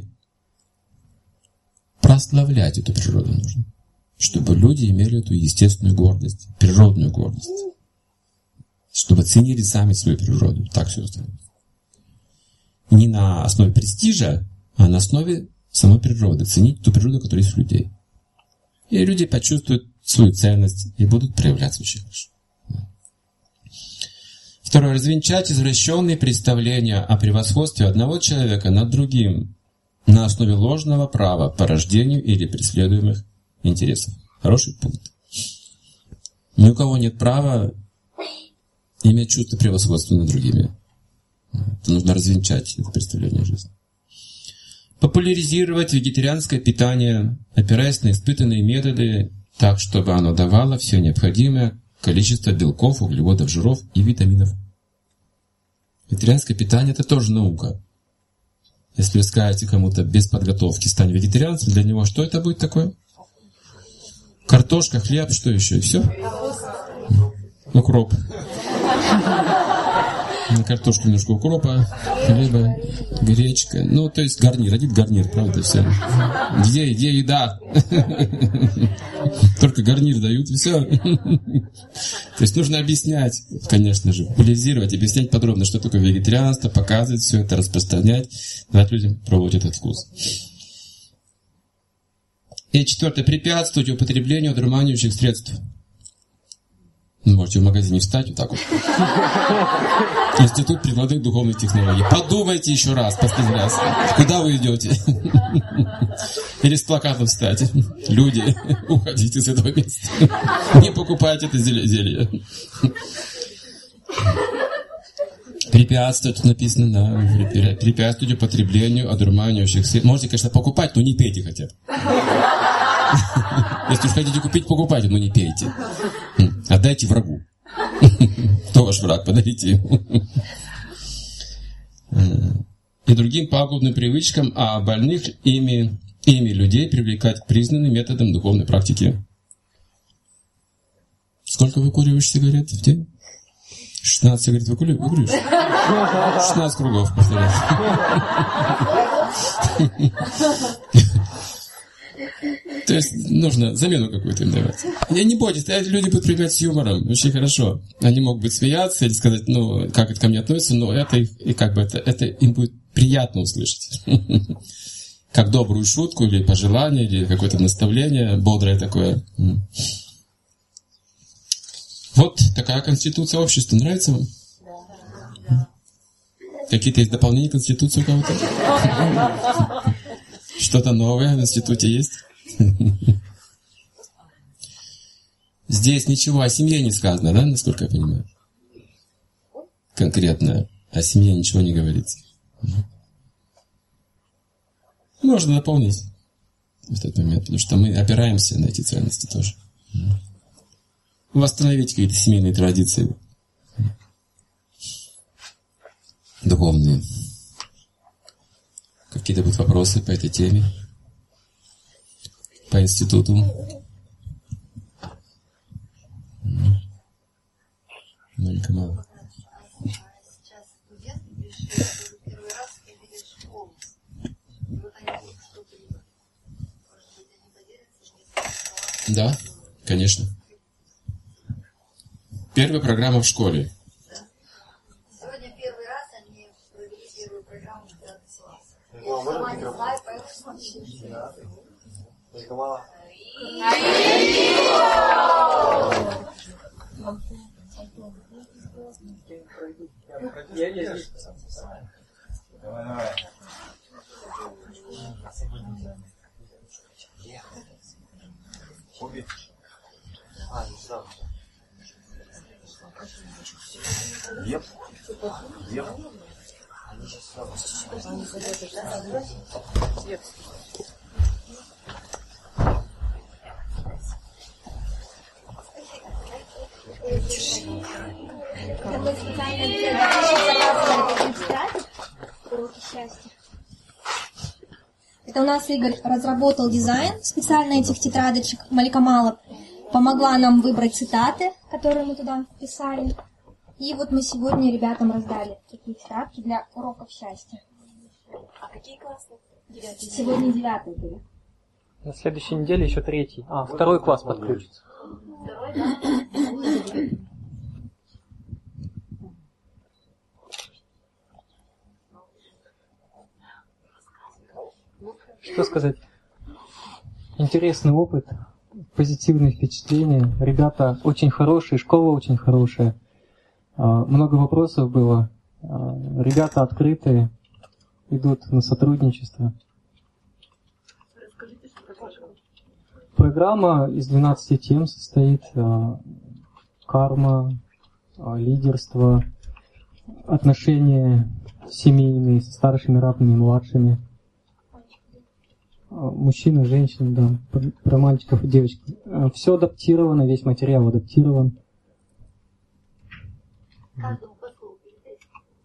Прославлять эту природу нужно. Чтобы люди имели эту естественную гордость, природную гордость. Чтобы ценили сами свою природу. Так все устроено. Не на основе престижа, а на основе самой природы. Ценить ту природу, которая есть у людей. И люди почувствуют свою ценность и будут проявляться очень хорошо. Второе. Развенчать извращенные представления о превосходстве одного человека над другим на основе ложного права по рождению или преследуемых интересов. Хороший пункт. Ни у кого нет права иметь чувство превосходства над другими. Это нужно развенчать это представление о жизни. Популяризировать вегетарианское питание, опираясь на испытанные методы, так, чтобы оно давало все необходимое количество белков, углеводов, жиров и витаминов. Вегетарианское питание – это тоже наука. Если вы скажете кому-то без подготовки «стань вегетарианцем», для него что это будет такое? Картошка, хлеб, что еще? И все? Укроп. На картошку немножко укропа, хлеба, гречка. Ну, то есть гарнир. Один гарнир, правда, все. Где, где еда? Только гарнир дают, и все. То есть нужно объяснять, конечно же, популяризировать, объяснять подробно, что такое вегетарианство, показывать все это, распространять, давать людям пробовать этот вкус. И четвертое. Препятствовать употреблению одурманивающих средств. Можете в магазине встать вот так вот. Институт прикладных духовных технологий. Подумайте еще раз, последний раз. Куда вы идете? Или с плакатом встать. Люди, уходите с этого места. Не покупайте это зелье. Препятствует, тут написано, да, препятствует употреблению одурманивающих сил. Можете, конечно, покупать, но не пейте хотя бы. Если уж хотите купить, покупайте, но не пейте. Отдайте врагу. Кто ваш враг, подарите ему. И другим пагубным привычкам, а больных ими, ими людей привлекать к признанным методам духовной практики. Сколько выкуриваешь сигарет в день? шестнадцать сигарет выкуриваешь? шестнадцать кругов повторяешь. То есть нужно замену какую-то им давать. Не, не бойтесь, люди будут принимать с юмором, очень хорошо. Они могут быть смеяться или сказать, ну, как это ко мне относится, но это, и как бы это, это им будет приятно услышать. Как добрую шутку или пожелание, или какое-то наставление бодрое такое. Вот такая конституция общества. Нравится вам? Да. Какие-то есть дополнения к конституции у кого-то? Что-то новое в институте есть? Здесь ничего о семье не сказано, да, насколько я понимаю? Конкретно о семье ничего не говорится. Можно дополнить в этот момент, потому что мы опираемся на эти ценности тоже. Восстановить какие-то семейные традиции духовные. Какие-то будут вопросы по этой теме? По институту? Маленько мало. Сейчас студенты пришли, что первый раз ходили в школу. И вот они будут что-то делать. Может быть, они поделятся? Да, конечно. Первая программа в школе. Сегодня первый раз они провели первую программу в пятый класс. Я сама не знаю, поэтому Только мало. Я есть. Давай, давай. Обе. А, не сразу. Еп. Еп. Они сейчас сразу. Еп. Такой специальный тетрадь «Уроки счастья». Это у нас Игорь разработал дизайн специально этих тетрадочек. Малика Мала помогла нам выбрать цитаты, которые мы туда писали. И вот мы сегодня ребятам раздали такие тетрадки для уроков счастья. А какие классы? Девятый. Сегодня девятый были. На следующей неделе еще третий. А, второй класс подключится. Второй, да? Что сказать? Интересный опыт, позитивные впечатления. Ребята очень хорошие, школа очень хорошая. Много вопросов было. Ребята открытые, идут на сотрудничество. Расскажите, что такое школа. Программа из двенадцати тем состоит: карма, лидерство, отношения семейные с старшими равными и младшими. Мужчины, женщины, да, про мальчиков и девочек. Все адаптировано, весь материал адаптирован. каждому по слову передать.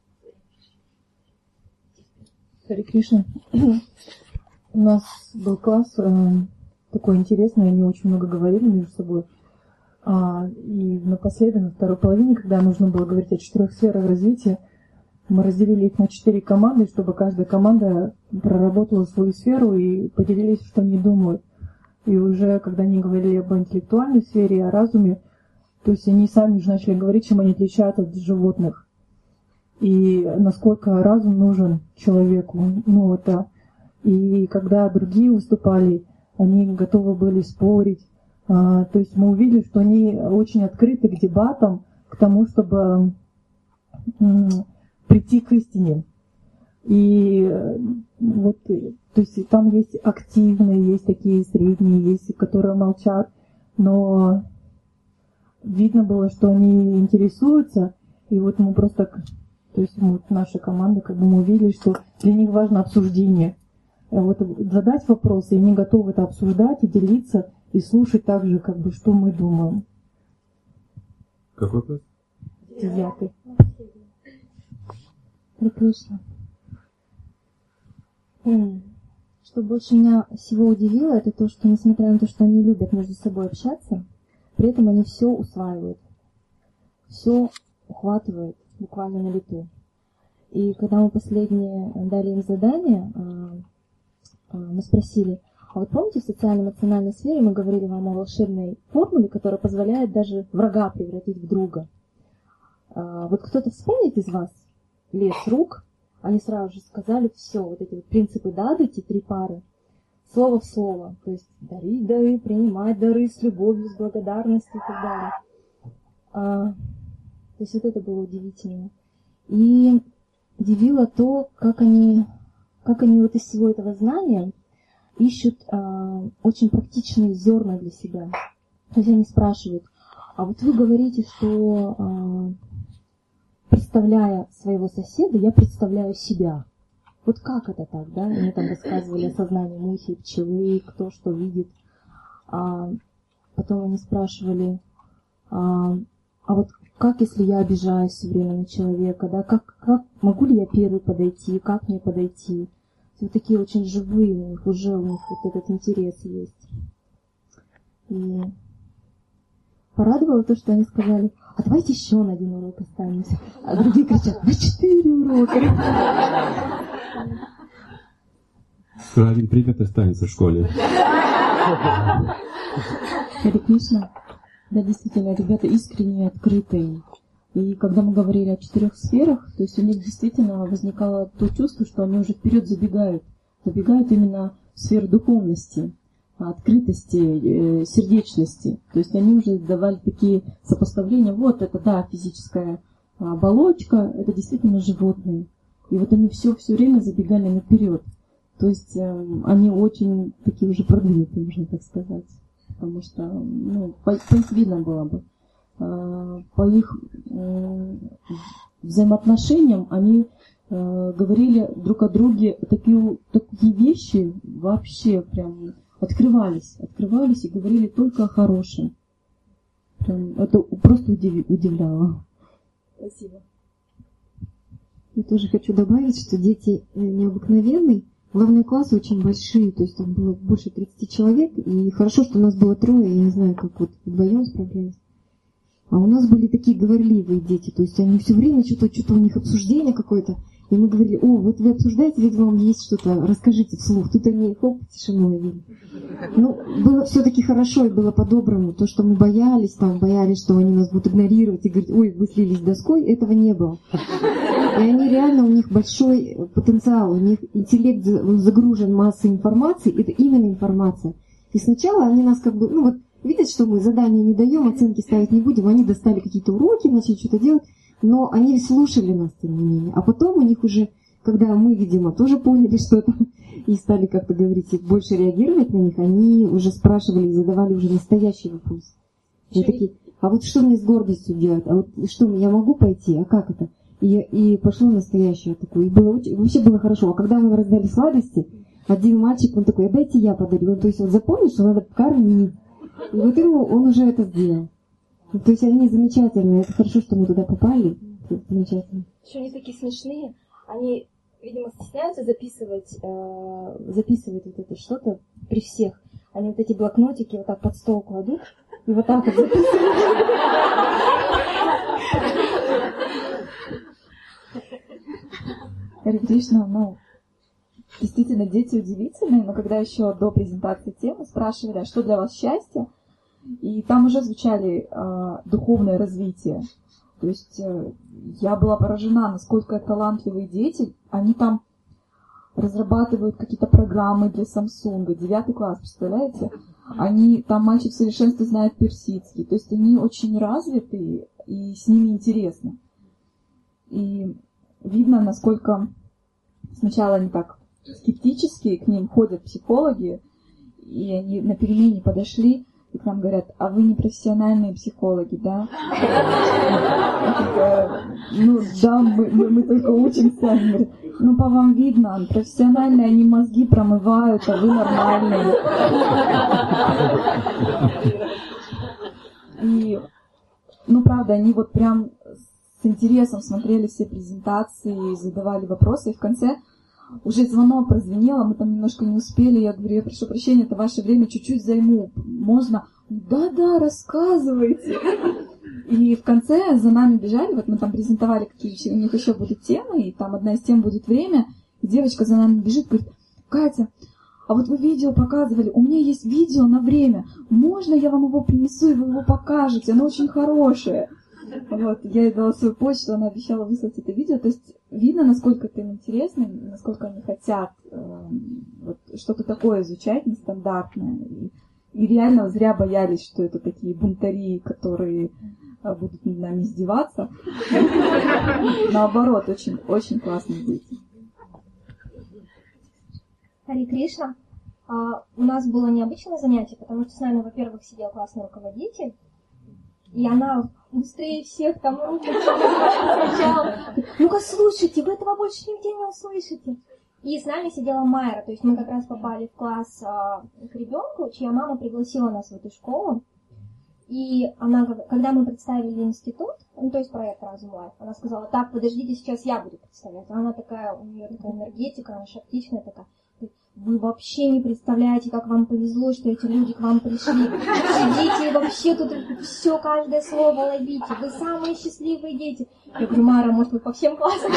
Харе Кришна. У нас был класс э, такой интересный, они очень много говорили между собой. А, и напоследок, на второй половине, когда нужно было говорить о четырех сферах развития, мы разделили их на четыре команды, чтобы каждая команда проработала свою сферу и поделились, что они думают. И уже, когда они говорили об интеллектуальной сфере, о разуме, то есть они сами уже начали говорить, чем они отличаются от животных. И насколько разум нужен человеку. Ну, это... И когда другие выступали, они готовы были спорить, А, то есть мы увидели, что они очень открыты к дебатам, к тому, чтобы м, прийти к истине. И вот, то есть там есть активные, есть такие средние, есть, которые молчат, но видно было, что они интересуются, и вот мы просто, то есть вот наша команда, как бы мы увидели, что для них важно обсуждение. Вот задать вопросы, и они готовы это обсуждать и делиться, и слушать также, как бы, что мы думаем. Какой класс? Девятый. Прекрасно. Что больше меня всего удивило, это то, что несмотря на то, что они любят между собой общаться, при этом они все усваивают, все ухватывают буквально на лету. И когда мы последние дали им задание, мы спросили, а вот помните, в социально-эмоциональной сфере мы говорили вам о волшебной формуле, которая позволяет даже врага превратить в друга. Вот кто-то вспомнит из вас лес рук? Они сразу же сказали все, вот эти вот принципы дады, эти три пары, слово в слово. То есть дарить дары, принимать дары с любовью, с благодарностью и так далее. А, то есть вот это было удивительно. И удивило то, как они, как они вот из всего этого знания ищут а, очень практичные зерна для себя. То есть они спрашивают, а вот вы говорите, что... А, представляя своего соседа, я представляю себя. Вот как это так, да? Они там рассказывали о сознании мухи, пчелы, кто что видит. А потом они спрашивали, а, а вот как, если я обижаюсь все время на человека, да? Как, как могу ли я первый подойти, как мне подойти? Вот такие очень живые у них, уже у них вот этот интерес есть. И порадовало то, что они сказали, а давайте еще на один урок останемся. А другие кричат, на четыре урока. Что один предмет останется в школе. Харе Кришна. Да, действительно, ребята искренне открытые. И когда мы говорили о четырех сферах, то есть у них действительно возникало то чувство, что они уже вперед забегают. Забегают именно в сферу духовности, открытости, сердечности. То есть они уже давали такие сопоставления. Вот это, да, физическая оболочка, это действительно животные. И вот они все, все время забегали наперед. То есть э, они очень такие уже продвинутые, можно так сказать. Потому что, ну, по, по их видно было бы. Э, по их э, взаимоотношениям они э, говорили друг о друге такие, такие вещи вообще прям... Открывались, открывались и говорили только о хорошем. Прям, это просто удив, удивляло. Спасибо. Я тоже хочу добавить, что дети необыкновенные. Главные классы очень большие, то есть там было больше тридцати человек, и хорошо, что у нас было трое, я не знаю, как вот вдвоем справлялись. А у нас были такие говорливые дети, то есть они все время что-то, что-то у них обсуждение какое-то. И мы говорили, о, вот вы обсуждаете, ведь вам есть что-то, расскажите вслух. Тут они, хоп, тишину ловили. Ну, было все-таки хорошо и было по-доброму. То, что мы боялись, там, боялись, что они нас будут игнорировать и говорить, ой, вы слились доской, этого не было. И они реально, у них большой потенциал, у них интеллект загружен массой информации, это именно информация. И сначала они нас как бы, ну вот, видят, что мы задания не даем, оценки ставить не будем, они достали какие-то уроки, начали что-то делать. Но они слушали нас, тем не менее. А потом у них уже, когда мы, видимо, тоже поняли что-то и стали как-то говорить, больше реагировать на них, они уже спрашивали и задавали уже настоящий вопрос. И такие, а вот что мне с гордостью делать? А вот что, я могу пойти? А как это? И, и пошло настоящее такое. И было очень, вообще было хорошо. А когда мы раздали сладости, один мальчик, он такой, а дайте я подарю. Он, то есть он запомнил, что надо кормить. И вот ему он уже это сделал. То есть они замечательные. Это хорошо, что мы туда попали. Это замечательно. Еще они такие смешные. Они, видимо, стесняются записывать, э, записывать вот это что-то при всех. Они вот эти блокнотики вот так под стол кладут и вот так вот записывают. Харе Кришна, ну, действительно, дети удивительные, но когда еще до презентации темы спрашивали, а что для вас счастье, и там уже звучали э, духовное развитие. То есть э, я была поражена, насколько талантливые дети, они там разрабатывают какие-то программы для Samsung. Девятый класс, представляете? Они, там мальчик в совершенстве знает персидский. То есть они очень развиты, и с ними интересно. И видно, насколько сначала они так скептически, к ним ходят психологи, и они на перемене подошли, и к нам говорят: а вы не профессиональные психологи, да? Ну да, мы, мы, мы только учимся. Они говорят: ну по вам видно, профессиональные, они мозги промывают, а вы нормальные. И, ну правда, они вот прям с интересом смотрели все презентации, задавали вопросы, и в конце уже звонок прозвенело, мы там немножко не успели, я говорю: я прошу прощения, это ваше время, чуть-чуть займу, можно? Да-да, рассказывайте. И в конце за нами бежали, вот мы там презентовали, какие у них еще будут темы, и там одна из тем будет время, и девочка за нами бежит, говорит: Катя, а вот вы видео показывали, у меня есть видео на время, можно я вам его принесу, и вы его покажете, оно очень хорошее. Вот, я ей дала свою почту, она обещала выслать это видео, то есть видно, насколько это им интересно, насколько они хотят э, вот, что-то такое изучать, нестандартное, и, и реально зря боялись, что это такие бунтари, которые э, будут над нами издеваться. Наоборот, очень, очень классные дети. Хари Кришна. А, у нас было необычное занятие, потому что с нами, во-первых, сидел классный руководитель, и она быстрее всех там руку кричала: ну-ка слушайте, вы этого больше нигде не услышите. И с нами сидела Майра, то есть мы как раз попали в класс а, к ребенку, чья мама пригласила нас в эту школу. И она, когда мы представили институт, ну то есть проект Разум Лайф, она сказала: так, подождите, сейчас я буду представлять. Она такая, у нее такая энергетика, она шактичная такая: вы вообще не представляете, как вам повезло, что эти люди к вам пришли. Сидите и вообще тут все, каждое слово ловите. Вы самые счастливые дети. Я говорю: Мара, может, вы по всем классам?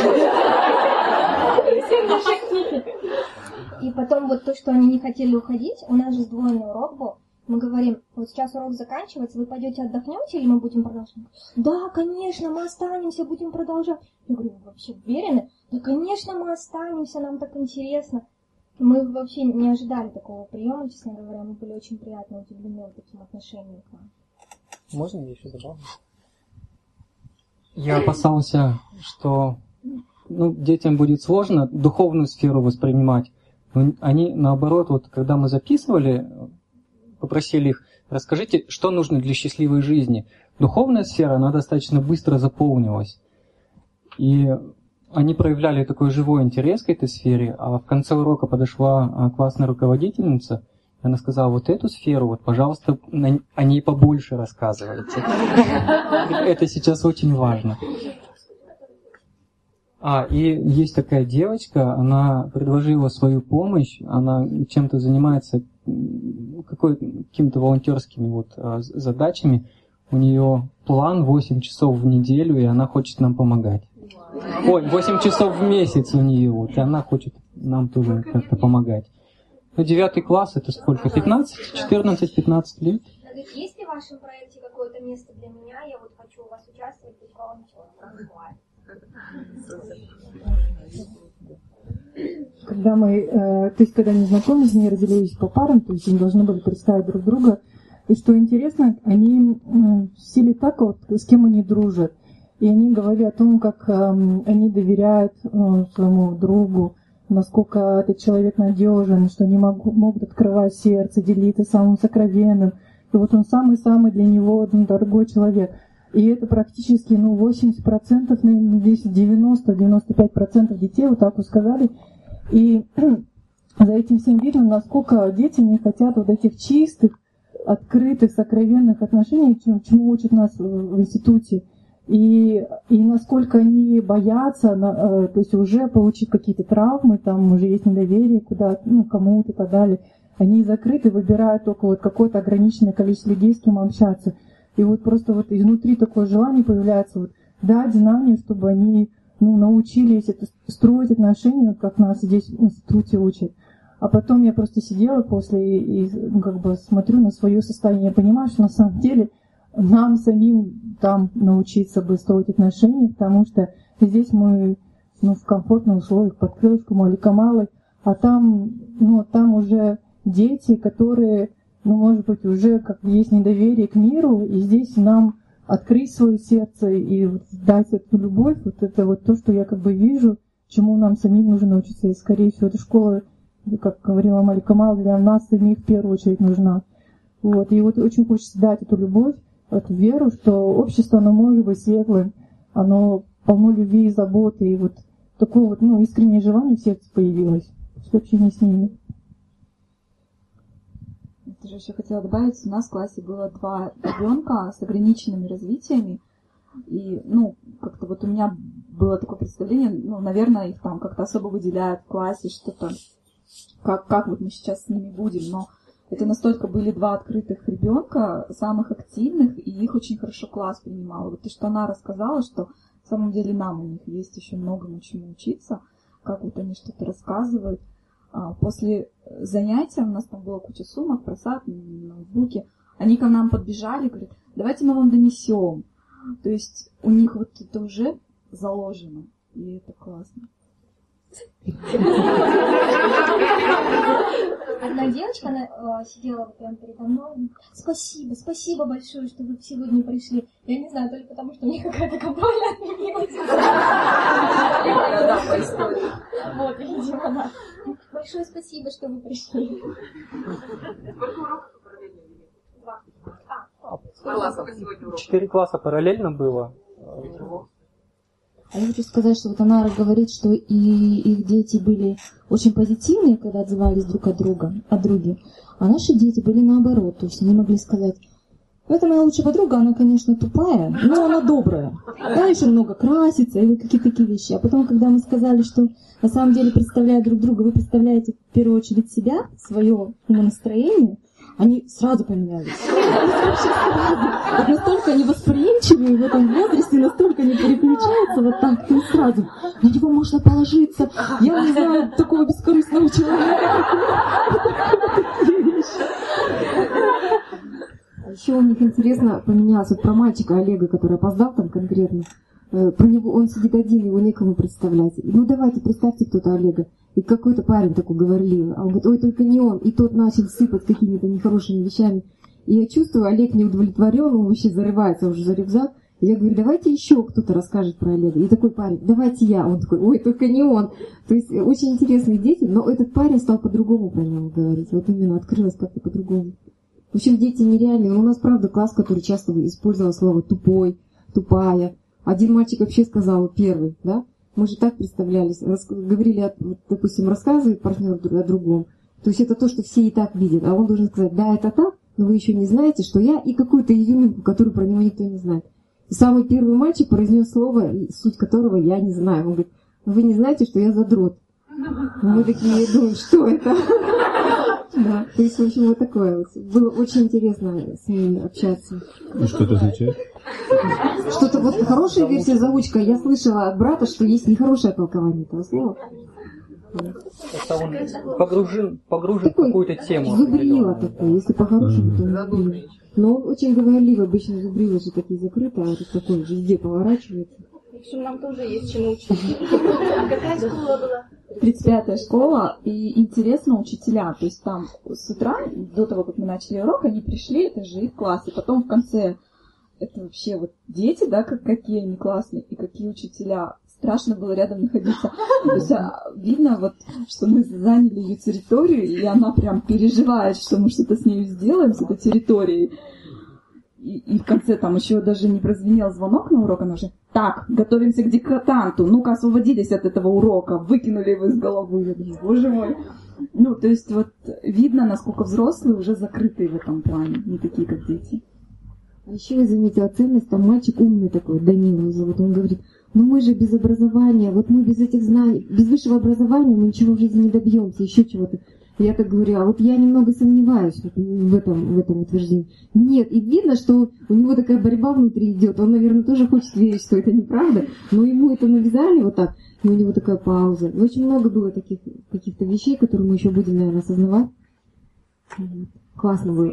И потом вот то, что они не хотели уходить, у нас же сдвоенный урок был. Мы говорим: вот сейчас урок заканчивается, вы пойдете отдохнете или мы будем продолжать? Да, конечно, мы останемся, будем продолжать. Я говорю: вы вообще уверены? Да, конечно, мы останемся, нам так интересно. Мы вообще не ожидали такого приема, честно говоря. Мы были очень приятно удивлены таким отношением к нам. Можно я еще добавлю? Я опасался, что ну, детям будет сложно духовную сферу воспринимать. Но они, наоборот, вот когда мы записывали, попросили их: расскажите, что нужно для счастливой жизни. Духовная сфера, она достаточно быстро заполнилась. И они проявляли такой живой интерес к этой сфере, а в конце урока подошла классная руководительница, и она сказала: вот эту сферу, вот, пожалуйста, о ней побольше рассказывайте. Это сейчас очень важно. А, и есть такая девочка, она предложила свою помощь, она чем-то занимается, какой, какими-то волонтерскими вот задачами. У нее план восемь часов в неделю, и она хочет нам помогать. Ой, восемь часов в месяц у нее, вот, и она хочет нам тоже как-то помогать. Ну, девятый класс, это сколько? пятнадцать, четырнадцать, пятнадцать лет? Есть ли в вашем проекте какое-то место для меня? Я вот хочу у вас участвовать, то есть волонтером. Когда мы, э, то есть когда они знакомились, они разделились по парам, то есть они должны были представить друг друга. И что интересно, они э, сели так вот, с кем они дружат. И они говорили о том, как э, они доверяют э, своему другу, насколько этот человек надежен, что они могу, могут открывать сердце, делиться самым сокровенным. И вот он самый-самый для него ну, дорогой человек. И это практически ну, восемьдесят процентов, наверное, здесь девяносто - девяносто пять процентов детей вот так вот сказали. И за этим всем видно, насколько дети не хотят вот этих чистых, открытых, сокровенных отношений, чему учат нас в институте. И, и насколько они боятся, то есть уже получить какие-то травмы, там уже есть недоверие куда ну, кому-то и так далее. Они закрыты, выбирают только вот какое-то ограниченное количество людей, с кем общаться. И вот просто вот изнутри такое желание появляется, вот, дать знания, чтобы они ну, научились это, строить отношения, вот как нас здесь в институте учат. А потом я просто сидела после и, и ну, как бы смотрю на свое состояние, я понимаю, что на самом деле нам самим там научиться бы строить отношения, потому что здесь мы ну, в комфортных условиях под крылышком Али Камалы, а там, ну, там уже дети, которые, ну, может быть, уже как бы есть недоверие к миру, и здесь нам открыть свое сердце и вот дать эту любовь, вот это вот то, что я как бы вижу, чему нам самим нужно научиться. И, скорее всего, эта школа, как говорила Малика Мал, для нас самих в первую очередь нужна. Вот. И вот очень хочется дать эту любовь, эту веру, что общество, оно может быть светлым, оно полно любви и заботы, и вот такое вот, ну, искреннее желание в сердце появилось в общении с ними. Я тоже еще хотела добавить, у нас в классе было два ребенка с ограниченными развитиями, и, ну, как-то вот у меня было такое представление, ну, наверное, их там как-то особо выделяют в классе, что-то, как, как вот мы сейчас с ними будем, но это настолько были два открытых ребенка, самых активных, и их очень хорошо класс принимал. Вот то, что она рассказала, что на самом деле нам у них есть еще многому чему учиться, как вот они что-то рассказывают. После занятия, у нас там была куча сумок, просад, ноутбуки, они к нам подбежали, говорят, давайте мы вам донесем. То есть у них вот это уже заложено, и это классно. Одна девочка, она э, сидела вот прямо передо мной. Спасибо, спасибо большое, что вы сегодня пришли. Я не знаю, то ли потому, что мне какая-то контрольная отменилась. Вот, видимо, да. Большое спасибо, что вы пришли. Сколько уроков параллельно вели? Два. Четыре класса параллельно было. А я хочу сказать, что вот Анара говорит, что и их дети были очень позитивные, когда отзывались друг от друга, от друга. А наши дети были наоборот. То есть они могли сказать, это моя лучшая подруга, она, конечно, тупая, но она добрая. Она еще много красится, и вот какие-то такие вещи. А потом, когда мы сказали, что на самом деле, представляя друг друга, вы представляете в первую очередь себя, свое умонастроение, они сразу поменялись. Вот настолько они восприимчивые в этом возрасте, настолько они переключаются вот так, то сразу. На него можно положиться. Я не знаю такого бескорыстного человека. Еще у них интересно поменялось. Вот про мальчика Олега, который опоздал там конкретно. Про него он сидит один, его некому представлять. Ну давайте, представьте кто-то Олега. И какой-то парень такой говорливый. А он говорит, ой, только не он. И тот начал сыпать какими-то нехорошими вещами. И я чувствую, Олег не удовлетворен, он вообще зарывается уже за рюкзак. И я говорю, давайте еще кто-то расскажет про Олега. И такой парень, давайте я. Он такой, ой, только не он. То есть очень интересные дети, но этот парень стал по-другому про него говорить. Вот именно открылось как-то по-другому. В общем, дети нереальные. У нас, правда, класс, который часто использовал слово тупой, тупая. Один мальчик вообще сказал, первый, да? Мы же так представлялись, рас, говорили, вот, допустим, рассказывает партнер о другом. То есть это то, что все и так видят. А он должен сказать, да, это так, но вы еще не знаете, что я, и какую-то изюминку, которую про него никто не знает. И самый первый мальчик произнес слово, суть которого я не знаю. Он говорит, вы не знаете, что я задрот. И мы такие думаем, что это? Да, то есть, в общем, вот такое вот. Было очень интересно с ними общаться. И что это означает? Что-то вот хорошая версия заучка. Я слышала от брата, что есть нехорошее толкование этого слова. Это он погружен, погружен в какую-то тему. Зубрила такое, если по-хорошему, то зубрила. Но он очень говорливый, обычно зубрила же такие закрыты, а вот такой везде поворачивается. В общем, нам тоже есть чему учиться. Какая школа была? тридцать пятая школа, и интересно учителя. То есть там с утра, до того, как мы начали урок, они пришли, это же их класс. И потом в конце, это вообще вот дети, да, как, какие они классные, и какие учителя. Страшно было рядом находиться. То есть видно, вот, что мы заняли ее территорию, и она прям переживает, что мы что-то с ней сделаем, с этой территорией. И, и в конце там еще даже не прозвенел звонок на урок, она уже, так, готовимся к диктанту, ну-ка освободились от этого урока, выкинули его из головы. Я думаю, боже мой. Ну, то есть вот видно, насколько взрослые уже закрытые в этом плане, не такие, как дети. А еще я заметила ценность, там мальчик умный такой, Данила его зовут, он говорит, ну мы же без образования, вот мы без этих знаний, без высшего образования мы ничего в жизни не добьемся, еще чего-то. Я так говорю, а вот я немного сомневаюсь в этом, в этом утверждении. Нет, и видно, что у него такая борьба внутри идет. Он, наверное, тоже хочет верить, что это неправда, но ему это навязали вот так, и у него такая пауза. Очень много было таких каких-то вещей, которые мы еще будем, наверное, осознавать. Классно было.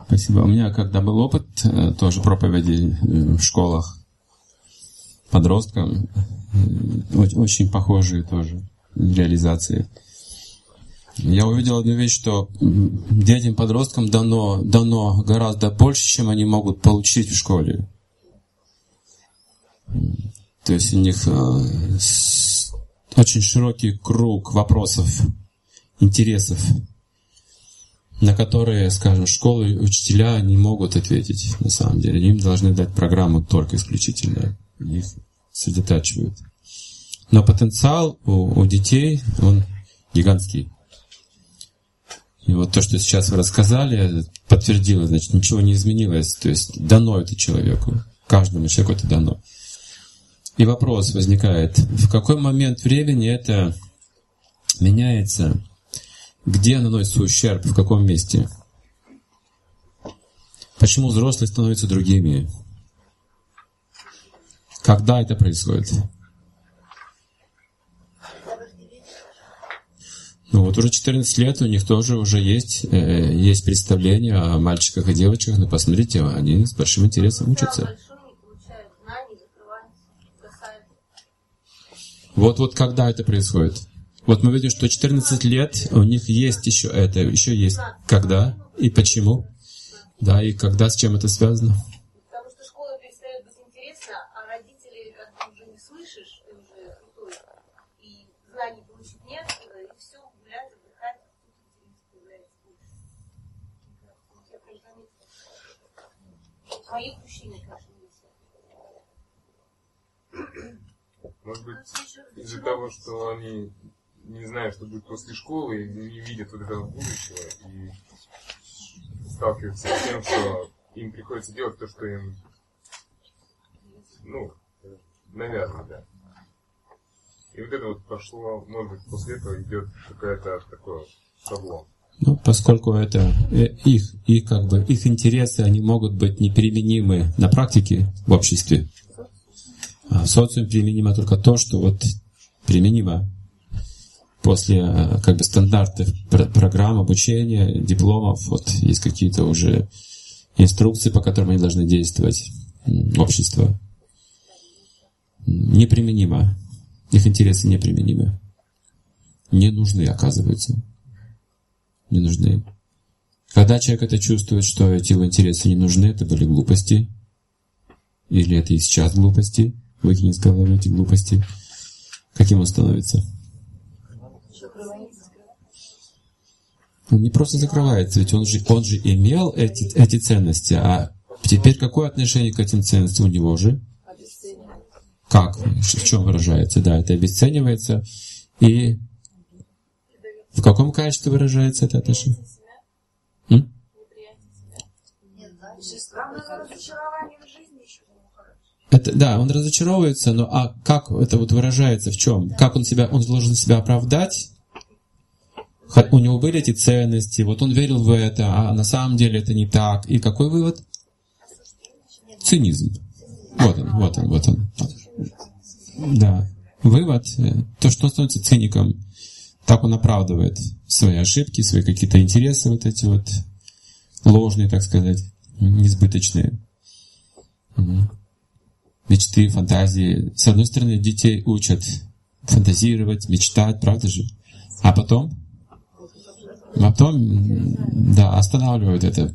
Спасибо. У меня, когда был опыт тоже проповеди в школах подросткам, очень похожие тоже реализации. Я увидел одну вещь, что детям-подросткам дано, дано гораздо больше, чем они могут получить в школе. То есть у них очень широкий круг вопросов, интересов, на которые, скажем, школы и учителя не могут ответить на самом деле. Им должны дать программу только исключительно. Их сосредотачивают. Но потенциал у, у детей, он гигантский. И вот то, что сейчас вы рассказали, подтвердило, значит, ничего не изменилось. То есть дано это человеку. Каждому человеку это дано. И вопрос возникает, в какой момент времени это меняется? Где наносится ущерб, в каком месте? Почему взрослые становятся другими? Когда это происходит? Ну вот уже четырнадцать лет, у них тоже уже есть, э, есть представление о мальчиках и девочках, но посмотрите, они с большим интересом учатся. Вот, вот когда это происходит? Вот мы видим, что четырнадцать лет, у них есть еще это, еще есть когда и почему, да, и когда, с чем это связано. Потому что школа перестает быть интересна, а родители как бы уже не слышишь, ты уже крутой, и знаний получить нет, и все, гулять, отдыхать, тут интерес появляется больше. Я прям заметила. Мои ощущения, конечно, есть. Может быть, из-за того, что они не знают, что будет после школы, и не видят вот этого будущего, и сталкиваются с тем, что им приходится делать то, что им, ну, навязано, да. И вот это вот пошло, может быть, после этого идет какая-то такое шаблон. Ну, поскольку это их, их, как бы, их интересы, они могут быть неприменимы на практике в обществе. А в социуме применимо только то, что вот применимо после как бы стандартов программ обучения, дипломов, вот есть какие-то уже инструкции, по которым они должны действовать. Общество неприменимо. Их интересы неприменимы. Не нужны, оказывается. Не нужны. Когда человек это чувствует, что эти его интересы не нужны, это были глупости, или это и сейчас глупости, выкинь из головы эти глупости, каким он становится? Он не просто закрывается, ведь он же, он же имел эти, эти ценности, а теперь какое отношение к этим ценностям у него же? Как? В чем выражается? Да, это обесценивается. И в каком качестве выражается это отношение? М? Это, да, он разочаровывается, но а как это вот выражается, в чем? Как он себя, он должен себя оправдать? У него были эти ценности, вот он верил в это, а на самом деле это не так. И какой вывод? Цинизм. Вот он, вот он, вот он. Да. Вывод, то, что он становится циником, так он оправдывает свои ошибки, свои какие-то интересы, вот эти вот ложные, так сказать, несбыточные. Угу. Мечты, фантазии. С одной стороны, детей учат фантазировать, мечтать, правда же? А потом, а потом, да, останавливают это.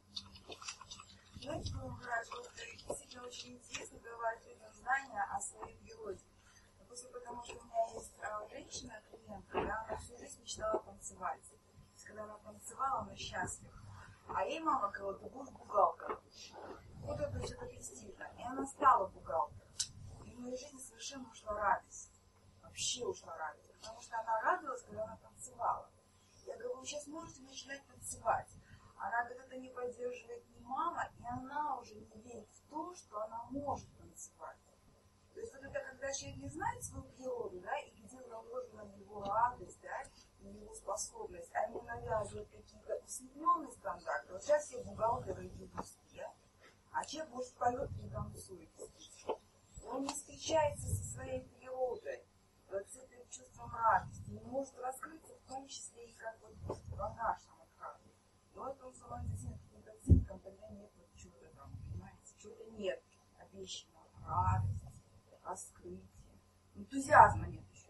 А ей мама говорила, ты будешь бухгалтером. Вот это все так действительно. И она стала бухгалтером. И в моей жизни совершенно ушла радость. Вообще ушла радость. Потому что она радовалась, когда она танцевала. Я говорю, вы сейчас можете начинать танцевать. Она говорит, это не поддерживает ни мама, и она уже не верит в то, что она может танцевать. То есть вот это когда человек не знает свою природу, да, и где наложена его радость, да, и его способность, а ему навязывают какие-то усредненные стандарты. Вот сейчас все бухгалтеры идут в успех, а человек может поет и танцует. Он не встречается со своей природой, вот с этим чувством радости, не может раскрыться, в том числе и как вот во нашем отказе. И вот он становится каким-то цинком, тогда нет вот чего-то там, понимаете, чего-то нет обещанного, радости, раскрытия, энтузиазма нет еще.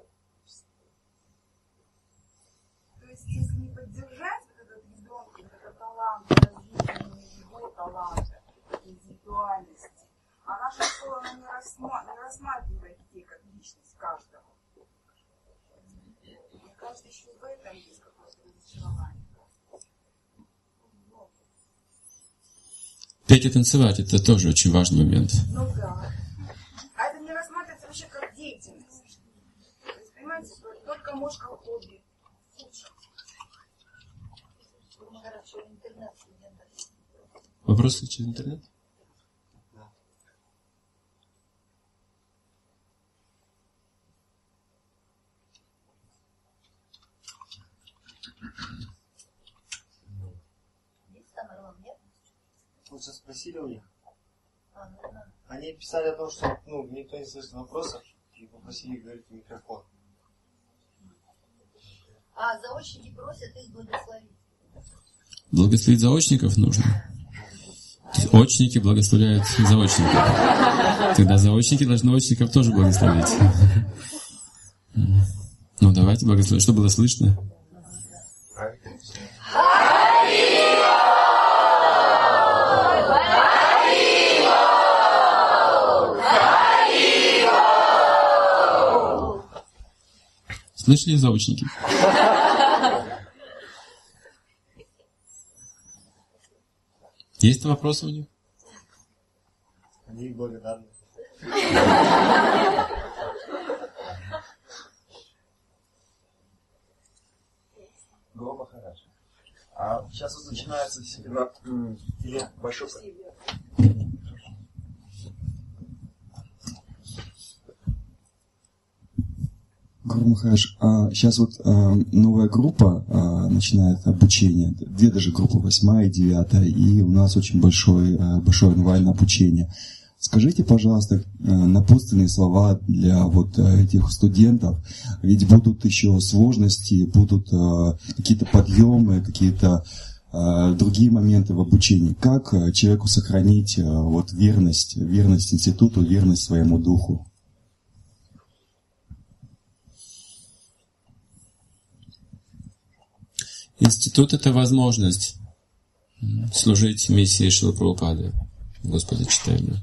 То есть, если не поддержать вот этот ребенка, вот этот талант, развитие его таланта, индивидуальности, а наша школа она не, рассма... не рассматривает детей как личность каждого. Мне кажется, еще в этом есть какое-то разочарование. Петь и танцевать — это тоже очень важный момент. Ну да. А это не рассматривается вообще как деятельность. То есть, понимаете, только может как хобби. Вопросы через интернет? Вы сейчас спросили у них? Они писали о том, что ну, никто не слышит вопросов, и попросили говорить в микрофон. А заочники просят их благословить. Благословить заочников нужно. Очники благословляют заочников. Тогда заочники должны очников тоже благословить. Ну, давайте благословим. Что было слышно? Слышали заочники? Есть вопросы у них? Они благодарны. Гуру Махарадж. А сейчас вот начинается семинар или большой... Гуру Махарадж, а сейчас вот а, новая группа а, начинает обучение, две даже группы, восьмая и девятая, и у нас очень большой, а, большое онлайн обучение. Скажите, пожалуйста, напутственные слова для вот этих студентов, ведь будут еще сложности, будут а, какие-то подъемы, какие-то а, другие моменты в обучении. Как человеку сохранить а, вот верность, верность институту, верность своему духу? Институт — это возможность служить миссии Шрилы Прабхупады. Господи, читаем.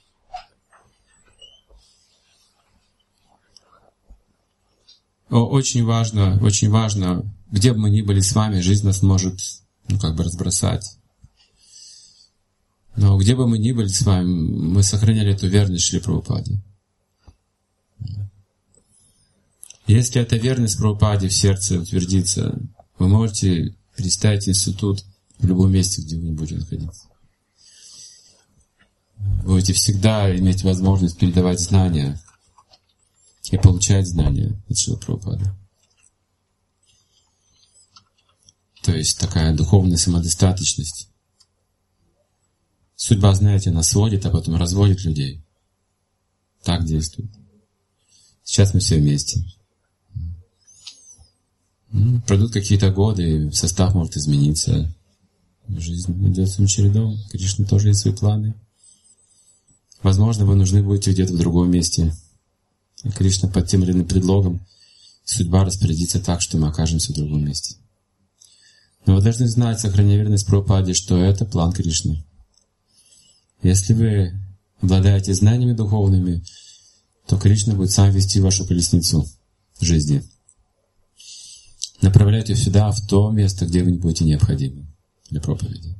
Очень важно, очень важно, где бы мы ни были с вами, жизнь нас может, ну, как бы разбросать. Но где бы мы ни были с вами, мы сохраняли эту верность Шриле Прабхупаде. Если эта верность Прабхупаде в сердце утвердится, вы можете представить институт в любом месте, где вы не будете находиться. Вы будете всегда иметь возможность передавать знания и получать знания от Шрилы Прабхупады. То есть такая духовная самодостаточность. Судьба, знаете, она сводит, а потом разводит людей. Так действует. Сейчас мы все вместе. Пройдут какие-то годы, и состав может измениться. Жизнь идет своим чередом. Кришна тоже есть свои планы. Возможно, вы нужны будете где-то в другом месте. И Кришна под тем или иным предлогом, судьба распорядится так, что мы окажемся в другом месте. Но вы должны знать, сохраняя верность Прабхупаде, что это план Кришны. Если вы обладаете знаниями духовными, то Кришна будет сам вести вашу колесницу жизни. Направлять ее сюда, в то место, где вы не будете необходимы для проповеди.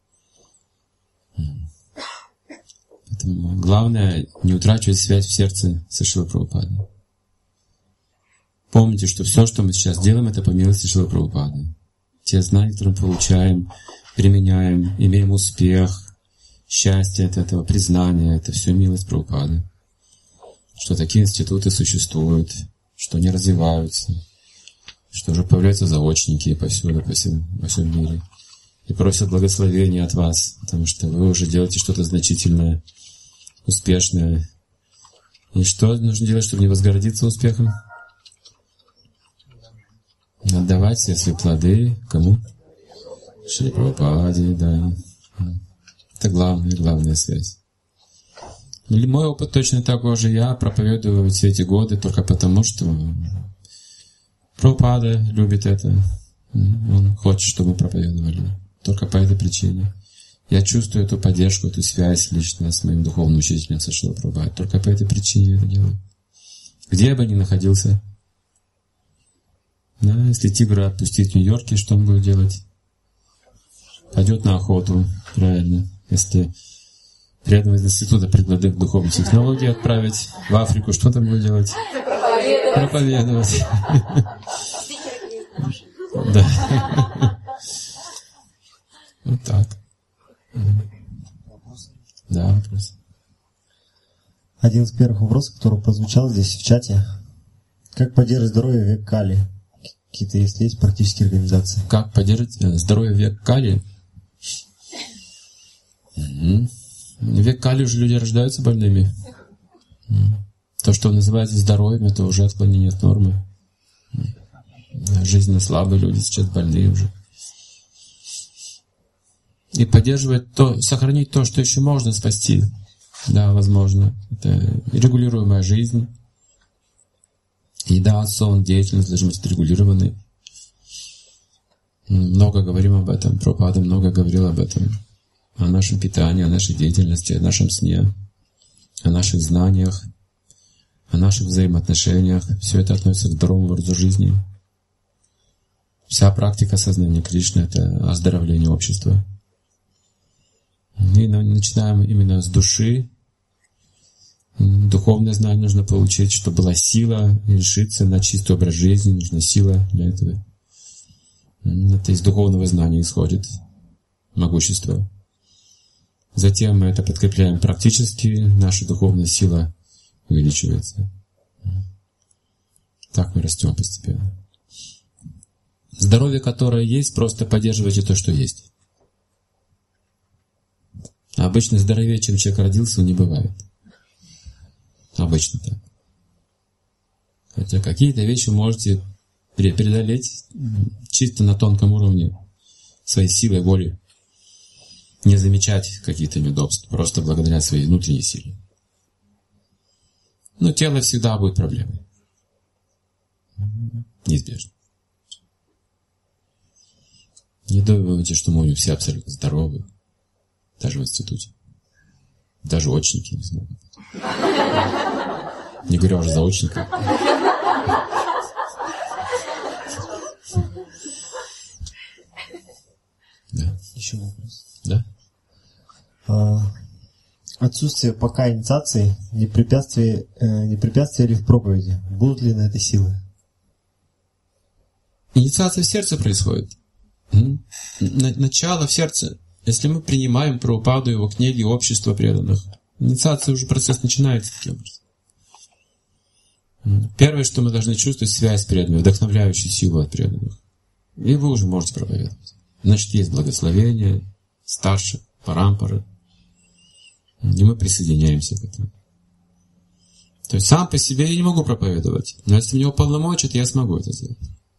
Поэтому главное не утрачивать связь в сердце со Шрилой Прабхупадой. Помните, что все, что мы сейчас делаем, это по милости Шрилы Прабхупады. Те знания, которые мы получаем, применяем, имеем успех, счастье от этого, признание, это все милость Прабхупады. Что такие институты существуют, что они развиваются, что уже появляются заочники повсюду, по всем, во всем мире. И просят благословения от вас, потому что вы уже делаете что-то значительное, успешное. И что нужно делать, чтобы не возгордиться успехом? Отдавать все свои плоды кому? Шри Прабхупаде, да. Это главная, главная связь. Или мой опыт точно такой же. Я проповедую все эти годы только потому, что Прабхупада любит это. Он хочет, чтобы мы проповедовали. Только по этой причине. Я чувствую эту поддержку, эту связь лично с моим духовным учителем Шрила Прабхупады. Только по этой причине я это делаю. Где бы ни находился. Да, если тигра отпустить в Нью-Йорке, что он будет делать? Пойдет на охоту, правильно. Если преданного из института прикладных духовных технологий отправить в Африку, что там будет делать? Проповедовать. Да. Вот так. Да, вопрос. Один из первых вопросов, который прозвучал здесь в чате. Как поддерживать здоровье в век Кали? Какие-то, если есть, практические организации. Как поддерживать здоровье в век Кали? Угу. В век Кали уже люди рождаются больными. То, что называется здоровьем, это уже отклонение от нормы. Жизненно слабые люди сейчас больные уже. И поддерживать то, сохранить то, что еще можно спасти. Да, возможно. Это регулируемая жизнь. Еда, сон, деятельность должны быть отрегулированы. Много говорим об этом. Прабхупада много говорил об этом. О нашем питании, о нашей деятельности, о нашем сне, о наших знаниях, о наших взаимоотношениях. Все это относится к здоровому образу жизни. Вся практика сознания Кришны — это оздоровление общества. И начинаем именно с души. Духовное знание нужно получить, чтобы была сила решиться на чистый образ жизни. Нужна сила для этого. Это из духовного знания исходит могущество. Затем мы это подкрепляем практически, наша духовная сила увеличивается. Так мы растем постепенно. Здоровье, которое есть, просто поддерживайте то, что есть. А обычно здоровее, чем человек родился, не бывает. Обычно так. Хотя какие-то вещи можете преодолеть чисто на тонком уровне своей силой воли. Не замечать какие-то неудобства, просто благодаря своей внутренней силе. Но тело всегда будет проблемой. Неизбежно. Не думайте, что мы все абсолютно здоровы. Даже в институте. Даже очники не смогут. Не говоря уже заочников. Да. Еще вопрос. Да? А, отсутствие пока инициации не препятствие, э, не препятствие ли в проповеди? Будут ли на это силы? Инициация в сердце происходит. Начало в сердце. Если мы принимаем Прабхупаду, его книги, общество преданных, инициация уже процесс начинается таким образом. Первое, что мы должны чувствовать, связь с преданными, вдохновляющую силу от преданных. И вы уже можете проповедовать. Значит, есть благословение, старше, парампары. И мы присоединяемся к этому. То есть сам по себе я не могу проповедовать. Но если у него полномочия, то я смогу это сделать.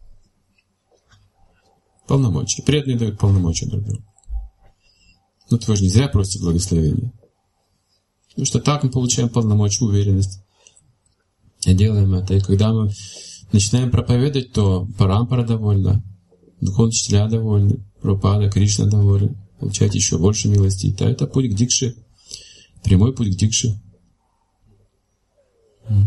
Полномочия. Преданные дают полномочия друг другу. Ну, вы же не зря просите благословения. Потому что так мы получаем полномочия, уверенность. И делаем это. И когда мы начинаем проповедовать, то парампара довольна, духовные учителя довольны, Прабхупада, Кришна доволен. Получаете еще больше милости. Да, это путь к дикше. Прямой путь к дикше. А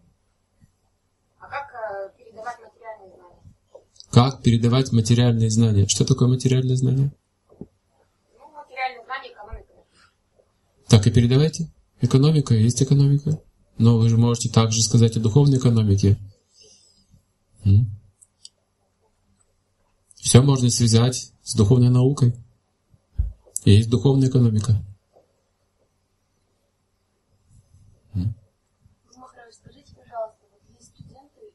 как э, передавать материальные знания? Как передавать материальные знания? Что такое материальные знания? Ну, материальные знания, экономика. Так и передавайте. Экономика, есть экономика. Но вы же можете также сказать о духовной экономике. М? Все можно связать с духовной наукой. И есть духовная экономика. М? Махарадж, скажите, пожалуйста, вот есть студенты...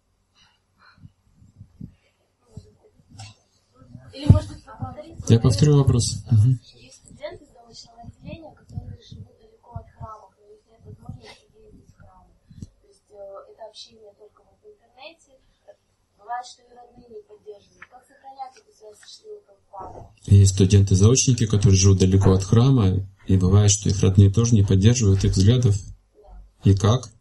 Или, может быть, повторите? Я повторю вопрос. Угу. Есть студенты из научного отделения, которые живут далеко от храмов, и у них нет возможности ездить в храмы. То есть э, это общение только вот в интернете. Бывает, что и родные не поддерживают. Как сохранять эту связь Есть студенты-заочники, которые живут далеко от храма, и бывает, что их родные тоже не поддерживают их взглядов. И как?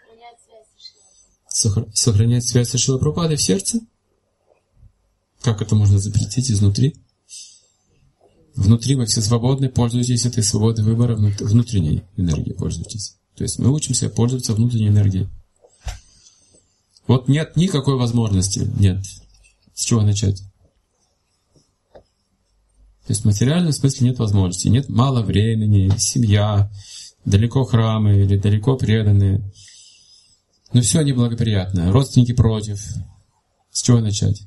Сохранять связь со Шрилой Прабхупадой в сердце? Как это можно запретить изнутри? Внутри вы все свободны, пользуйтесь этой свободой выбора, внутренней энергией пользуйтесь. То есть мы учимся пользоваться внутренней энергией. Вот нет никакой возможности, нет. С чего начать? То есть в материальном смысле нет возможности, нет мало времени, семья, далеко храмы или далеко преданные. Но все неблагоприятно, родственники против. С чего начать?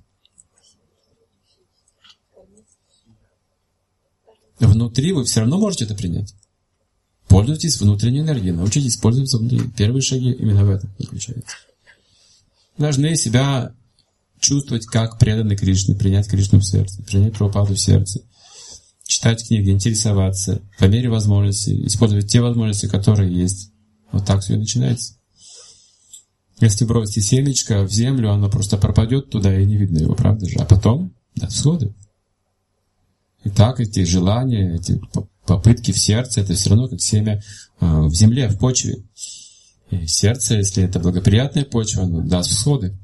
Внутри вы все равно можете это принять. Пользуйтесь внутренней энергией, научитесь пользоваться внутренней. Первые шаги именно в этом заключаются. Должны себя чувствовать как преданный Кришне, принять Кришну в сердце, принять Прабхупаду в сердце, читать книги, интересоваться, по мере возможностей, использовать те возможности, которые есть. Вот так все и начинается. Если бросите семечко в землю, оно просто пропадет туда, и не видно его, правда же? А потом, да, всходы. Итак, эти желания, эти попытки в сердце, это все равно как семя в земле, в почве. И сердце, если это благоприятная почва, оно даст всходы.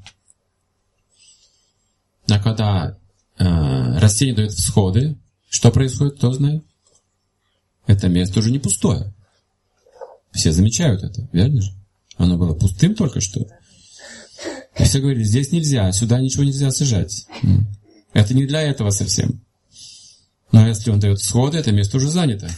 А когда э, растение дает всходы, что происходит, кто знает? Это место уже не пустое. Все замечают это, верно же? Оно было пустым только что. И все говорили, здесь нельзя, сюда ничего нельзя сажать. Это не для этого совсем. Но если он дает всходы, это место уже занято.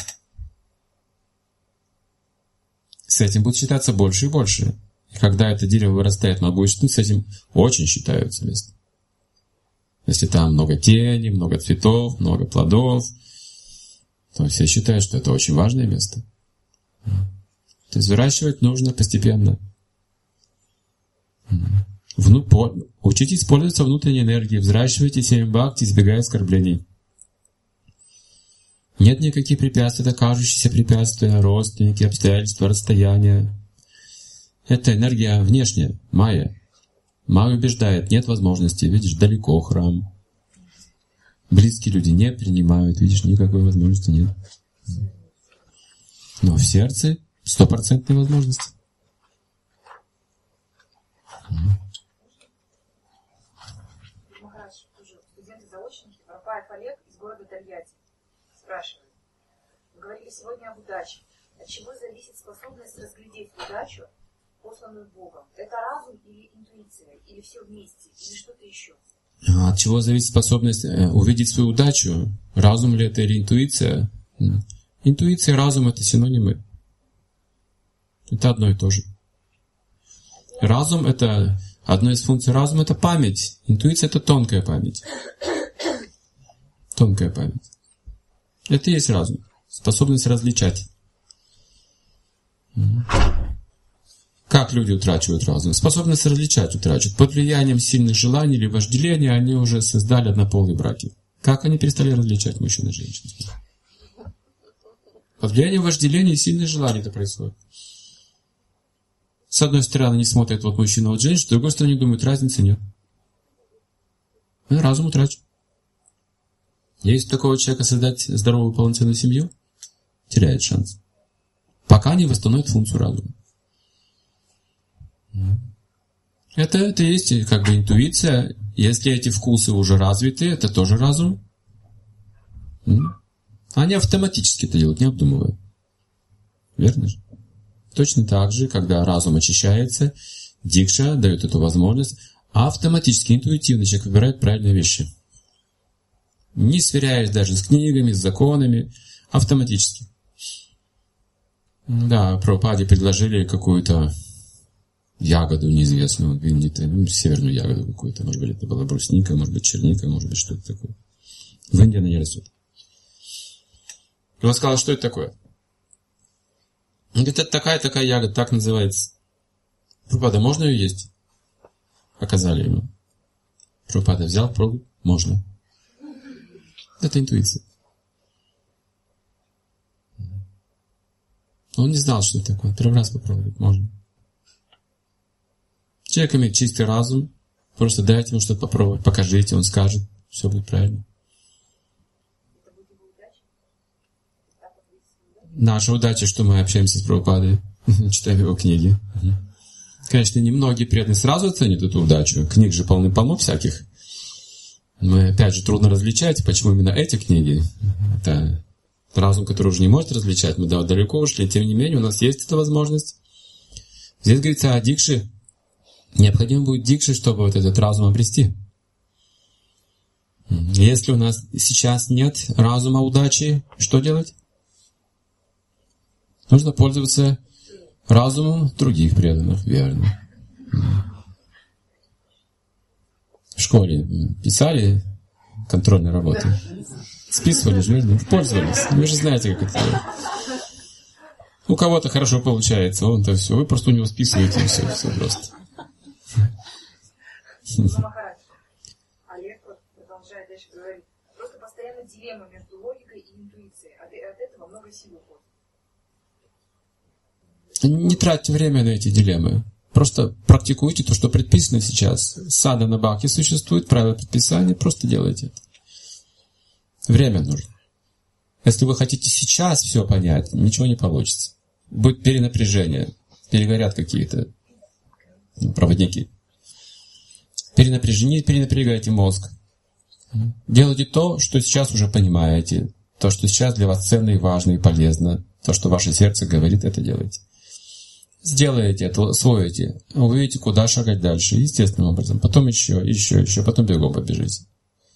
С этим будет считаться больше и больше. И когда это дерево вырастает могущественно, с этим очень считаются место. Если там много тени, много цветов, много плодов, то все считают, что это очень важное место. То есть выращивать нужно постепенно. Вну, по, учитесь пользоваться внутренней энергией, взращивайте семя бхакти, избегая оскорблений. Нет никаких препятствий, это кажущиеся препятствия, родственники, обстоятельства, расстояния. Это энергия внешняя, майя. Майя убеждает, нет возможности, видишь, далеко храм. Близкие люди не принимают, видишь, никакой возможности нет. Но в сердце стопроцентная возможность. Махарадж, тоже студенты-заочники, Парапаев Олег из города Тольятти спрашивает. Вы говорили сегодня об удаче. От чего зависит способность разглядеть удачу, посланную Богом? Это разум или интуиция? Или все вместе? Или что-то еще? От чего зависит способность увидеть свою удачу? Разум ли это или интуиция? Интуиция и разум — это синонимы. Это одно и то же. Разум — это одна из функций разума — это память. Интуиция — это тонкая память. Тонкая память. Это и есть разум. Способность различать. Как люди утрачивают разум? Способность различать утрачивают. Под влиянием сильных желаний или вожделения они уже создали однополые браки. Как они перестали различать мужчин и женщин? Под влиянием вожделения и сильных желаний это происходит. С одной стороны, они смотрят вот мужчина, вот женщина, с другой стороны, думают, разницы нет. Разум утрачен. Если у такого человека создать здоровую полноценную семью, теряет шанс. Пока не восстановит функцию разума. Это, это есть как бы интуиция. Если эти вкусы уже развиты, это тоже разум. Они автоматически это делают, не обдумывая. Верно же? Точно так же, когда разум очищается, дикша дает эту возможность, автоматически, интуитивно человек выбирает правильные вещи. Не сверяясь даже с книгами, с законами, автоматически. Да, Прабхупаде предложили какую-то ягоду неизвестную, ну, северную ягоду какую-то, может быть, это была брусника, может быть, черника, может быть, что-то такое. В Индии она не растет. И он сказал, что это такое? Он говорит, это такая-такая ягода, так называется. Прабхупада, можно ее есть? Показали ему. Прабхупада взял, пробовал, можно. Это интуиция. Он не знал, что это такое. Первый раз попробовать можно. Человек имеет чистый разум. Просто дайте ему что-то попробовать. Покажите, он скажет. Все будет правильно. Наша удача, что мы общаемся с Прабхупадой, читаем его книги. Конечно, немногие преданные сразу оценят эту удачу. Книг же полны-полно всяких. Но опять же трудно различать, почему именно эти книги. Это разум, который уже не может различать. Мы далеко ушли. Тем не менее, у нас есть эта возможность. Здесь говорится о дикше. Необходимо будет дикше, чтобы вот этот разум обрести. Если у нас сейчас нет разума удачи, что делать? Нужно пользоваться разумом других преданных, верно. В школе писали контрольные работы? Списывали же, верно? Пользовались. Вы же знаете, как это делать. У кого-то хорошо получается, он-то все. Вы просто у него списываете, и все, все просто. Олег продолжает дальше говорить. Просто постоянно дилемма между логикой и интуицией. От этого много сил уходит. Не тратьте время на эти дилеммы. Просто практикуйте то, что предписано сейчас. Садхана бхакти существует, правила предписания, просто делайте это. Время нужно. Если вы хотите сейчас все понять, ничего не получится. Будет перенапряжение, перегорят какие-то проводники. Перенапряжение, перенапрягайте мозг. Делайте то, что сейчас уже понимаете. То, что сейчас для вас ценно и важно и полезно. То, что ваше сердце говорит, это делайте. Сделаете это, освоите, вы увидите, куда шагать дальше, естественным образом. Потом еще, еще, еще, потом бегом побежите.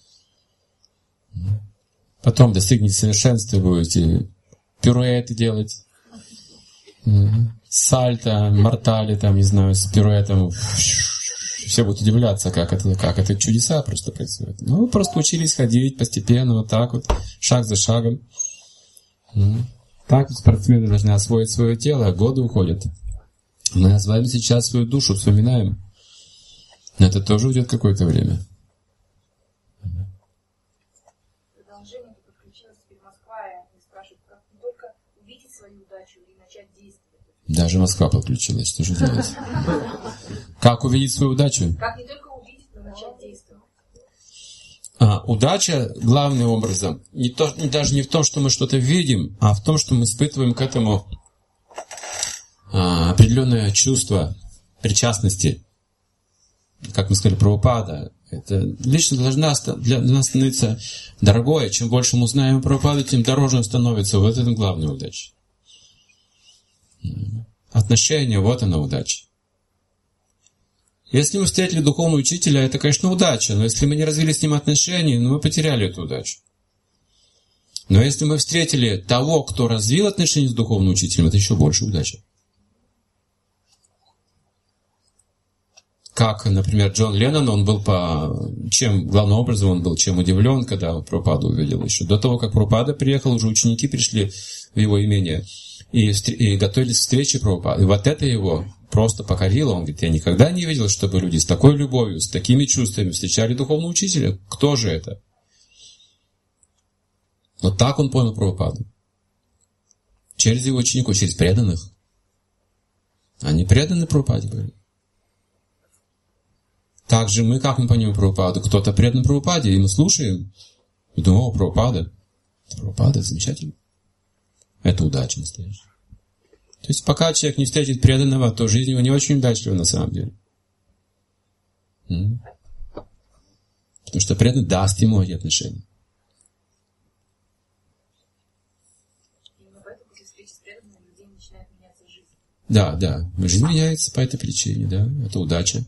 Потом достигнете совершенства, будете пируэты делать, сальто, мортали, там, не знаю, с пируэтом. Все будут удивляться, как это, как это чудеса просто происходят. Ну, вы просто учились ходить постепенно, вот так вот, шаг за шагом. Так спортсмены должны освоить свое тело, годы уходят. Мы с вами сейчас свою душу вспоминаем. Но это тоже уйдет какое-то время. Продолжение подключилась теперь Москва и спрашивает, как не только увидеть свою удачу и начать действовать. Даже Москва подключилась, что же делать? Как увидеть свою удачу? Как не только увидеть, но начать действовать. А, удача, главным образом, не то, даже не в том, что мы что-то видим, а в том, что мы испытываем к этому а, определенное чувство причастности. Как мы сказали, Прабхупада. Это лично должна для нас становиться дорогой. Чем больше мы узнаем о Прабхупаде, тем дороже он становится. Вот это главная удача. Отношения, вот она удача. Если мы встретили духовного учителя, это, конечно, удача. Но если мы не развили с ним отношения, ну, мы потеряли эту удачу. Но если мы встретили того, кто развил отношения с духовным учителем, это еще больше удача. Как, например, Джон Леннон, он был по... Чем, главным образом, он был чем удивлен, когда Прабхупаду увидел еще. До того, как Прабхупада приехал, уже ученики пришли в его имение и, и готовились к встрече Прабхупады. И вот это его просто покорило. Он говорит, я никогда не видел, чтобы люди с такой любовью, с такими чувствами встречали духовного учителя. Кто же это? Вот так он понял Прабхупаду. Через его учеников, через преданных. Они преданы Прабхупаде были. Также мы, как мы понимаем Прабхупаду, кто-то предан Прабхупаде, и мы слушаем, и думаем, о, Прабхупада, Прабхупада, замечательно. Это удача настоящая. То есть, пока человек не встретит преданного, то жизнь его не очень удачлива на самом деле. М? Потому что преданный даст ему эти отношения. Да, да, жизнь меняется по этой причине, да, это удача.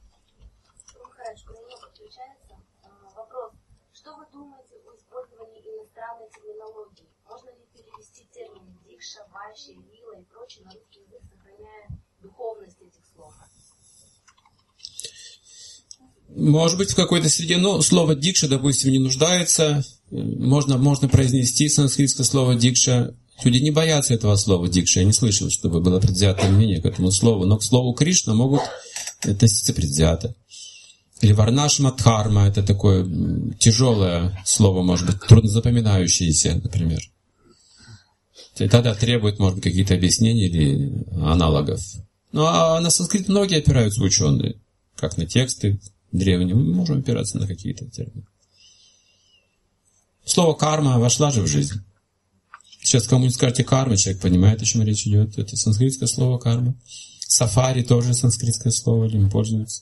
Может быть, в какой-то среде, но слово дикша, допустим, не нуждается. Можно, можно произнести санскритское слово дикша. Люди не боятся этого слова дикша. Я не слышал, чтобы было предвзятое мнение к этому слову. Но к слову Кришна могут относиться предвзято. Или варнашмадхарма, это такое тяжелое слово, может быть, трудно запоминающееся, например. И тогда требует, может быть, какие-то объяснения или аналогов. Ну, а на санскрит многие опираются ученые, как на тексты древние. Мы можем опираться на какие-то термины. Слово карма вошла же в жизнь. Сейчас кому-нибудь скажете карма, человек понимает, о чем речь идет. Это санскритское слово карма. Сафари тоже санскритское слово, им пользуются.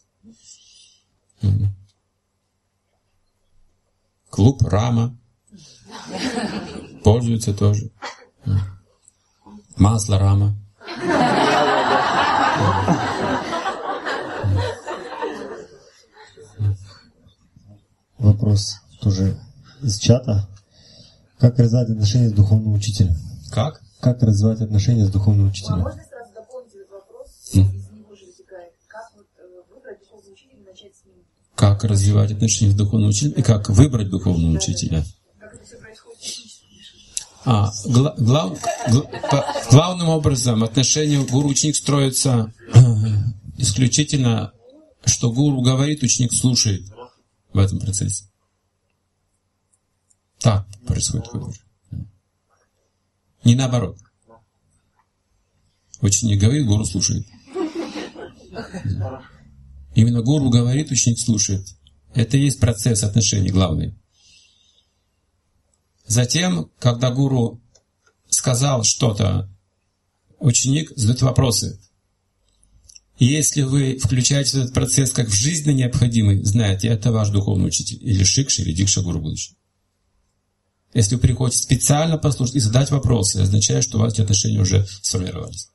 Клуб Рама пользуются тоже. Масло Рама. Вопрос тоже из чата. Как развивать отношения с духовным учителем? Как? Как развивать отношения с духовным учителем? А можно сразу дополнить этот вопрос? Из него же вытекает. Как вот выбрать духовного учителя и начать с ним? Как развивать отношения с духовным учителем и как выбрать духовного учителя? Как это все происходит? А, гла- глав- гла- по- главным образом отношения гуру-ученик строятся э, исключительно, что гуру говорит, ученик слушает в этом процессе. Так происходит выбор. Не наоборот. Ученик говорит, гуру слушает. Именно гуру говорит, ученик слушает. Это и есть процесс отношений главный. Затем, когда гуру сказал что-то, ученик задает вопросы. И если вы включаете этот процесс как в жизненно необходимый, знаете, это ваш духовный учитель. Или шикша, или дикша гуру будущий. Если вы приходите специально послушать и задать вопросы, означает, что у вас эти отношения уже сформировались.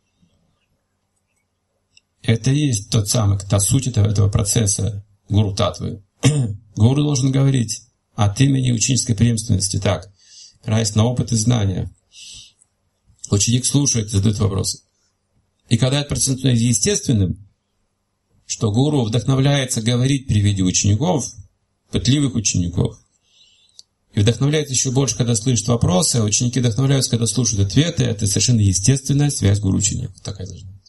Это и есть тот самый, та суть этого, этого процесса гуру татвы. Гуру должен говорить от имени ученической преемственности так, опираясь на опыт и знания. Ученик слушает и задает вопросы. И когда это становится естественным, что гуру вдохновляется говорить при виде учеников, пытливых учеников, и вдохновляется еще больше, когда слышит вопросы, а ученики вдохновляются, когда слушают ответы, это совершенно естественная связь гуру-ученик. Такая должна быть.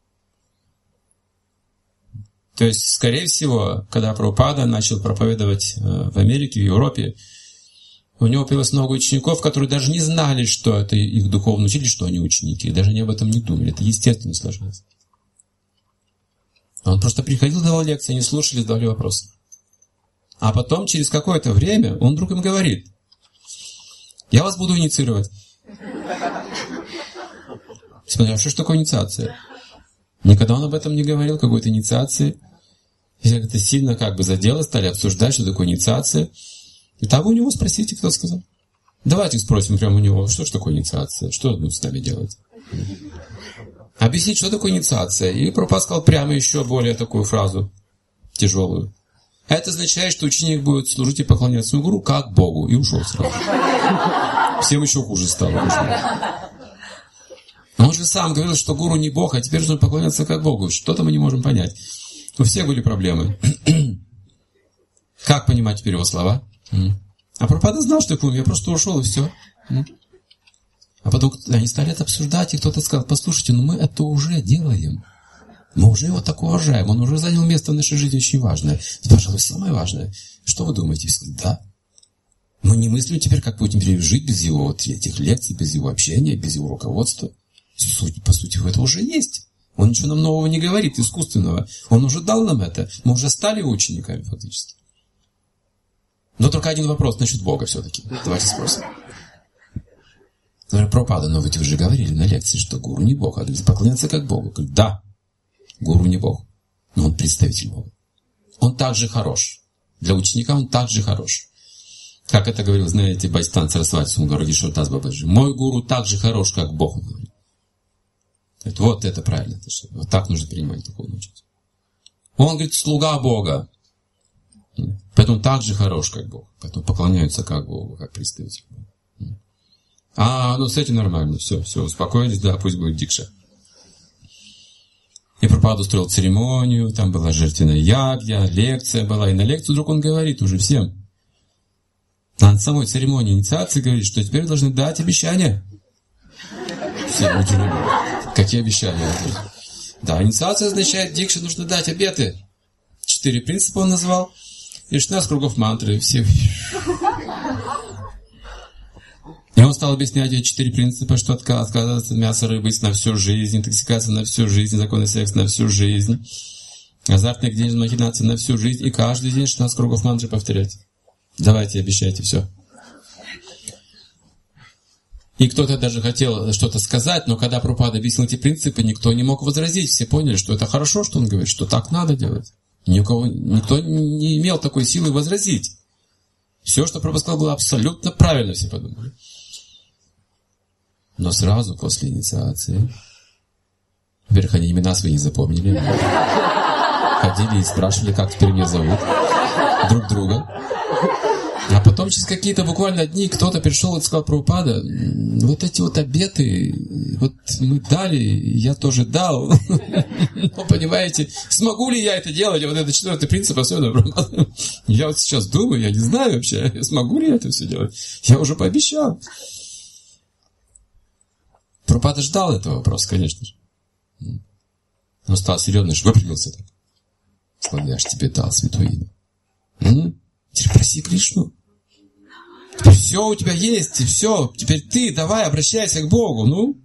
То есть, скорее всего, когда Прабхупада начал проповедовать в Америке, в Европе, у него появилось много учеников, которые даже не знали, что это их духовный учитель, что они ученики, даже они об этом не думали. Это естественно сложилось. Он просто приходил, давал лекции, они слушали, задавали вопросы. А потом, через какое-то время, он вдруг им говорит: я вас буду инициировать. Смотри, а что ж такое инициация? Никогда он об этом не говорил, какой-то инициации. И это сильно как бы задело, стали обсуждать, что такое инициация. И того у него спросите, кто сказал. Давайте спросим прямо у него, что ж такое инициация, что он с нами делает. Объяснить, что такое инициация. И Прабхупада сказал прямо еще более такую фразу, тяжелую. Это означает, что ученик будет служить и поклоняться своему гуру как Богу. И ушел сразу. Всем еще хуже стало. Он же сам говорил, что гуру не Бог, а теперь нужно поклоняться как Богу. Что-то мы не можем понять. У всех были проблемы. Как понимать теперь его слова? А Прабхупада знал, что я просто ушел, и все. А потом они стали это обсуждать, и кто-то сказал: послушайте, ну мы это уже делаем. Мы уже его так уважаем, он уже занял место в нашей жизни очень важное. Это, пожалуй, самое важное. Что вы думаете? Да. Мы не мыслим теперь, как будем жить без его вот этих лекций, без его общения, без его руководства. По сути, это уже есть. Он ничего нам нового не говорит, искусственного. Он уже дал нам это. Мы уже стали его учениками фактически. Но только один вопрос насчет Бога все-таки. Давайте спросим. Прабхупада, но ведь вы же говорили на лекции, что гуру не Бог, а поклоняться как Богу. Говорит, да, гуру не Бог, но он представитель Бога. Он также хорош. Для ученика он также хорош. Как это говорил, знаете, Байстан Сарасвати Сунгаради Шурдас Бабаджи. Мой гуру так же хорош, как Бог. Он говорит. Вот это правильно. Вот так нужно принимать духовную учителя. Он говорит, слуга Бога. Поэтому так же хорош, как Бог. Поэтому поклоняются как Богу, как представитель Бога. А, ну с этим нормально. Все, все, успокоились, да, пусть будет дикша. И Прабхупада устроил церемонию, там была жертвенная ягья, лекция была. И на лекцию вдруг он говорит уже всем. На самой церемонии инициации говорит, что теперь должны дать обещания. Все удивлены. Какие обещания? Да, инициация означает, дикше нужно дать обеты. Четыре принципа он назвал. И шестнадцать кругов мантры. Все. И он стал объяснять эти четыре принципа, что отказываться от мяса, рыбы на всю жизнь, интоксикация на всю жизнь, законный секс на всю жизнь, азартные денежные махинации на всю жизнь, и каждый день шестнадцать кругов мантры повторять. Давайте, обещайте, все. И кто-то даже хотел что-то сказать, но когда Прабхупада объяснил эти принципы, никто не мог возразить. Все поняли, что это хорошо, что он говорит, что так надо делать. Ни у кого, никто не имел такой силы возразить. Все, что Прабхупада сказал, было абсолютно правильно, все подумали. Но сразу после инициации, во-первых, они имена свои не запомнили. Ходили и спрашивали, как теперь меня зовут. Друг друга. А потом через какие-то буквально дни кто-то пришел и сказал: Прабхупада, вот эти вот обеты, вот мы дали, я тоже дал. Но понимаете, смогу ли я это делать? Вот это четвертый принцип особенно. Я вот сейчас думаю, я не знаю вообще, смогу ли я это все делать. Я уже пообещал. Прабхупада ждал этого вопроса, конечно же. Он стал серьезно, что выпрямился так. Сказал: я же тебе дал святое имя. М? Теперь проси Кришну. Теперь все у тебя есть, и все. Теперь ты давай обращайся к Богу. Ну?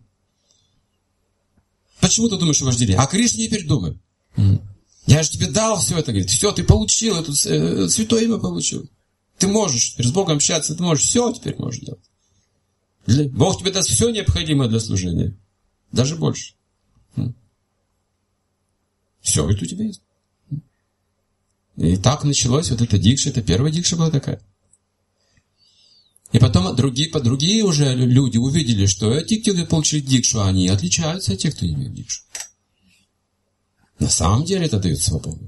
Почему ты думаешь о вожделении? А Кришне теперь думай. М? Я же тебе дал все это, говорит. Все, ты получил, это э, святое имя получил. Ты можешь теперь с Богом общаться, ты можешь все теперь можешь делать. Для... Бог тебе даст все необходимое для служения. Даже больше. М? Все это у тебя есть. И так началось вот эта дикша, это первая дикша была такая. И потом другие, по другие уже люди увидели, что те, кто получили дикшу, они отличаются от тех, кто не имеет дикшу. На самом деле это дает свободу.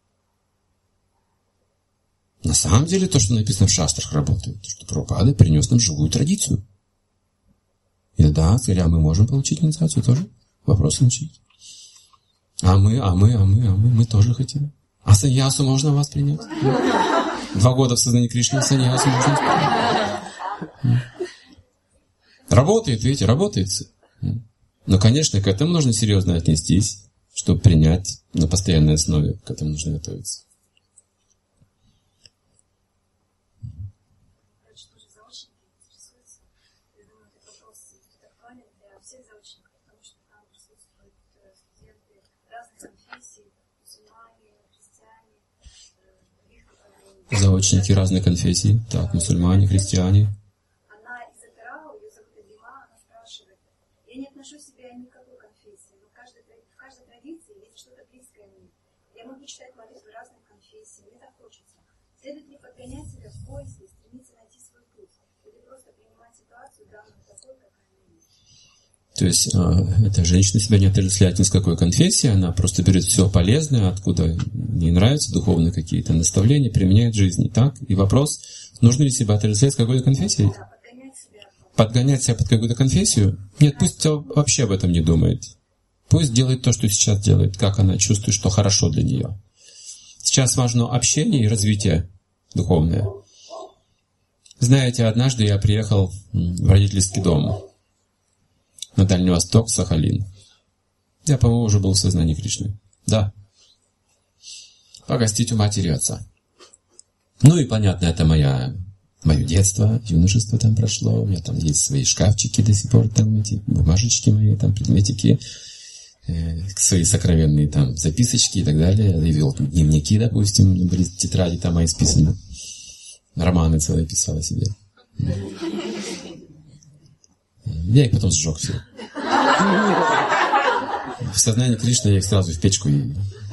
На самом деле то, что написано в шастрах, работает. То, что Прабхупада принес нам живую традицию. И да, сказали, а мы можем получить инициацию тоже? Вопросы начались. А мы, а мы, а мы, а мы, мы тоже хотим. А саньясу можно у вас принять? Два года в сознании Кришны, саньясу можно принять. Работает, видите, работает. Но, конечно, к этому нужно серьезно отнестись, чтобы принять на постоянной основе. К этому нужно готовиться. Заочники разных конфессий. Так, мусульмане, христиане. Она из Атырау, ее зовут Адима, она спрашивает: я не отношу себя ни к какой конфессии, но в каждой, в каждой традиции есть что-то близкое мне. Я могу читать молитвы разных конфессий, мне так хочется. Следует ли подгонять себя в поиске и стремиться найти свой путь? Или просто принимать ситуацию данную такой, какая она есть? То есть, эта женщина себя не отождествляет ни с какой конфессией, она просто берет все полезное, откуда ей нравятся духовные какие-то наставления, применяет в жизни. Так? И вопрос, нужно ли себя отождествлять с какой-то конфессией? Да, подгонять себя. Подгонять себя под какую-то конфессию? Нет, пусть вообще об этом не думает. Пусть делает то, что сейчас делает, как она чувствует, что хорошо для нее. Сейчас важно общение и развитие духовное. Знаете, однажды я приехал в родительский дом на Дальний Восток, Сахалин. Я, по-моему, уже был в сознании Кришны. Да. Погостить у матери и отца. Ну и понятно, это моя, мое детство, юношество там прошло. У меня там есть свои шкафчики до сих пор, там эти бумажечки мои, там предметики, э, свои сокровенные там записочки и так далее. Я вел дневники, допустим, были тетради там мои списаны. Романы целые писал о себе. Я их потом сжег все. В сознании Кришны я их сразу в печку и...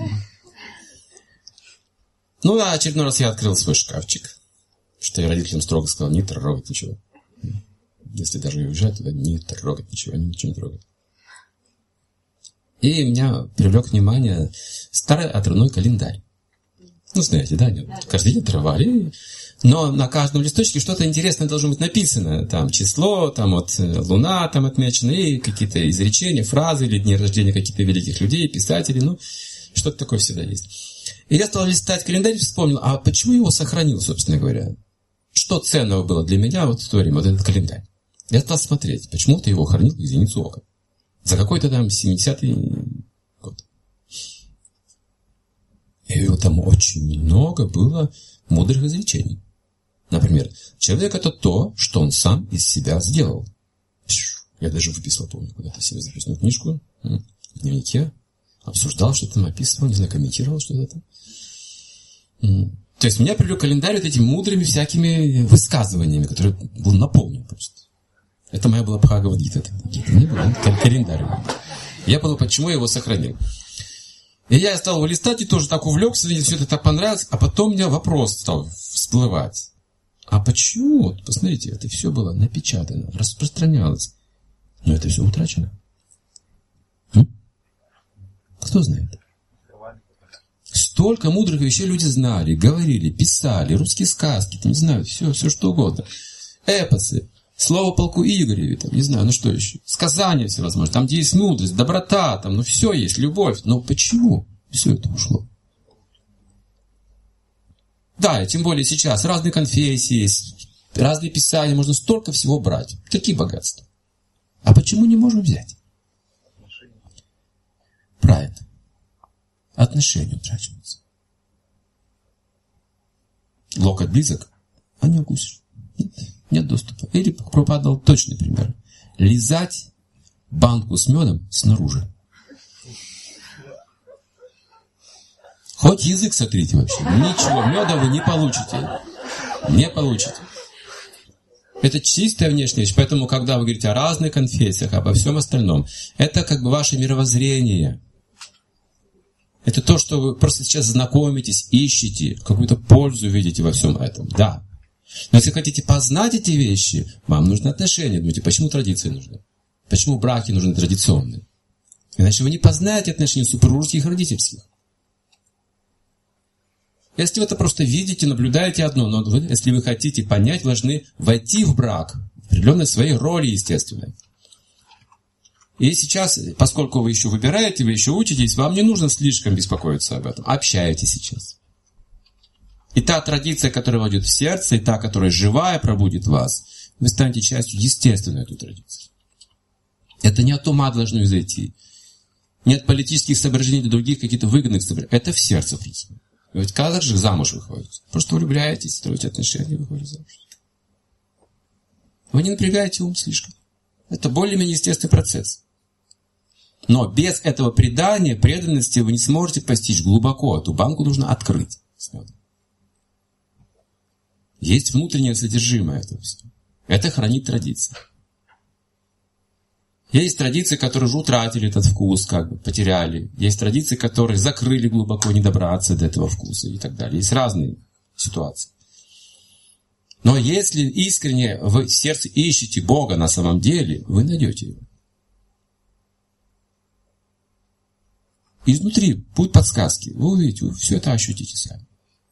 Ну, а очередной раз я открыл свой шкафчик. Что я родителям строго сказал: не трогать ничего. Если даже уезжать туда, не трогать ничего, ничего не трогать. И меня привлек внимание старый отрывной календарь. Ну, знаете, да, каждый день отрывали. Но на каждом листочке что-то интересное должно быть написано. Там число, там вот луна там отмечена, и какие-то изречения, фразы, или дни рождения каких-то великих людей, писателей. Ну, что-то такое всегда есть. И я стал листать календарь и вспомнил, а почему его сохранил, собственно говоря? Что ценного было для меня вот в то время, вот этот календарь? Я стал смотреть, почему-то его хранил в зеницу ока. За какой-то там семидесятый год. И там очень много было мудрых изречений. Например, человек — это то, что он сам из себя сделал. Я даже выписал, помню, куда-то себе записную книжку в дневнике, обсуждал, что там описывал, не знаю, комментировал что-то там. То есть меня привлек календарь вот этими мудрыми всякими высказываниями, который был наполнен просто. Это моя была Бхагавад-гита. Не было, календарь. Я подумал, почему я его сохранил. И я стал его листать и тоже так увлекся, мне все это так понравилось, а потом у меня вопрос стал всплывать. А почему? Вот, посмотрите, это все было напечатано, распространялось. Но это все утрачено. М? Кто знает? Столько мудрых вещей люди знали, говорили, писали, русские сказки, там, не знаю, все, все что угодно. Эпосы, слово полку Игореве, там, не знаю, ну что еще, сказания всевозможные, там, где есть мудрость, доброта, там, ну все есть, любовь. Но почему все это ушло? Да, и тем более сейчас разные конфессии есть, разные писания, можно столько всего брать. Какие богатства? А почему не можем взять? Правильно. Отношения утрачиваются. Локоть близок, а не укусишь. Нет, нет доступа. Или Прабхупада дал точный пример. Лизать банку с медом снаружи. Хоть язык сотрите вообще. Ничего, меда вы не получите. Не получите. Это чистая внешняя вещь. Поэтому, когда вы говорите о разных конфессиях, обо всем остальном, это как бы ваше мировоззрение. Это то, что вы просто сейчас знакомитесь, ищете, какую-то пользу видите во всем этом. Да. Но если хотите познать эти вещи, вам нужны отношения. Думаете, почему традиции нужны? Почему браки нужны традиционные? Иначе вы не познаете отношения супружеских и родительских. Если вы это просто видите, наблюдаете одно, но вы, если вы хотите понять, должны войти в брак, в определенной своей роли, естественно. И сейчас, поскольку вы еще выбираете, вы еще учитесь, вам не нужно слишком беспокоиться об этом. Общайтесь сейчас. И та традиция, которая войдет в сердце, и та, которая живая, пробудит вас, вы станете частью естественной этой традиции. Это не от ума должно изойти. Не от политических соображений до других каких-то выгодных соображений. Это в сердце происходит. Ведь как же замуж выходите? Просто влюбляетесь, строите отношения, выходите замуж. Вы не напрягаете ум слишком. Это более-менее естественный процесс. Но без этого предания, преданности вы не сможете постичь глубоко. Эту банку нужно открыть. Есть внутреннее содержимое этого всего. Это хранит традиция. Есть традиции, которые уже утратили этот вкус, как бы потеряли. Есть традиции, которые закрыли глубоко, не добраться до этого вкуса и так далее. Есть разные ситуации. Но если искренне вы в сердце ищете Бога на самом деле, вы найдете его. Изнутри будет подсказки. Вы увидите, вы все это ощутите сами.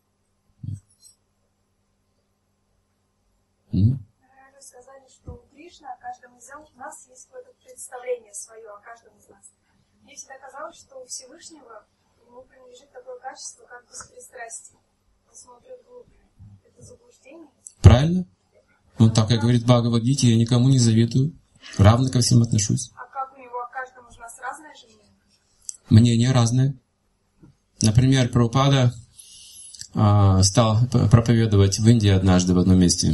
Вы сказали, что у Кришны о каждом из нас есть какое-то представление свое о каждом из нас. Мне всегда казалось, что у Всевышнего ему принадлежит такое качество, как беспристрастие. Он смотрит глубже. Это заблуждение? Правильно. Вот так и говорит Бхагавад-гите, я никому не заветую. Равно ко всем отношусь. А как у него о каждом из нас разное же мнение? Мнение разное. Например, Прабхупада а, стал проповедовать в Индии однажды в одном месте.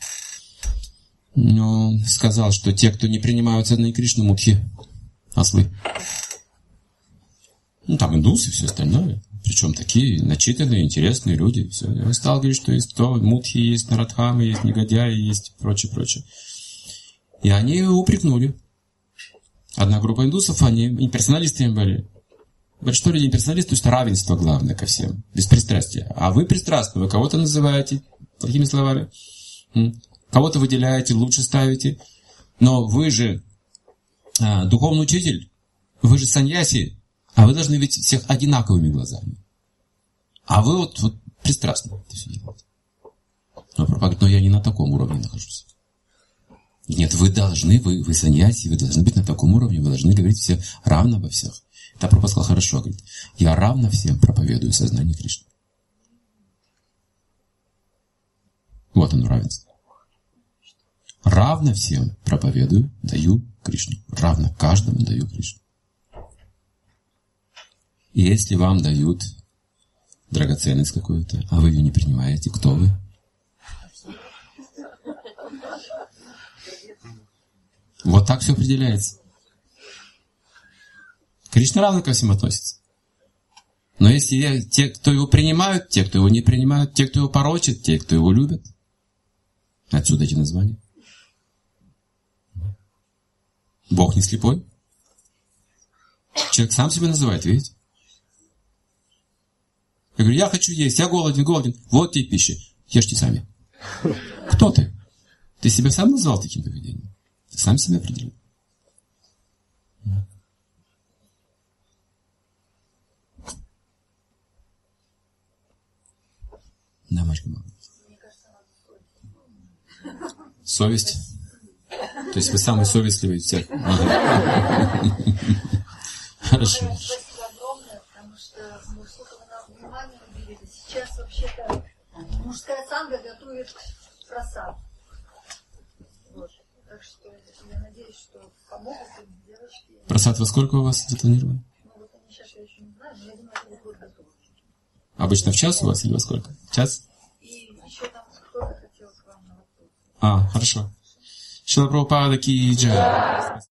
Он сказал, что те, кто не принимают сознание Кришны, мудхи, ослы. Ну, там индусы и все остальное. Причем такие начитанные, интересные люди. Все. Он стал говорить, что есть то, мудхи есть, нарадхамы есть, негодяи есть, прочее, прочее. И они его упрекнули. Одна группа индусов, они имперсоналистами были. Говорят, что люди имперсоналисты, то есть равенство главное ко всем, беспристрастие. А вы пристрастны, вы кого-то называете такими словами. Кого-то выделяете, лучше ставите. Но вы же а, духовный учитель, вы же саньяси, а вы должны видеть всех одинаковыми глазами. А вы вот, вот пристрастны это все делаете. Но Прабхупада говорит, но я не на таком уровне нахожусь. Нет, вы должны, вы, вы саньяси, вы должны быть на таком уровне, вы должны говорить все равно обо всех. Это Прабхупада сказал, хорошо, говорит, я равно всем проповедую сознание Кришны. Вот оно равенство. Равно всем проповедую, даю Кришну. Равно каждому даю Кришну. И если вам дают драгоценность какую-то, а вы ее не принимаете, кто вы? Вот так все определяется. Кришна равно ко всем относится. Но если я, те, кто его принимают, те, кто его не принимают, те, кто его порочат, те, кто его любят, отсюда эти названия. Бог не слепой. Человек сам себя называет, видите? Я говорю, я хочу есть, я голоден, голоден. Вот тебе пища. Ешьте сами. Кто ты? Ты себя сам назвал таким поведением? Ты сам себя определил? Да, Марька, совесть. То есть вы самый совестливый из всех. Ага. Хорошо. Спасибо огромное, потому что ну, сколько вы нам внимания уделили. Сейчас вообще-то мужская санга готовит просад. Вот. Так что я надеюсь, что помогут им девочки. Просад во сколько у вас запланировано? Ну вот они сейчас я еще не знаю, но я думаю, это будет готово. Обычно в час у вас или во сколько? В час? И еще там кто-то хотел к вам на вопрос. А, хорошо. Шрила Прабхупада ки джай.